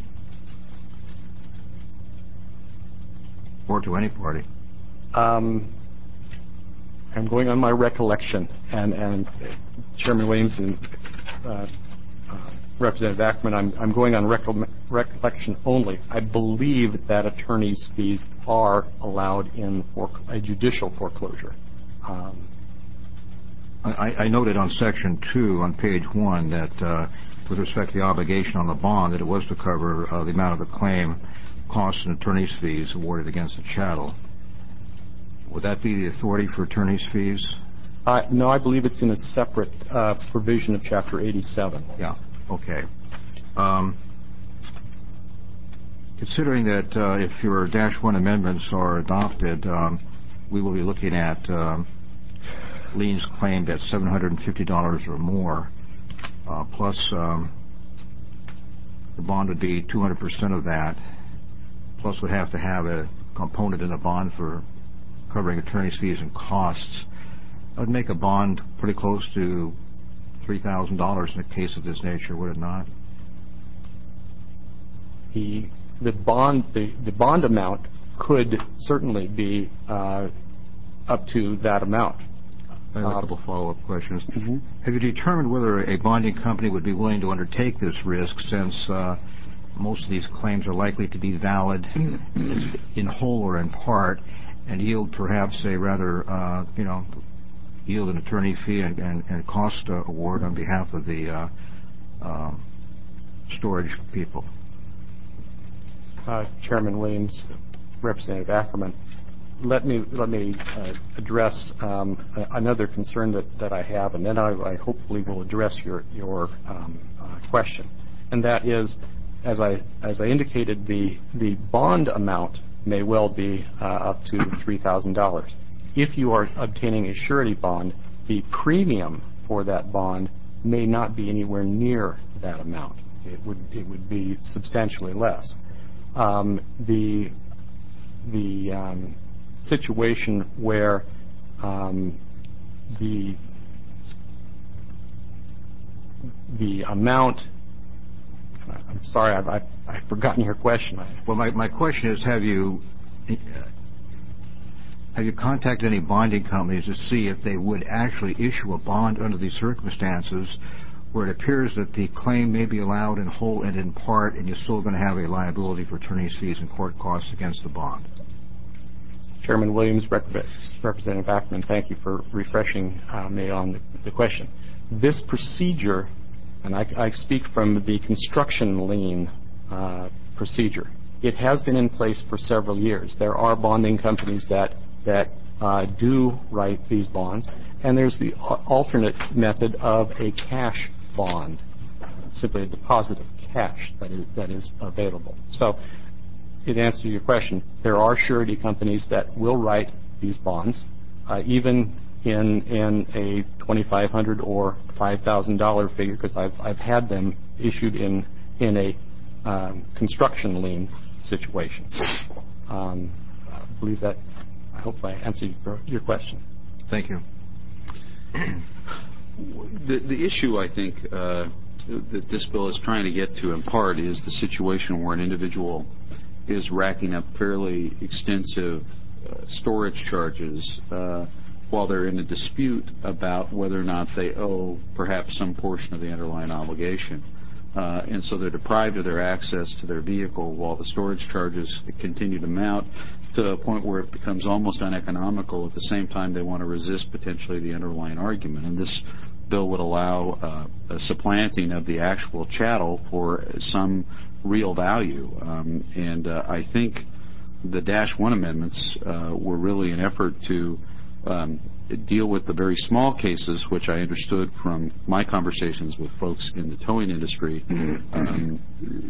or to any party? Um, I'm going on my recollection, and, and Chairman Williams and uh, uh, Representative Ackerman, I'm, I'm going on recol- recollection only. I believe that attorney's fees are allowed in for a judicial foreclosure. Um, I, I noted on section two on page one that uh, with respect to the obligation on the bond that it was to cover uh, the amount of the claim, costs, and attorney's fees awarded against the chattel. Would that be the authority for attorney's fees? Uh, no, I believe it's in a separate uh, provision of Chapter eighty-seven. Yeah, okay. Um, considering that uh, if your Dash one amendments are adopted, um, we will be looking at um, liens claimed at seven hundred fifty dollars or more, uh, plus um, the bond would be two hundred percent of that, plus would have to have a component in the bond for covering attorney's fees and costs. That would make a bond pretty close to three thousand dollars in a case of this nature, would it not? The, the, bond, the, the bond amount could certainly be uh, up to that amount. I have a couple of follow-up questions. Mm-hmm. Have you determined whether a bonding company would be willing to undertake this risk, since uh, most of these claims are likely to be valid in whole or in part, and yield perhaps a rather, uh, you know, yield an attorney fee and, and, and cost uh, award on behalf of the uh, uh, storage people? Uh, Chairman Williams, Representative Ackerman, let me let me uh, address um, a, another concern that, that I have, and then I, I hopefully will address your your um, uh, question, and that is, as I as I indicated, the the bond amount may well be uh, up to three thousand dollars. If you are obtaining a surety bond, the premium for that bond may not be anywhere near that amount. It would it would be substantially less. Um, the the um, situation where um, the the amount. I'm sorry, I've, I've, I've forgotten your question. Well, my, my question is, have you uh, have you contacted any bonding companies to see if they would actually issue a bond under these circumstances, where it appears that the claim may be allowed in whole and in part, and you're still going to have a liability for attorney's fees and court costs against the bond? Chairman Williams, Representative Ackerman, thank you for refreshing uh, me on the, the question. This procedure, and I, I speak from the construction lien uh, procedure, it has been in place for several years. There are bonding companies that that uh, do write these bonds, and there's the alternate method of a cash bond, simply a deposit of cash that is, that is available. So, in answer to your question, there are surety companies that will write these bonds, uh, even in in a twenty-five hundred dollars or five thousand dollars figure, because I've I've had them issued in in a um, construction lien situation. Um, I believe that. I hope I answered your question. Thank you. The, the issue, I think, uh, that this bill is trying to get to in part is the situation where an individual is racking up fairly extensive uh, storage charges uh, while they're in a dispute about whether or not they owe perhaps some portion of the underlying obligation. Uh, and so they're deprived of their access to their vehicle while the storage charges continue to mount to a point where it becomes almost uneconomical. At the same time, they want to resist potentially the underlying argument. And this bill would allow uh, a supplanting of the actual chattel for some real value. Um, and uh, I think the Dash one amendments uh, were really an effort to um, deal with the very small cases, which I understood from my conversations with folks in the towing industry, um,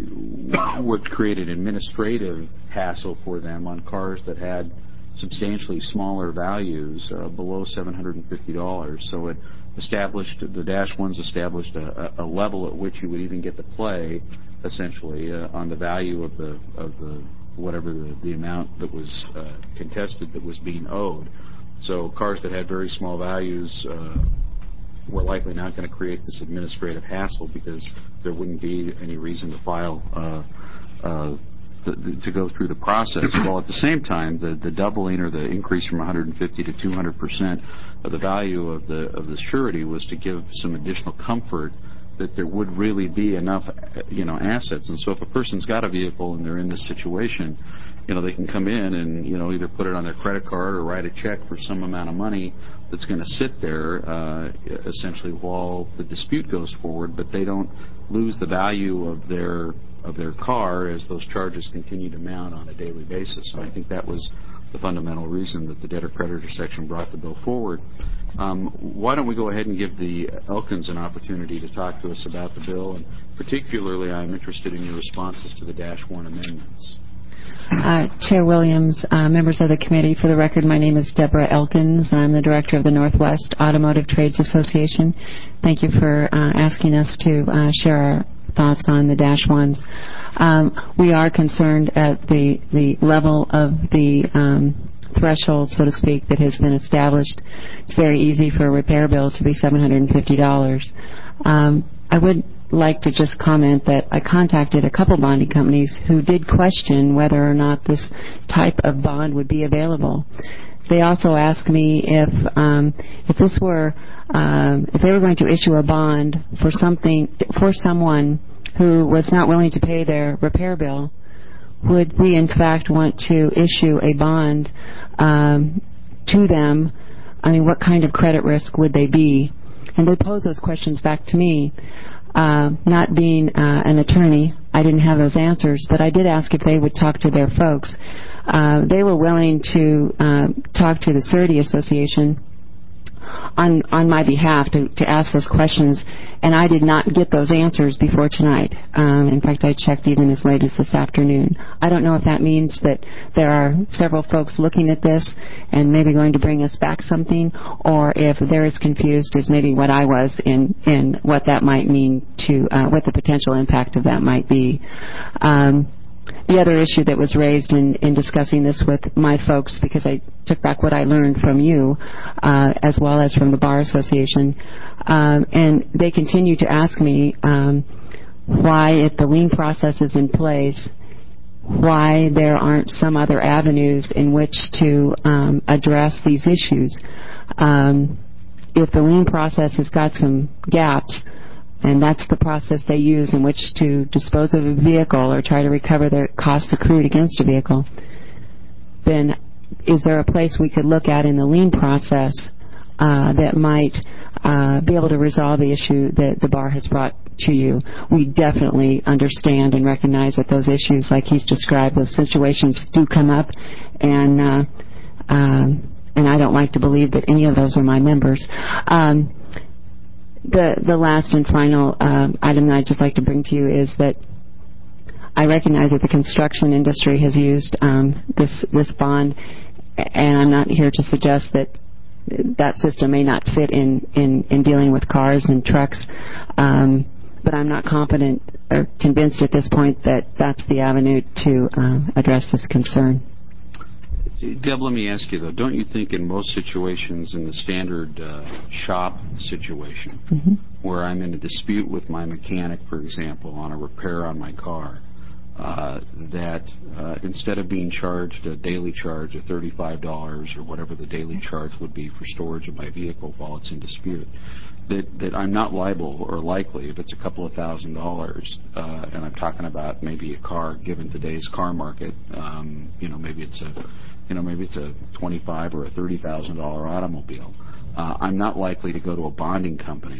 would create an administrative hassle for them on cars that had substantially smaller values, uh, below seven hundred fifty dollars. So it established, the Dash ones established a, a level at which you would even get to play, essentially, uh, on the value of the of the whatever the, the amount that was uh, contested that was being owed. So cars that had very small values uh, were likely not going to create this administrative hassle because there wouldn't be any reason to file uh, uh, the, the, to go through the process. While at the same time, the, the doubling or the increase from one hundred fifty to two hundred percent of the value of the of the surety was to give some additional comfort that there would really be enough, you know, assets. And so if a person's got a vehicle and they're in this situation, you know, they can come in and, you know, either put it on their credit card or write a check for some amount of money that's going to sit there uh, essentially while the dispute goes forward, but they don't lose the value of their of their car as those charges continue to mount on a daily basis. And I think that was the fundamental reason that the debtor-creditor section brought the bill forward. Um, why don't we go ahead and give the Elkins an opportunity to talk to us about the bill, and particularly I'm interested in your responses to the Dash one amendments. Uh, Chair Williams, uh, members of the committee, for the record, my name is Deborah Elkins, and I'm the director of the Northwest Automotive Trades Association. Thank you for uh, asking us to uh, share our thoughts on the Dash ones. Um, we are concerned at the, the level of the um, threshold, so to speak, that has been established. It's very easy for a repair bill to be seven hundred fifty dollars. Um, I would like to just comment that I contacted a couple bonding companies who did question whether or not this type of bond would be available. They also asked me if um, if this were um, if they were going to issue a bond for something for someone who was not willing to pay their repair bill, would we in fact want to issue a bond um, to them? I mean, what kind of credit risk would they be? And they posed those questions back to me. Uh, not being uh, an attorney, I didn't have those answers, but I did ask if they would talk to their folks. Uh, they were willing to uh, talk to the Surety Association on on my behalf to, to ask those questions, and I did not get those answers before tonight. Um, in fact, I checked even as late as this afternoon. I don't know if that means that there are several folks looking at this and maybe going to bring us back something, or if they're as confused as maybe what I was in, in what that might mean to, uh, what the potential impact of that might be. Um, The other issue that was raised in, in discussing this with my folks, because I took back what I learned from you, uh, as well as from the Bar Association, um, and they continue to ask me um, why, if the lien process is in place, why there aren't some other avenues in which to um, address these issues. Um, if the lien process has got some gaps, and that's the process they use in which to dispose of a vehicle or try to recover the costs accrued against a vehicle, then is there a place we could look at in the lien process uh, that might uh, be able to resolve the issue that the bar has brought to you? We definitely understand and recognize that those issues, like he's described, those situations do come up, and uh, um, and I don't like to believe that any of those are my members. Um, The, the last and final um, item that I'd just like to bring to you is that I recognize that the construction industry has used um, this this bond, and I'm not here to suggest that that system may not fit in, in, in dealing with cars and trucks, um, but I'm not confident or convinced at this point that that's the avenue to uh, address this concern. Deb, let me ask you, though, don't you think in most situations, in the standard uh, shop situation, mm-hmm. where I'm in a dispute with my mechanic, for example, on a repair on my car, uh, that uh, instead of being charged a daily charge of thirty-five dollars or whatever the daily charge would be for storage of my vehicle while it's in dispute, that, that I'm not liable or likely, if it's a couple of thousand dollars, uh, and I'm talking about maybe a car, given today's car market, um, you know, maybe it's a You know, maybe it's a twenty-five or a thirty thousand dollar automobile. Uh, I'm not likely to go to a bonding company uh,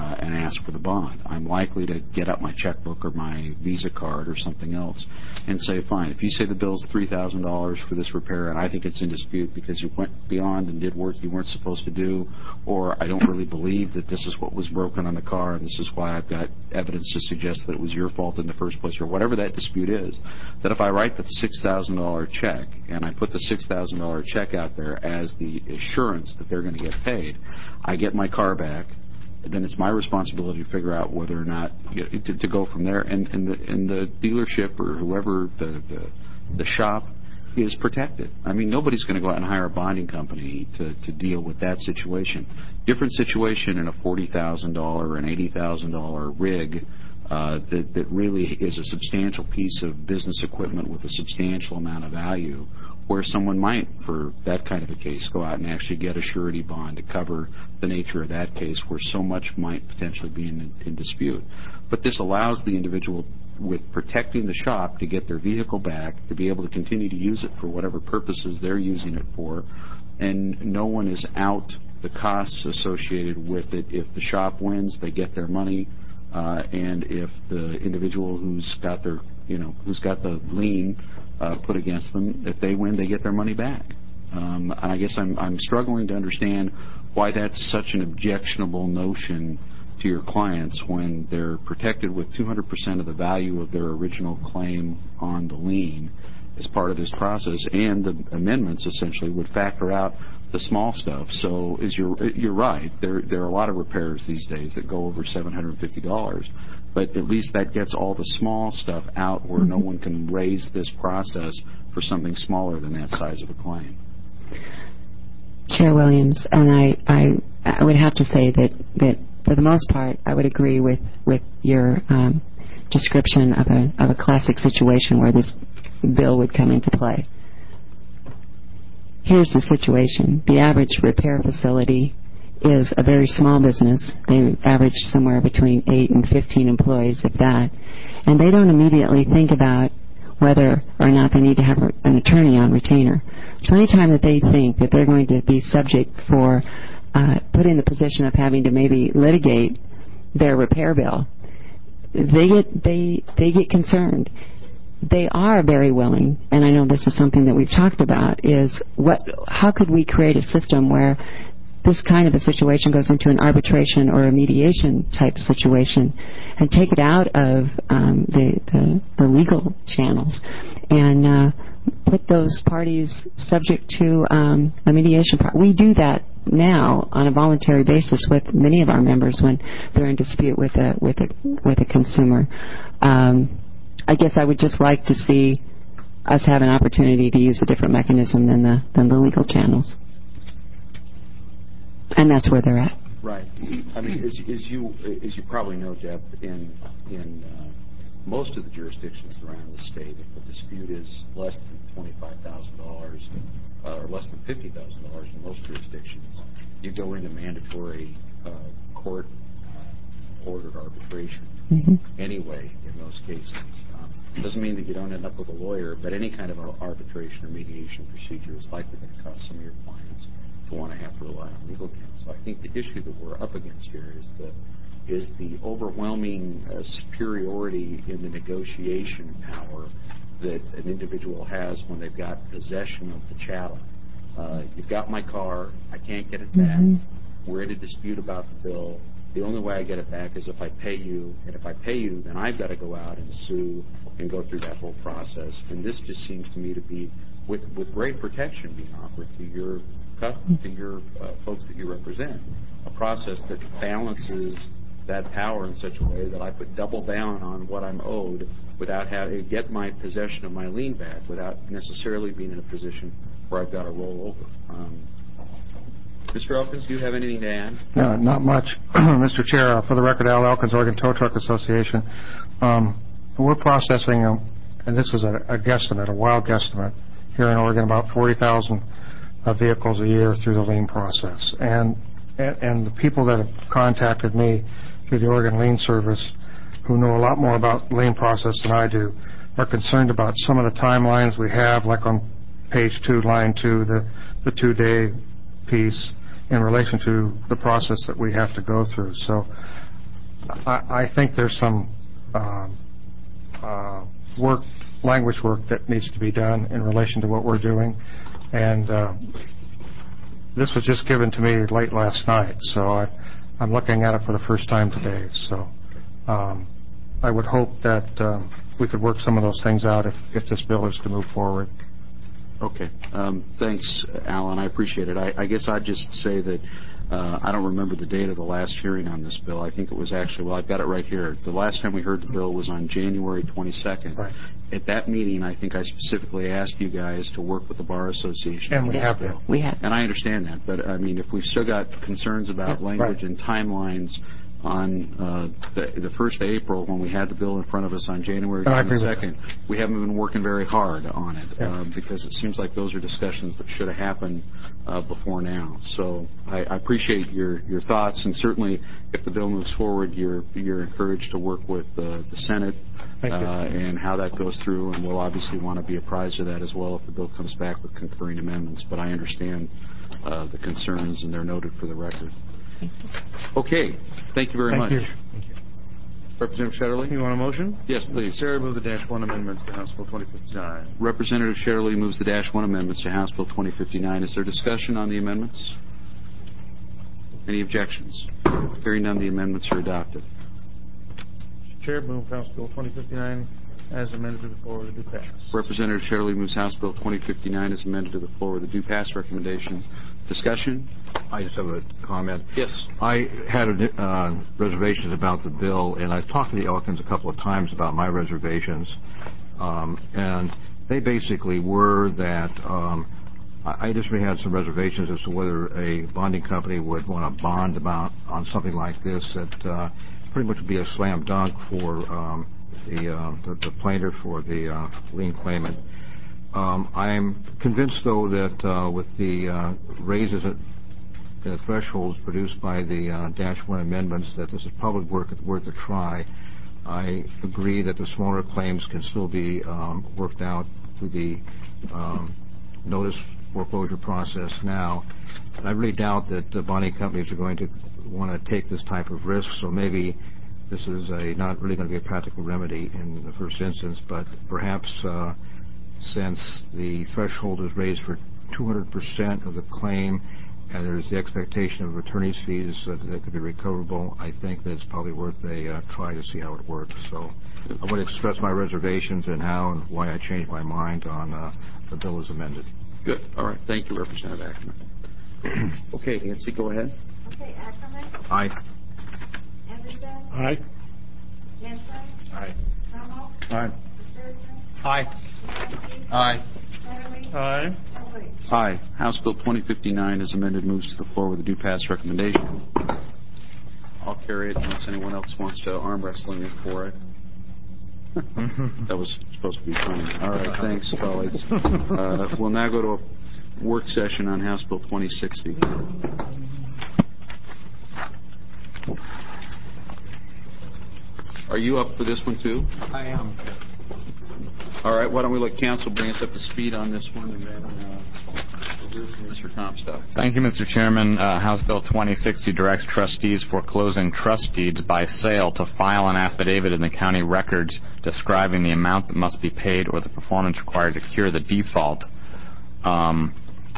uh, and ask for the bond. I'm likely to get out my checkbook or my Visa card or something else and say, fine, if you say the bill's three thousand dollars for this repair and I think it's in dispute because you went beyond and did work you weren't supposed to do, or I don't really believe that this is what was broken on the car and this is why I've got evidence to suggest that it was your fault in the first place, or whatever that dispute is, that if I write the six thousand dollars check and I put the six thousand dollars check out there as the assurance that they're going to get paid, I get my car back, then it's my responsibility to figure out whether or not you know, to, to go from there. And, and, the, and the dealership or whoever the, the the shop is protected. I mean, nobody's going to go out and hire a bonding company to, to deal with that situation. Different situation in a forty thousand dollars or an eighty thousand dollars rig uh, that, that really is a substantial piece of business equipment with a substantial amount of value, where someone might, for that kind of a case, go out and actually get a surety bond to cover the nature of that case where so much might potentially be in, in dispute. But this allows the individual, with protecting the shop, to get their vehicle back, to be able to continue to use it for whatever purposes they're using it for, and no one is out the costs associated with it. If the shop wins, they get their money, uh, and if the individual who's got their, you know, who's got the lien Uh, put against them, if they win, they get their money back. Um, and I guess I'm, I'm struggling to understand why that's such an objectionable notion to your clients when they're protected with two hundred percent of the value of their original claim on the lien as part of this process, and the amendments essentially would factor out the small stuff. So is you're, you're right, there, there are a lot of repairs these days that go over seven hundred fifty dollars. But at least that gets all the small stuff out where no one can raise this process for something smaller than that size of a claim. Chair Williams, and I, I, I would have to say that, that for the most part, I would agree with, with your um, description of a, of a classic situation where this bill would come into play. Here's the situation. The average repair facility is a very small business. They average somewhere between eight and fifteen employees, if that. And they don't immediately think about whether or not they need to have an attorney on retainer. So anytime that they think that they're going to be subject for, uh, put in the position of having to maybe litigate their repair bill, they get, they, they get concerned. They are very willing, and I know this is something that we've talked about, is what, how could we create a system where this kind of a situation goes into an arbitration or a mediation type situation and take it out of um, the, the, the legal channels and uh, put those parties subject to um, a mediation. Pro- we do that now on a voluntary basis with many of our members when they're in dispute with a, with a, with a consumer. Um, I guess I would just like to see us have an opportunity to use a different mechanism than the, than the legal channels. And that's where they're at. Right. I mean, as, as you as you probably know, Jeb, in in uh, most of the jurisdictions around the state, if the dispute is less than twenty-five thousand dollars uh, or less than fifty thousand dollars in most jurisdictions, you go into mandatory uh, court uh, ordered arbitration mm-hmm. anyway. In those cases, um, doesn't mean that you don't end up with a lawyer, but any kind of arbitration or mediation procedure is likely going to cost some of your clients to want to have to rely on legal counsel. I think the issue that we're up against here is the is the overwhelming uh, superiority in the negotiation power that an individual has when they've got possession of the chattel. Uh, you've got my car. I can't get it back. Mm-hmm. We're in a dispute about the bill. The only way I get it back is if I pay you, and if I pay you, then I've got to go out and sue and go through that whole process. And this just seems to me to be, with, with great protection being offered to your to your uh, folks that you represent, a process that balances that power in such a way that I put double down on what I'm owed without having get my possession of my lien back without necessarily being in a position where I've got to roll over. Um, Mister Elkins, do you have anything to add? No, not much. Mister Chair, uh, for the record, Al Elkins, Oregon Tow Truck Association. Um, we're processing, um, and this is a, a guesstimate, a wild guesstimate, here in Oregon, about forty thousand uh, vehicles a year through the lien process. And, and and the people that have contacted me through the Oregon Lien Service, who know a lot more about the lien process than I do, are concerned about some of the timelines we have, like on page two, line two, the, the two-day piece in relation to the process that we have to go through. So I, I think there's some um, uh, work, language work that needs to be done in relation to what we're doing. And uh, this was just given to me late last night, so I, I'm looking at it for the first time today. So um, I would hope that um, we could work some of those things out if, if this bill is to move forward. Okay. Um, thanks, Alan. I appreciate it. I, I guess I'd just say that uh, I don't remember the date of the last hearing on this bill. I think it was actually, well, I've got it right here. The last time we heard the bill was on January twenty-second. Right. At that meeting, I think I specifically asked you guys to work with the Bar Association. And we have bill. We have. And I understand that. But, I mean, if we've still got concerns about Yeah, language right. and timelines on uh, the, the first of April when we had the bill in front of us on January I agree with twenty-second, we haven't been working very hard on it Yeah. um, because it seems like those are discussions that should have happened uh, before now. So I, I appreciate your, your thoughts, and certainly if the bill moves forward, you're you're encouraged to work with uh, the Senate uh, and how that goes through, and we'll obviously want to be apprised of that as well if the bill comes back with concurring amendments. But I understand uh, the concerns, and they're noted for the record. Okay. Thank you very Thank much. you. Representative Shetterly? You want a motion? Yes, please. Chair, move the dash one amendment to House Bill twenty fifty-nine. Representative Shetterly moves the dash one amendments to House Bill twenty fifty-nine. Is there discussion on the amendments? Any objections? Hearing none, the amendments are adopted. Chair, move House Bill twenty fifty-nine as amended to the floor with a due pass. Representative Shetterly moves House Bill twenty fifty-nine as amended to the floor with a due pass recommendation. Discussion? I just have a comment. Yes. I had uh, reservations about the bill, and I've talked to the Elkins a couple of times about my reservations, um, and they basically were that um, I just really had some reservations as to whether a bonding company would want to bond about on something like this that uh, pretty much would be a slam dunk for um, the, uh, the the plaintiff or the uh, lien claimant. Um, I'm convinced, though, that uh, with the uh, raises at the thresholds produced by the uh, Dash one amendments, that this is probably worth, worth a try. I agree that the smaller claims can still be um, worked out through the um, notice foreclosure process now. And I really doubt that uh, bonding companies are going to want to take this type of risk, so maybe this is a not really going to be a practical remedy in the first instance, but perhaps uh, since the threshold is raised for two hundred percent of the claim and there's the expectation of attorney's fees uh, that could be recoverable, I think that it's probably worth a uh, try to see how it works. So I want to express my reservations and how and why I changed my mind on uh, the bill as amended. Good. All right. Thank you, Representative Ackerman. Okay, Nancy, go ahead. Okay, Ackerman? Aye. Anderson? Aye. Jensen? Aye. Trammell? Aye. McPherson? Aye. Mackey? Aye. Shetterly? Aye. Shelby? Aye. House Bill twenty fifty-nine as amended moves to the floor with a due pass recommendation. I'll carry it unless anyone else wants to arm wrestling me for it. That was supposed to be funny. All right, thanks, colleagues. Uh, we'll now go to a work session on House Bill twenty sixty. Are you up for this one, too? I am. All right, why don't we let counsel bring us up to speed on this one, and then uh, we'll hear from Mister Comstock. Thank you, Mister Chairman. Uh, House Bill twenty sixty directs trustees foreclosing trust deeds by sale to file an affidavit in the county records describing the amount that must be paid or the performance required to cure the default. Um,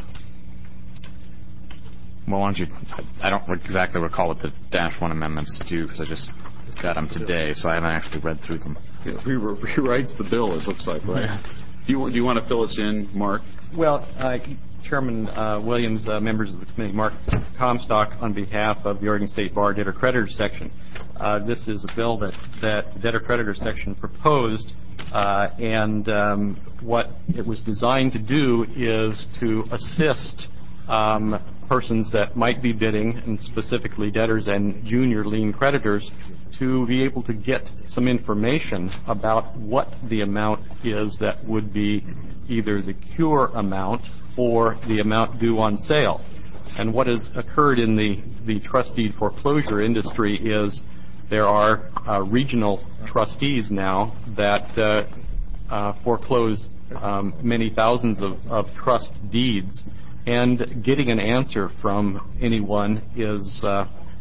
well, why don't you... I don't exactly recall what the Dash one amendments do, because I just got them today, so I haven't actually read through them. Yeah, rewrites the bill, it looks like, right? Yeah. Do you, do you want to fill us in, Mark? Well, uh, Chairman uh, Williams, uh, members of the committee, Mark Comstock, on behalf of the Oregon State Bar Debtor Creditor Section. Uh, this is a bill that, that the Debtor Creditor Section proposed, uh, and um, what it was designed to do is to assist um, persons that might be bidding, and specifically debtors and junior lien creditors, to be able to get some information about what the amount is that would be either the cure amount or the amount due on sale. And what has occurred in the, the trust deed foreclosure industry is there are uh, regional trustees now that uh, uh, foreclose um, many thousands of, of trust deeds, and getting an answer from anyone is uh,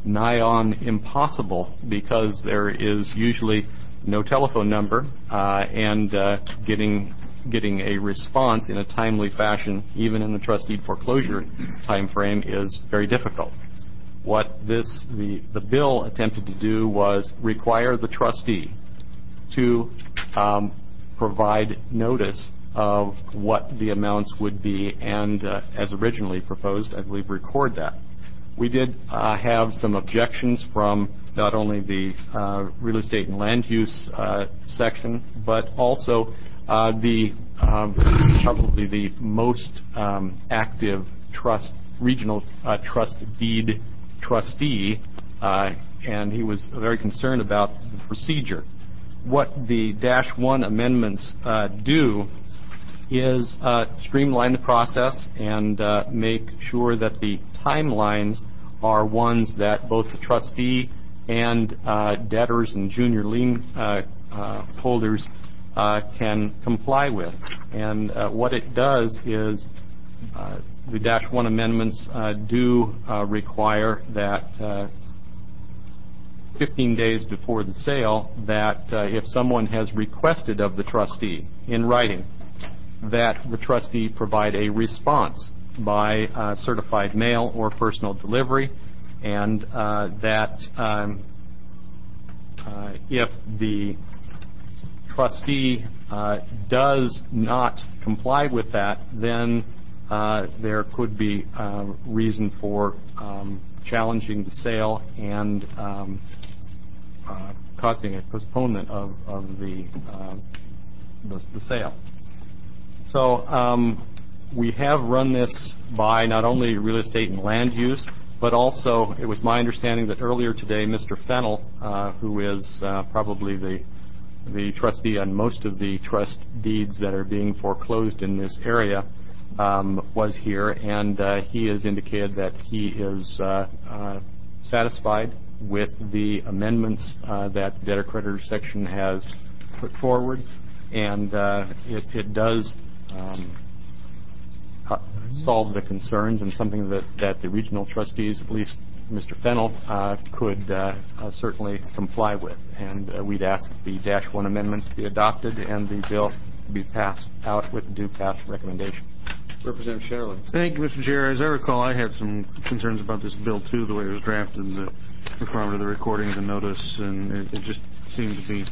nigh on impossible because there is usually no telephone number, uh, and uh, getting getting a response in a timely fashion, even in the trustee foreclosure time frame, is very difficult. What this the the bill attempted to do was require the trustee to um, provide notice of what the amounts would be, and uh, as originally proposed, I believe, record that. We did uh, have some objections from not only the uh, real estate and land use uh, section, but also uh, the um, probably the most um, active trust regional uh, trust deed trustee, uh, and he was very concerned about the procedure. What the Dash one amendments uh, do is uh, streamline the process and uh, make sure that the timelines are ones that both the trustee and uh, debtors and junior lien uh, uh, holders uh, can comply with. And uh, what it does is uh, the Dash one amendments uh, do uh, require that uh, fifteen days before the sale that uh, if someone has requested of the trustee in writing that the trustee provide a response by uh, certified mail or personal delivery, and uh, that um, uh, if the trustee uh, does not comply with that, then uh, there could be uh, reason for um, challenging the sale and um, uh, causing a postponement of, of the, uh, the the sale. So um, we have run this by not only real estate and land use, but also it was my understanding that earlier today Mister Fennell, uh, who is uh, probably the the trustee on most of the trust deeds that are being foreclosed in this area, um, was here, and uh, he has indicated that he is uh, uh, satisfied with the amendments uh, that the debtor-creditor section has put forward, and uh, it, it does um, solve the concerns, and something that, that the regional trustees, at least Mister Fennell, uh, could uh, uh, certainly comply with. And uh, we'd ask that the Dash one amendments be adopted and the bill be passed out with a due pass recommendation. Representative Sherley. Thank you, Mister Chair. As I recall, I had some concerns about this bill, too, the way it was drafted, the requirement of the recording of the notice, and it, it just seemed to be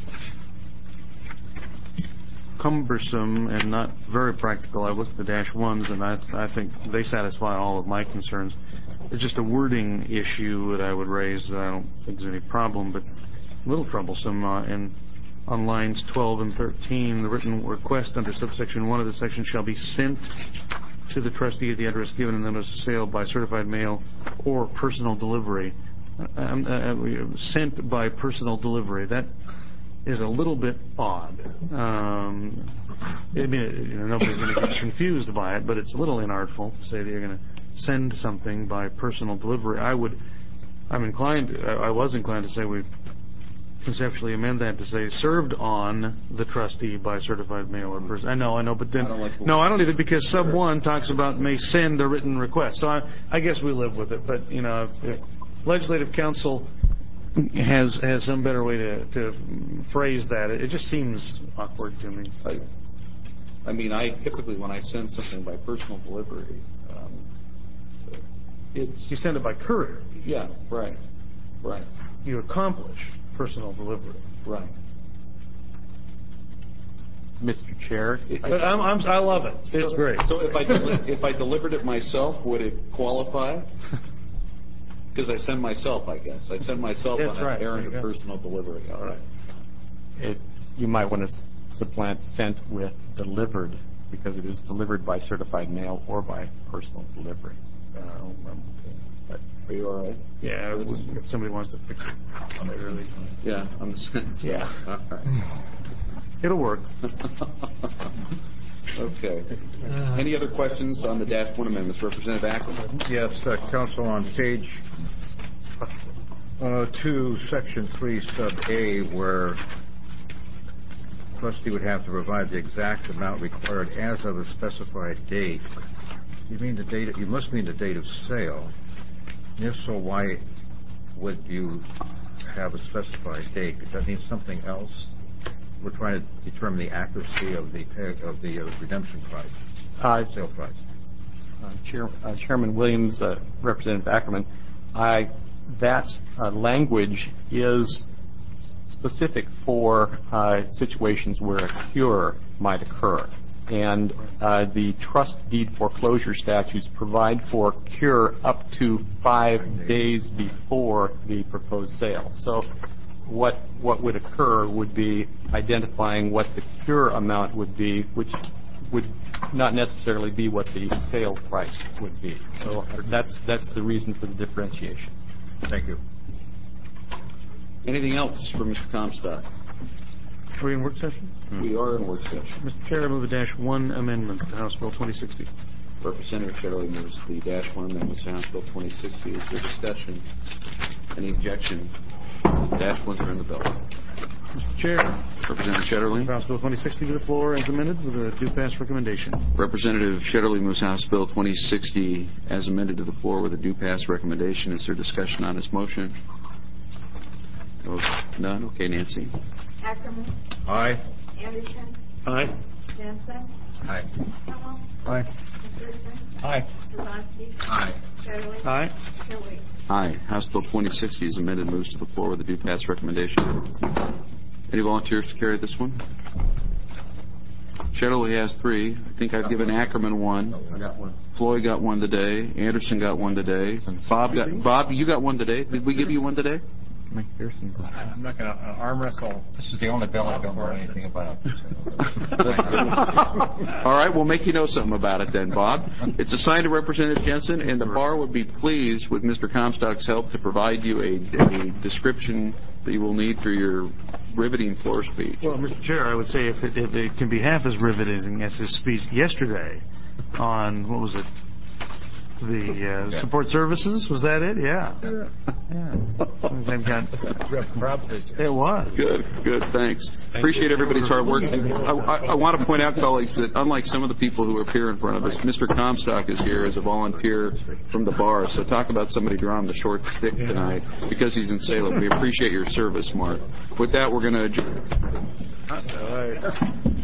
cumbersome and not very practical. I looked at the Dash ones, and I, I think they satisfy all of my concerns. It's just a wording issue that I would raise that I don't think is any problem, but a little troublesome. Uh, and on lines twelve and thirteen, the written request under subsection one of the section shall be sent to the trustee at the address given in the notice of sale by certified mail or personal delivery. Uh, uh, sent by personal delivery. That is a little bit odd. Um, I mean, you know, nobody's going to get confused by it, but it's a little inartful to say that you're going to send something by personal delivery. I would, I'm inclined, to, I was inclined to say we conceptually amend that to say served on the trustee by certified mail or person. I know, I know, but then I like no, I don't either, because sub one talks about may send a written request. So I, I guess we live with it. But you know, if, if legislative counsel has has some better way to, to phrase that, it, it just seems awkward to me. I, I mean, I typically when I send something by personal delivery. Um, It's, you send it by courier. Yeah, right, right. You accomplish personal delivery. Right. Mister Chair, I, I'm, I'm, I love it. It's so, great. So if I deli- if I delivered it myself, would it qualify? Because I send myself, I guess. I send myself That's on right. an errand of personal delivery. All right. It, you might want to supplant sent with delivered, because it is delivered by certified mail or by personal delivery. Um, Are you all right? Yeah, if somebody wants to fix it. Really. Yeah, on the sentence. Yeah. All right. It'll work. Okay. Uh, Any other questions on the Dash one amendments? Representative Ackerman. Yes, uh, Counsel, on page uh, two, section three, sub A, where trustee would have to provide the exact amount required as of a specified date. You mean the date? You must mean the date of sale. And if so, why would you have a specified date? Does that mean something else? We're trying to determine the accuracy of the of the uh, redemption price, uh, sale price. Uh, Chair, uh, Chairman Williams, uh, Representative Ackerman, I, that uh, language is specific for uh, situations where a cure might occur. And uh, the trust deed foreclosure statutes provide for cure up to five days before the proposed sale. So what what would occur would be identifying what the cure amount would be, which would not necessarily be what the sale price would be. So that's that's the reason for the differentiation. Thank you. Anything else for Mister Comstock? Are we in work session? Hmm. We are in work session. Mister Chair, I move a dash one amendment to House Bill twenty sixty. Representative Shetterly moves the dash one amendment to House Bill twenty sixty. Is there discussion? Any objection? Dash ones are in the bill. Mister Chair. Representative Shetterly. House Bill twenty sixty to the floor as amended with a due pass recommendation. Representative Shetterly moves House Bill twenty sixty as amended to the floor with a due pass recommendation. Is there discussion on this motion? Oh, none? Okay, Nancy. Ackerman. Aye. Anderson. Aye. Jensen. Aye. Hummel. Aye. McPherson. Aye. Kazanski. Aye. Shetterly. Aye. Chair Williams. Aye. House Bill twenty sixty is amended, moves to the floor with a due pass recommendation. Any volunteers to carry this one? Shetterly has three. I think I've given Ackerman one. I got one. Floyd got one today. Anderson got one today. Bob got Bob. You got one today. Did we give you one today? McPherson. I'm not going to uh, arm wrestle. This is the only bill I don't know anything about. All right, we'll make you know something about it then, Bob. It's assigned to Representative Jensen, and the bar would be pleased with Mister Comstock's help to provide you a, a description that you will need for your riveting floor speech. Well, Mister Chair, I would say if it, if it can be half as riveting as his speech yesterday on, what was it, the uh, support services, was that it? Yeah. Yeah. yeah. It was. Good, good, thanks. Thank Appreciate you. everybody's hard work. I, I, I want to point out, colleagues, that unlike some of the people who appear in front of us, Mister Comstock is here as a volunteer from the bar. So talk about somebody drawing the short stick tonight because he's in Salem. We appreciate your service, Mark. With that, we're going to adjourn. All right.